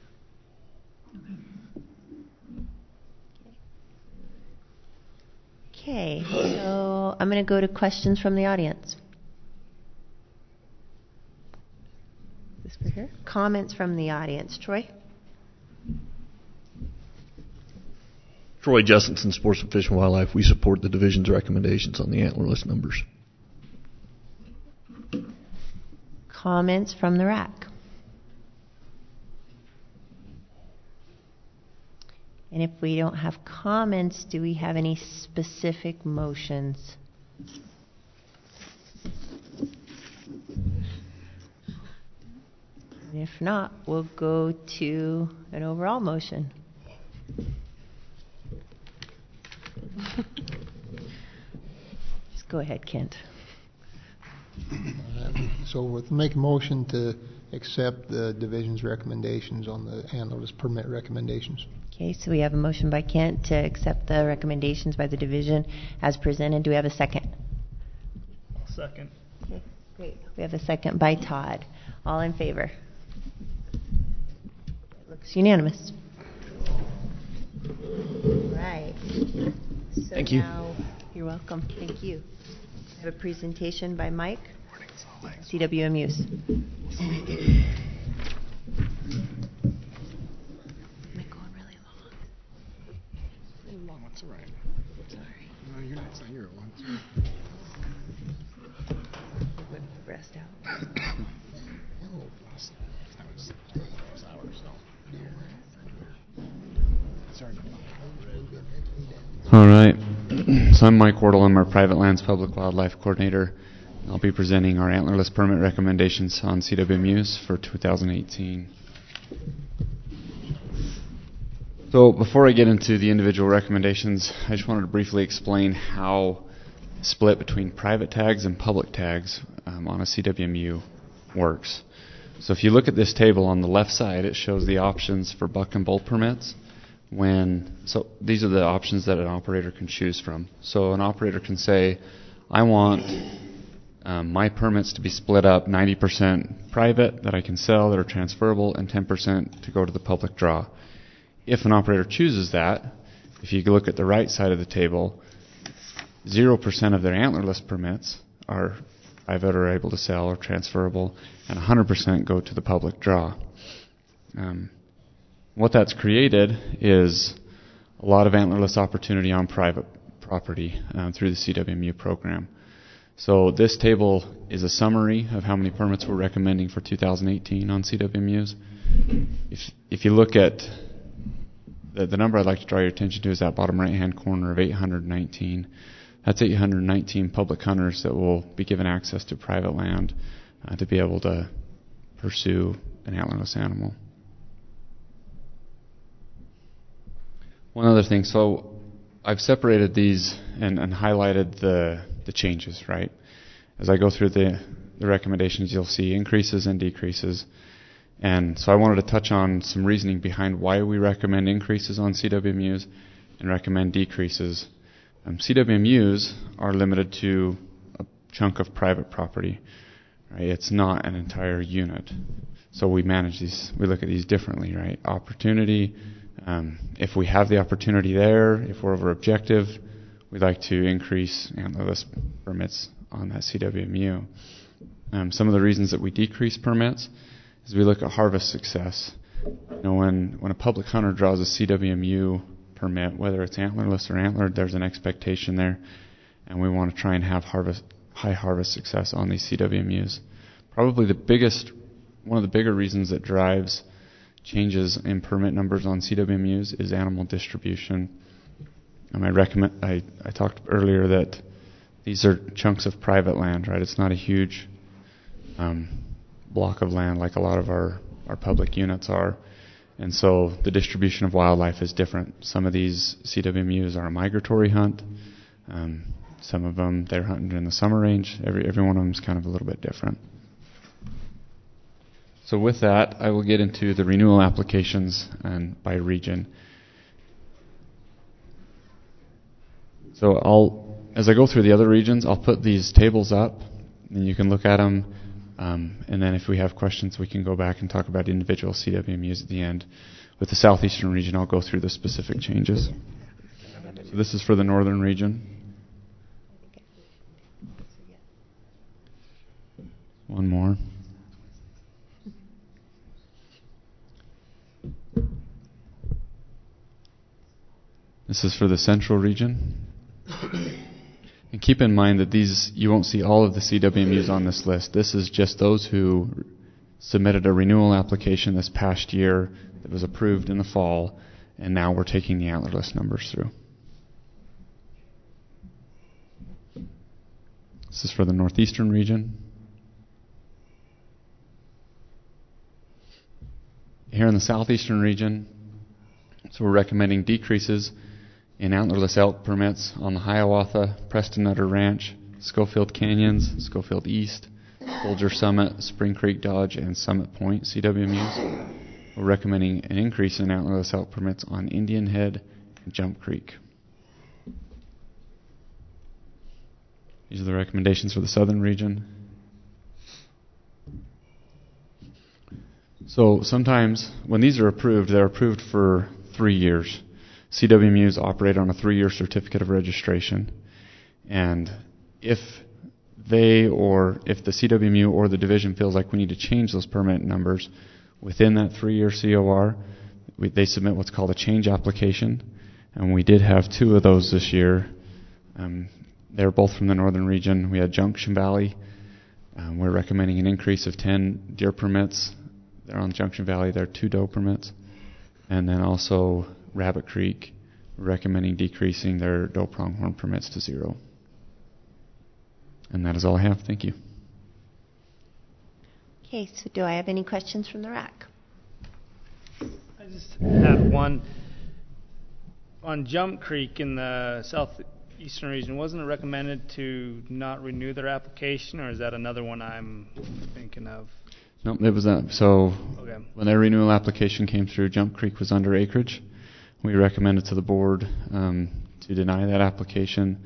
Okay, so I'm going to go to questions from the audience. This for here. Comments from the audience. Troy? Troy Justinson, Sports and Fish and Wildlife. We support the division's recommendations on the antlerless numbers. Comments from the RAC? And if we don't have comments, do we have any specific motions? And if not, we'll go to an overall motion. Just go ahead, Kent. So we'll make a motion to accept the division's recommendations on the antlerless permit recommendations. Okay, so we have a motion by Kent to accept the recommendations by the division as presented. Do we have a second? Second. Okay, great. We have a second by Todd. All in favor? It looks unanimous. Right. So Thank you. Now, you're welcome. Thank you. I have a presentation by Mike, CWMUs. That's all right. Sorry. No, you're not. It's not your one. Rest out. All right. So I'm Mike Wardle. I'm our Private Lands Public Wildlife Coordinator. I'll be presenting our antlerless permit recommendations on CWMUs for 2018. So before I get into the individual recommendations, I just wanted to briefly explain how the split between private tags and public tags on a CWMU works. So if you look at this table on the left side, it shows the options for buck and bull permits. So these are the options that an operator can choose from. So an operator can say, I want my permits to be split up 90% private that I can sell that are transferable and 10% to go to the public draw. If an operator chooses that, if you look at the right side of the table, 0% of their antlerless permits are private or able to sell or transferable, and 100% go to the public draw. What that's created is a lot of antlerless opportunity on private property through the CWMU program. So this table is a summary of how many permits we're recommending for 2018 on CWMUs. If you look at the number I'd like to draw your attention to is that bottom right-hand corner of 819. That's 819 public hunters that will be given access to private land to be able to pursue an antlerless animal. One other thing, so I've separated these and highlighted the changes, right? As I go through the recommendations, you'll see increases and decreases. And so I wanted to touch on some reasoning behind why we recommend increases on CWMUs and recommend decreases. CWMUs are limited to a chunk of private property, right? It's not an entire unit. So we manage these, we look at these differently, right? Opportunity, if we have the opportunity there, if we're over objective, we'd like to increase antlerless permits on that CWMU. Some of the reasons that we decrease permits is we look at harvest success. You know, when a public hunter draws a CWMU permit, whether it's antlerless or antlered, there's an expectation there, and we want to try and have high harvest success on these CWMUs. Probably one of the bigger reasons that drives changes in permit numbers on CWMUs is animal distribution. I talked earlier that these are chunks of private land, right? It's not a huge block of land like a lot of our public units are. And so the distribution of wildlife is different. Some of these CWMUs are a migratory hunt. Some of them, they're hunting in the summer range. Every one of them is kind of a little bit different. So with that, I will get into the renewal applications and by region. So as I go through the other regions, I'll put these tables up, and you can look at them. And then if we have questions, we can go back and talk about individual CWMUs at the end. With the Southeastern region, I'll go through the specific changes. So this is for the Northern region. One more. This is for the Central region. And keep in mind that you won't see all of the CWMUs on this list. This is just those who submitted a renewal application this past year that was approved in the fall, and now we're taking the antler list numbers through. This is for the Northeastern region. Here in the Southeastern region, so we're recommending decreases in antlerless elk permits on the Hiawatha, Preston Nutter Ranch, Schofield Canyons, Schofield East, Folger Summit, Spring Creek Dodge, and Summit Point CWMUs. We're recommending an increase in antlerless elk permits on Indian Head and Jump Creek. These are the recommendations for the Southern region. So sometimes when these are approved, they're approved for 3 years. CWMUs operate on a 3-year certificate of registration, and if the CWMU or the division feels like we need to change those permit numbers within that 3-year COR, they submit what's called a change application, and we did have 2 of those this year. They're both from the Northern region. We had Junction Valley. We're recommending an increase of 10 deer permits. They're on Junction Valley. They're 2 doe permits, and then also Rabbit Creek, recommending decreasing their doe pronghorn permits to 0. And that is all I have. Thank you. Okay, so do I have any questions from the RAC? I just had one. On Jump Creek in the Southeastern region, wasn't it recommended to not renew their application, or is that another one I'm thinking of? No, it was that. So okay. When their renewal application came through, Jump Creek was under acreage. We recommended to the board to deny that application.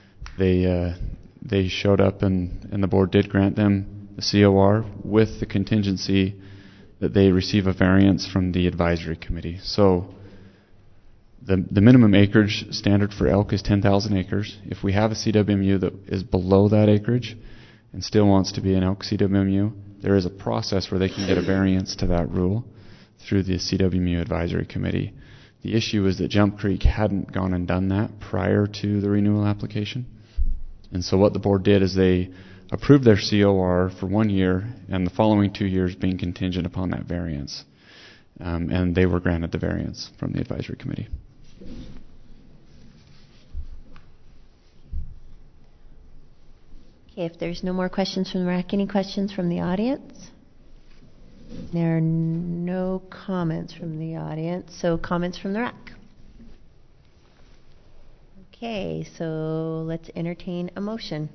They showed up, and the board did grant them the COR with the contingency that they receive a variance from the advisory committee. So the minimum acreage standard for elk is 10,000 acres. If we have a CWMU that is below that acreage and still wants to be an elk CWMU, there is a process where they can get a variance to that rule through the CWMU advisory committee. The issue is that Jump Creek hadn't gone and done that prior to the renewal application. And so what the board did is they approved their COR for 1 year, and the following 2 years being contingent upon that variance. And they were granted the variance from the advisory committee. Okay, if there's no more questions from the RAC, any questions from the audience? There are no comments from the audience, so comments from the RAC. Okay, so let's entertain a motion.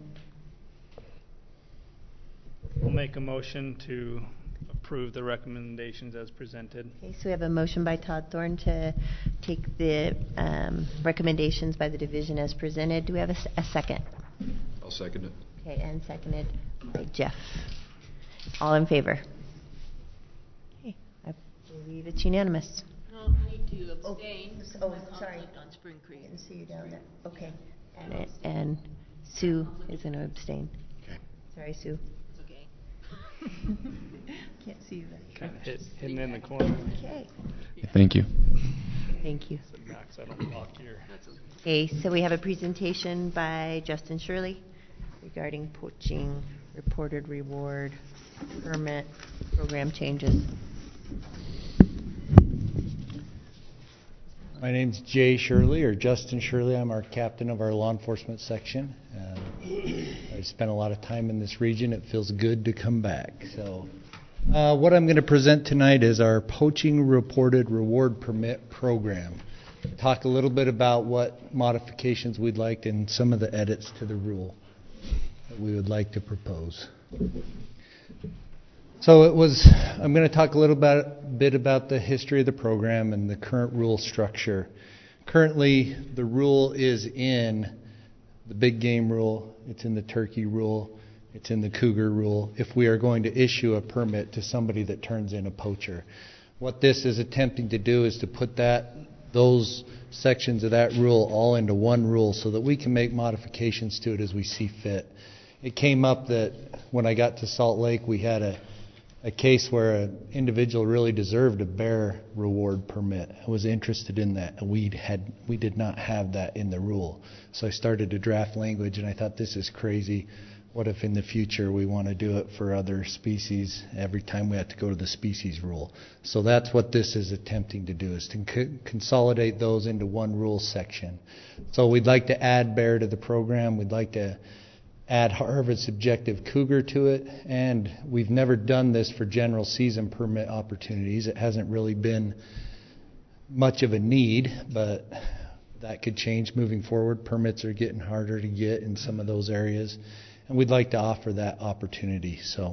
I'll make a motion to approve the recommendations as presented. Okay, so we have a motion by Todd Thorne to take the recommendations by the division as presented. Do we have a second? I'll second it. Okay, and seconded by Jeff. All in favor? Okay, I believe it's unanimous. No, I need to abstain. Oh, sorry. On Spring Creek. I didn't see you down there. Okay. And Sue is going to abstain. Okay. Sorry, Sue. It's okay. Can't see you there. Kind of hidden in the corner. Okay. Thank you. Thank you. Max, I don't block here. Okay, so we have a presentation by Justin Shirley. regarding poaching, reported reward, permit, program changes. My name's Jay Shirley, or Justin Shirley. I'm our captain of our law enforcement section. I spent a lot of time in this region. It feels good to come back. So, what I'm going to present tonight is our poaching reported reward permit program. Talk a little bit about what modifications we'd like and some of the edits to the rule that we would like to propose. So I'm going to talk a little bit about the history of the program and the current rule structure. Currently, the rule is in the big game rule, it's in the turkey rule, it's in the cougar rule, if we are going to issue a permit to somebody that turns in a poacher. What this is attempting to do is to put those sections of that rule all into one rule so that we can make modifications to it as we see fit. It came up that when I got to Salt Lake, we had a case where an individual really deserved a bear reward permit. I was interested in that. We did not have that in the rule. So I started to draft language, and I thought, this is crazy. What if in the future we want to do it for other species every time we have to go to the species rule? So that's what this is attempting to do, is to consolidate those into one rule section. So we'd like to add bear to the program. We'd like to add harvest objective cougar to it, and we've never done this for general season permit opportunities. It hasn't really been much of a need, but that could change moving forward. Permits are getting harder to get in some of those areas, and we'd like to offer that opportunity. So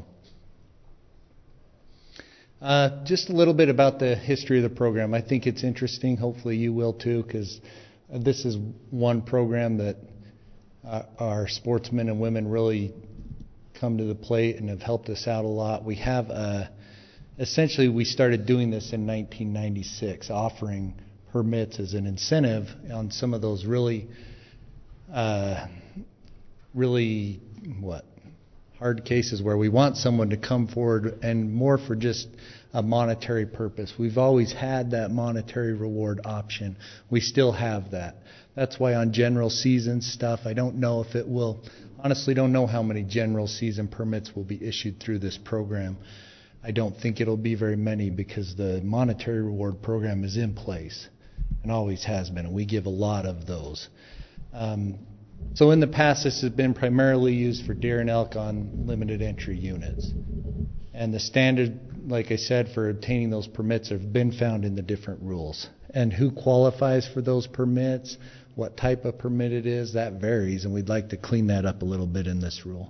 just a little bit about the history of the program. I think it's interesting. Hopefully you will too, because this is one program that our sportsmen and women really come to the plate and have helped us out a lot. We have essentially we started doing this in 1996, offering permits as an incentive on some of those really hard cases where we want someone to come forward and more for just a monetary purpose. We've always had that monetary reward option. We still have that. That's why on general season stuff, I don't know if it will, honestly don't know how many general season permits will be issued through this program. I don't think it'll be very many because the monetary reward program is in place and always has been, and we give a lot of those. So in the past, this has been primarily used for deer and elk on limited entry units. And the standard, like I said, for obtaining those permits have been found in the different rules. And who qualifies for those permits, what type of permit it is, that varies, and we'd like to clean that up a little bit in this rule.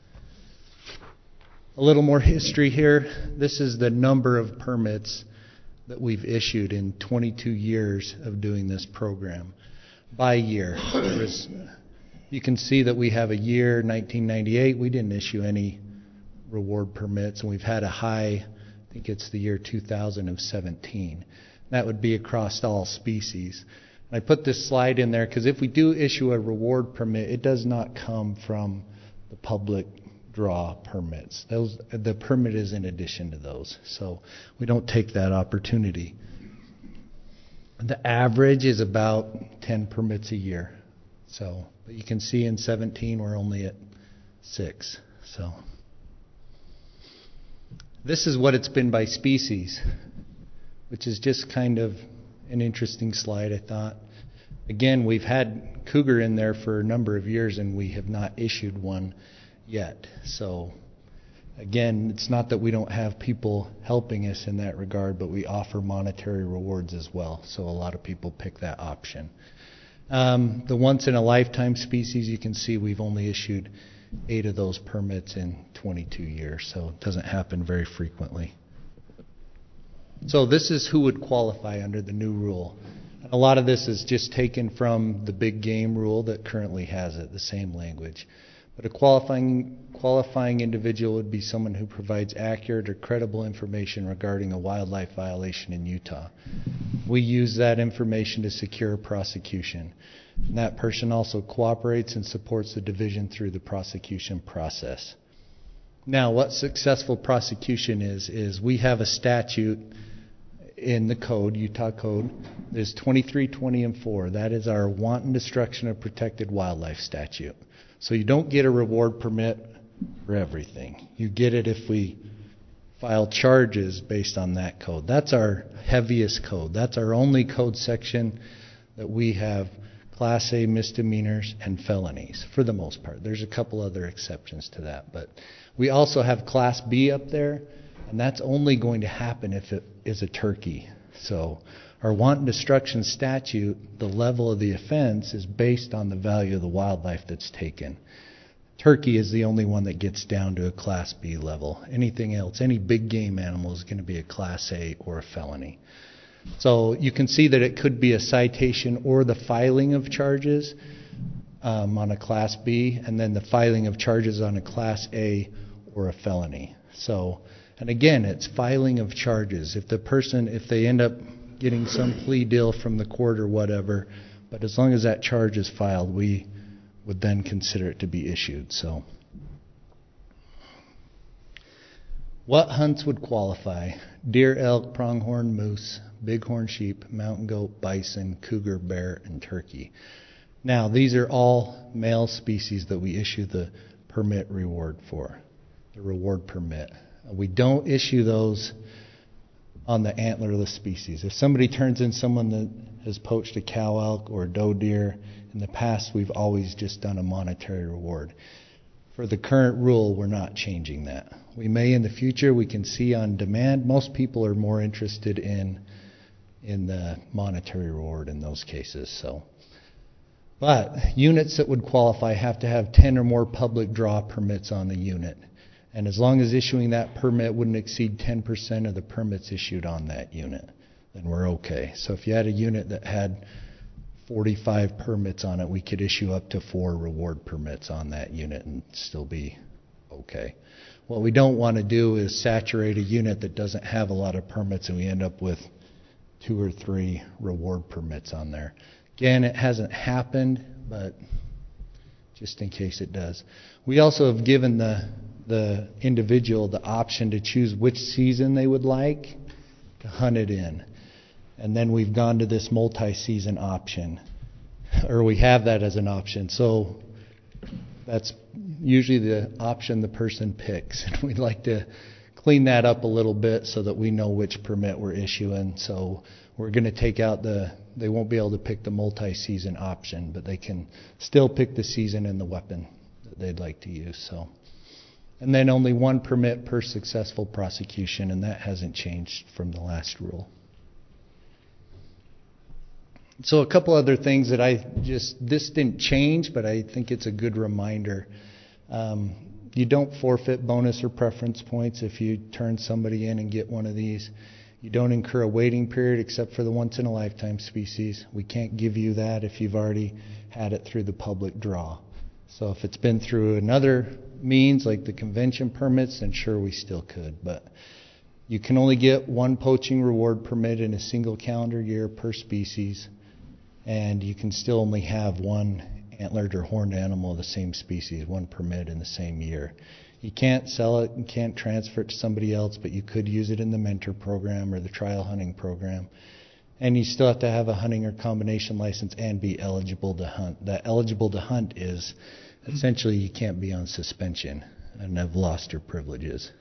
A little more history here. This is the number of permits that we've issued in 22 years of doing this program. By year, you can see that we have a year, 1998, we didn't issue any reward permits, and we've had a high, I think it's the year 2017. That would be across all species. I put this slide in there because if we do issue a reward permit, it does not come from the public draw permits. The permit is in addition to those, so we don't take that opportunity. The average is about 10 permits a year. So, but you can see in 17 we're only at 6. So this is what it's been by species, which is just kind of an interesting slide, I thought. Again, we've had cougar in there for a number of years and we have not issued one yet. So again, it's not that we don't have people helping us in that regard, but we offer monetary rewards as well. So a lot of people pick that option. The once in a lifetime species, you can see we've only issued 8 of those permits in 22 years. So it doesn't happen very frequently. So this is who would qualify under the new rule. And a lot of this is just taken from the big game rule that currently has it, the same language. But a qualifying individual would be someone who provides accurate or credible information regarding a wildlife violation in Utah. We use that information to secure prosecution. And that person also cooperates and supports the division through the prosecution process. Now, what successful prosecution is we have a statute in the code, Utah Code, there's 23, 20, and 4. That is our wanton destruction of protected wildlife statute. So you don't get a reward permit for everything. You get it if we file charges based on that code. That's our heaviest code. That's our only code section that we have Class A misdemeanors and felonies for the most part. There's a couple other exceptions to that, but we also have Class B up there, and that's only going to happen if it is a turkey. So our wanton destruction statute, the level of the offense is based on the value of the wildlife that's taken. Turkey is the only one that gets down to a Class B level. Anything else, any big game animal is going to be a Class A or a felony. So you can see that it could be a citation or the filing of charges on a Class B, and then the filing of charges on a Class A or a felony. So, and again, it's filing of charges. If they end up getting some plea deal from the court or whatever, but as long as that charge is filed, we would then consider it to be issued. So, what hunts would qualify? Deer, elk, pronghorn, moose, bighorn sheep, mountain goat, bison, cougar, bear, and turkey. Now, these are all male species that we issue the permit reward for, the reward permit. We don't issue those on the antlerless species. If somebody turns in someone that has poached a cow elk or a doe deer, in the past we've always just done a monetary reward. For the current rule, we're not changing that. We may in the future, we can see on demand. Most people are more interested in the monetary reward in those cases. So, but units that would qualify have to have 10 or more public draw permits on the unit. And as long as issuing that permit wouldn't exceed 10% of the permits issued on that unit, then we're okay. So if you had a unit that had 45 permits on it, we could issue up to 4 reward permits on that unit and still be okay. What we don't want to do is saturate a unit that doesn't have a lot of permits and we end up with 2 or 3 reward permits on there. Again, it hasn't happened, but just in case it does. We also have given the individual the option to choose which season they would like to hunt it in. And then we've gone to this multi-season option, or we have that as an option. So that's usually the option the person picks. And we'd like to clean that up a little bit so that we know which permit we're issuing. So we're going to take out they won't be able to pick the multi-season option, but they can still pick the season and the weapon that they'd like to use. So, and then only 1 permit per successful prosecution, and that hasn't changed from the last rule. So a couple other things that this didn't change, but I think it's a good reminder. You don't forfeit bonus or preference points if you turn somebody in and get one of these. You don't incur a waiting period except for the once-in-a-lifetime species. We can't give you that if you've already had it through the public draw. So if it's been through another means like the convention permits, then sure, we still could. But you can only get 1 poaching reward permit in a single calendar year per species. And you can still only have 1 antlered or horned animal of the same species, 1 permit in the same year. You can't sell it and can't transfer it to somebody else, but you could use it in the mentor program or the trial hunting program. And you still have to have a hunting or combination license and be eligible to hunt. That eligible to hunt is essentially you can't be on suspension and have lost your privileges.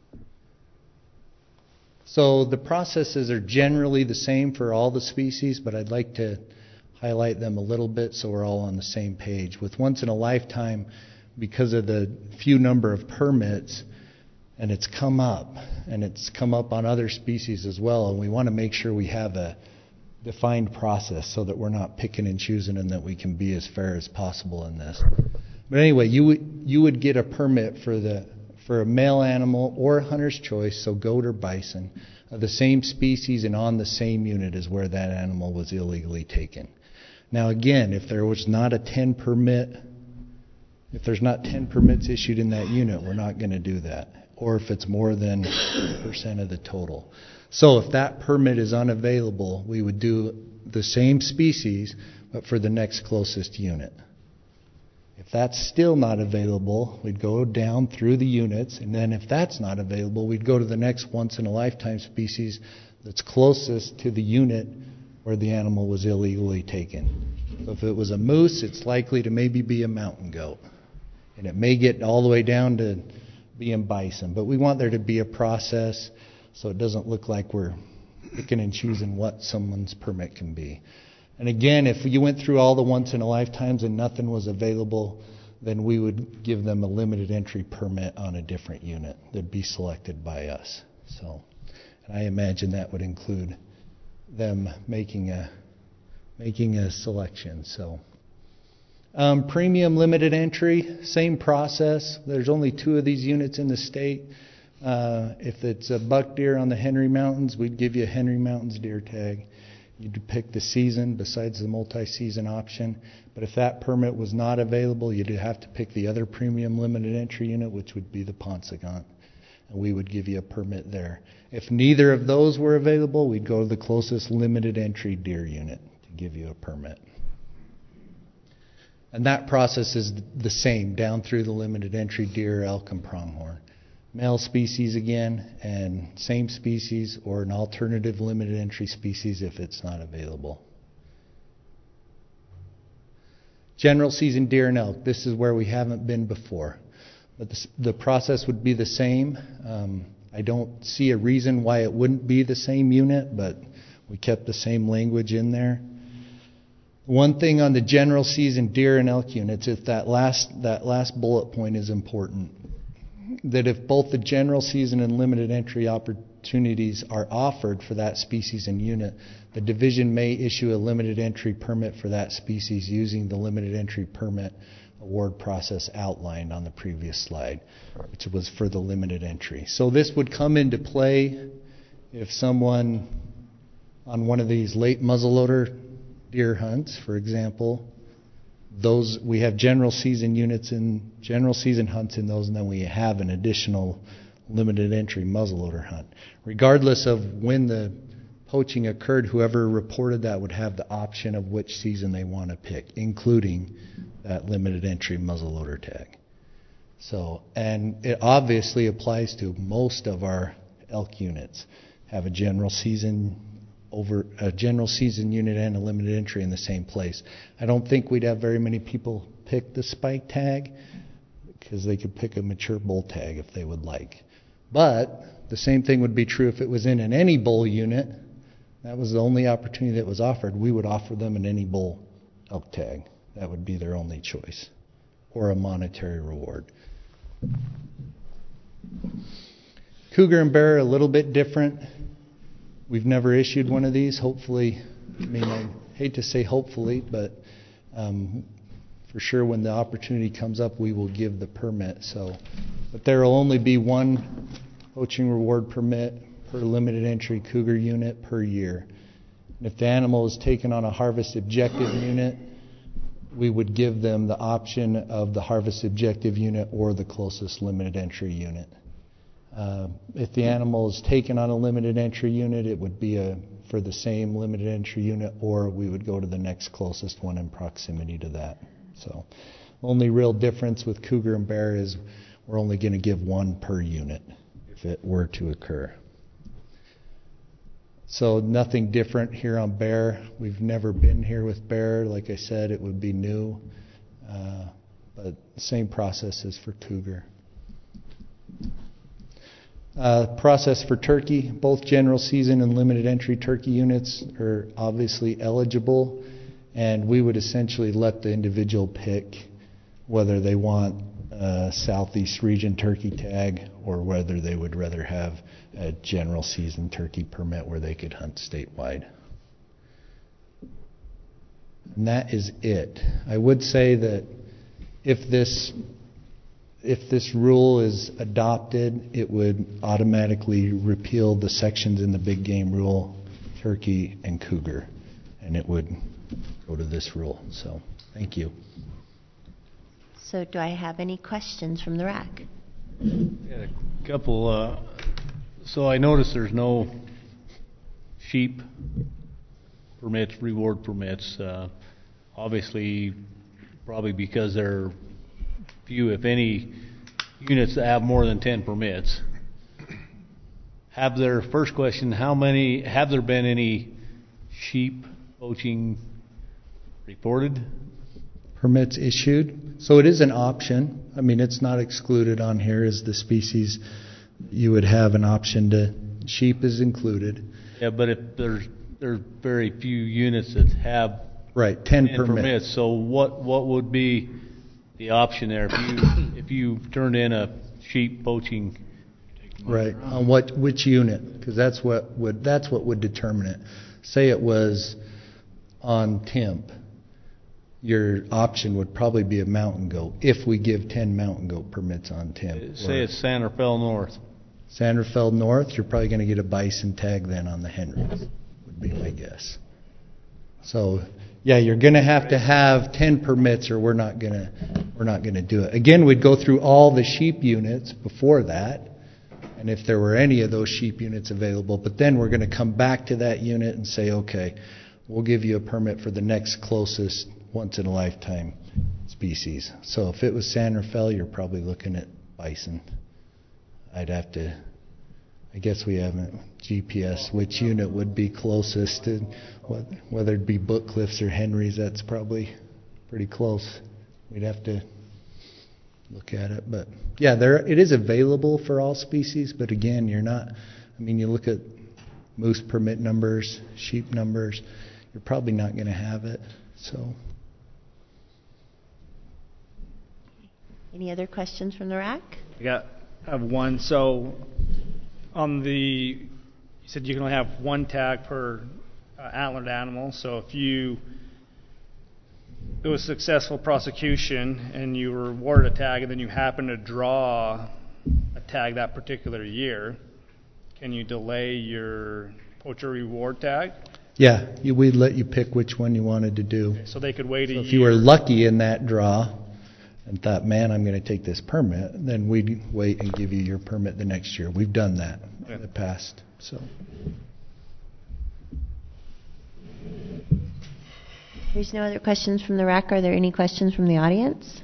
So the processes are generally the same for all the species, but I'd like to highlight them a little bit so we're all on the same page. With once in a lifetime, because of the few number of permits, and it's come up on other species as well, and we want to make sure we have a defined process so that we're not picking and choosing and that we can be as fair as possible in this. But anyway, you would get a permit for a male animal or a hunter's choice, so goat or bison, of the same species and on the same unit as where that animal was illegally taken. Now again, if there was not a 10 permit, if there's not 10 permits issued in that unit, we're not going to do that. Or if it's more than 10% of the total. So if that permit is unavailable, we would do the same species, but for the next closest unit. If that's still not available, we'd go down through the units, and then if that's not available, we'd go to the next once-in-a-lifetime species that's closest to the unit where the animal was illegally taken. So if it was a moose, it's likely to maybe be a mountain goat. And it may get all the way down to being bison, but we want there to be a process so it doesn't look like we're picking and choosing what someone's permit can be. And again, if you went through all the once in a lifetimes and nothing was available, then we would give them a limited entry permit on a different unit that'd be selected by us. So, and I imagine that would include them making a selection. So, premium limited entry, same process. There's only 2 of these units in the state. If it's a buck deer on the Henry Mountains, we'd give you a Henry Mountains deer tag. You'd pick the season besides the multi-season option. But if that permit was not available, you'd have to pick the other premium limited entry unit, which would be the Paunsaugunt. And we would give you a permit there. If neither of those were available, we'd go to the closest limited entry deer unit to give you a permit. And that process is the same down through the limited entry deer, elk, and pronghorn. Male species again, and same species or an alternative limited entry species if it's not available. General season deer and elk, this is where we haven't been before. But the process would be the same. I don't see a reason why it wouldn't be the same unit, but we kept the same language in there. One thing on the general season deer and elk units, if that last bullet point is important, that if both the general season and limited entry opportunities are offered for that species and unit, the division may issue a limited entry permit for that species using the limited entry permit award process outlined on the previous slide, which was for the limited entry. So this would come into play if someone on one of these late muzzleloader deer hunts, for example, those we have general season units in general season hunts in those, and then we have an additional limited entry muzzleloader hunt. Regardless of when the poaching occurred, whoever reported that would have the option of which season they want to pick, including that limited entry muzzleloader tag. So, and it obviously applies to most of our elk units. Have a general season unit and a limited entry in the same place. I don't think we'd have very many people pick the spike tag because they could pick a mature bull tag if they would like. But the same thing would be true if it was in an any bull unit. That was the only opportunity that was offered. We would offer them an any bull elk tag. That would be their only choice, or a monetary reward. Cougar and bear are a little bit different. We've never issued one of these. Hopefully, I hate to say hopefully, but for sure when the opportunity comes up, we will give the permit. So, but there will only be one poaching reward permit per limited entry cougar unit per year. And if the animal is taken on a harvest objective unit, we would give them the option of the harvest objective unit or the closest limited entry unit. If the animal is taken on a limited entry unit, it would be for the same limited entry unit, or we would go to the next closest one in proximity to that. So, only real difference with cougar and bear is we're only going to give one per unit if it were to occur. So nothing different here on bear. We've never been here with bear. Like I said, it would be new, but same process as for cougar. Process for turkey. Both general season and limited entry turkey units are obviously eligible, and we would essentially let the individual pick whether they want a Southeast region turkey tag or whether they would rather have a general season turkey permit where they could hunt statewide. And that is it. I would say that if this rule is adopted, it would automatically repeal the sections in the big game rule, turkey and cougar, and it would go to this rule. So, thank you. So, do I have any questions from the RAC? Yeah, a couple. So I noticed there's no sheep permits, reward permits. Obviously, probably because there are few, if any, units that have more than 10 permits. First question, have there been any sheep poaching reported? Permits issued. So it is an option. I mean, it's not excluded on here as the species. You would have an option to, sheep is included. Yeah, but if there's very few units that have right 10 permits. So what would be the option there if you turned in a sheep poaching? Right, on which unit? Because that's what would determine it. Say it was on Temp, your option would probably be a mountain goat if we give 10 mountain goat permits on Temp. Say it's San Rafael North. San Rafael North, you're probably going to get a bison tag then on the Henrys, would be my guess. So yeah, you're going to have 10 permits, or we're not going to do it. Again, we'd go through all the sheep units before that, and if there were any of those sheep units available, but then we're going to come back to that unit and say, okay, we'll give you a permit for the next closest once-in-a-lifetime species. So if it was San Rafael, you're probably looking at bison. I guess we haven't GPS which unit would be closest, to whether it be Book Cliffs or Henrys. That's probably pretty close. We'd have to look at it, but yeah, it is available for all species. But again, you're not. I mean, you look at moose permit numbers, sheep numbers. You're probably not going to have it. So, any other questions from the rack? I have one. So, you said you can only have one tag per antlered animal. So if it was successful prosecution and you were awarded a tag and then you happen to draw a tag that particular year, can you delay your poacher reward tag? Yeah, we'd let you pick which one you wanted to do. Okay, so they could wait a year. If you were lucky in that draw and thought, man, I'm going to take this permit, then we'd wait and give you your permit the next year. We've done that in the past. So. There's no other questions from the rack. Are there any questions from the audience?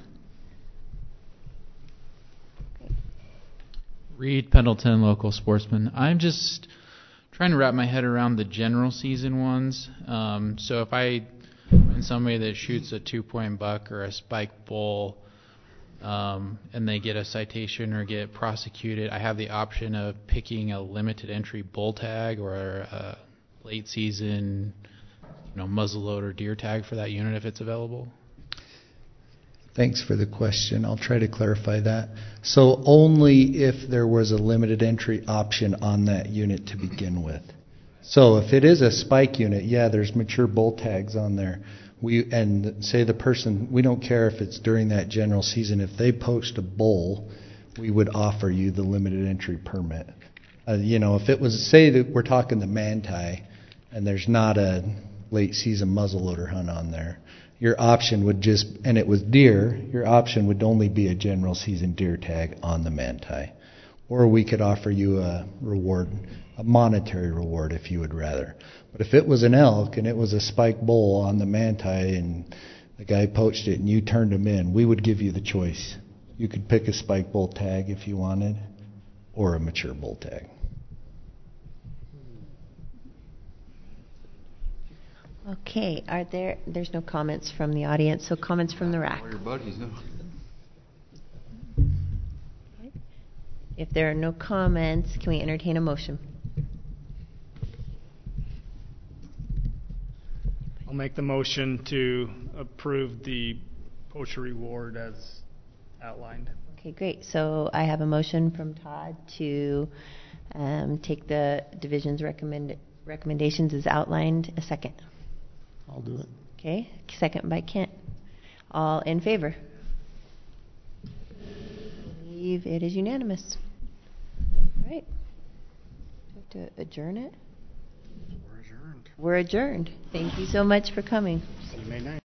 Reed Pendleton, local sportsman. I'm just trying to wrap my head around the general season ones. So if I'm somebody that shoots a 2-point buck or a spike bull, and they get a citation or get prosecuted, I have the option of picking a limited entry bull tag or a late season, muzzleloader deer tag for that unit if it's available. Thanks for the question. I'll try to clarify that. So only if there was a limited entry option on that unit to begin with. So if it is a spike unit, yeah, there's mature bull tags on there. And say the person, we don't care if it's during that general season, if they poached a bull, we would offer you the limited entry permit. If it was, say that we're talking the Manti, and there's not a late season muzzleloader hunt on there, your option would and it was deer, your option would only be a general season deer tag on the Manti. Or we could offer you a reward, a monetary reward if you would rather. But if it was an elk and it was a spike bull on the Manti and the guy poached it and you turned him in, we would give you the choice. You could pick a spike bull tag if you wanted, or a mature bull tag. Okay, there's no comments from the audience, so comments from the rack. All your buddies, no. If there are no comments, can we entertain a motion? I'll make the motion to approve the poacher reward as outlined. Okay, great. So I have a motion from Todd to take the division's recommendations as outlined. A second. I'll do it. Okay, second by Kent. All in favor? I believe it is unanimous. All right. Do we have to adjourn it? We're adjourned. We're adjourned. Thank you so much for coming. See you May 9th.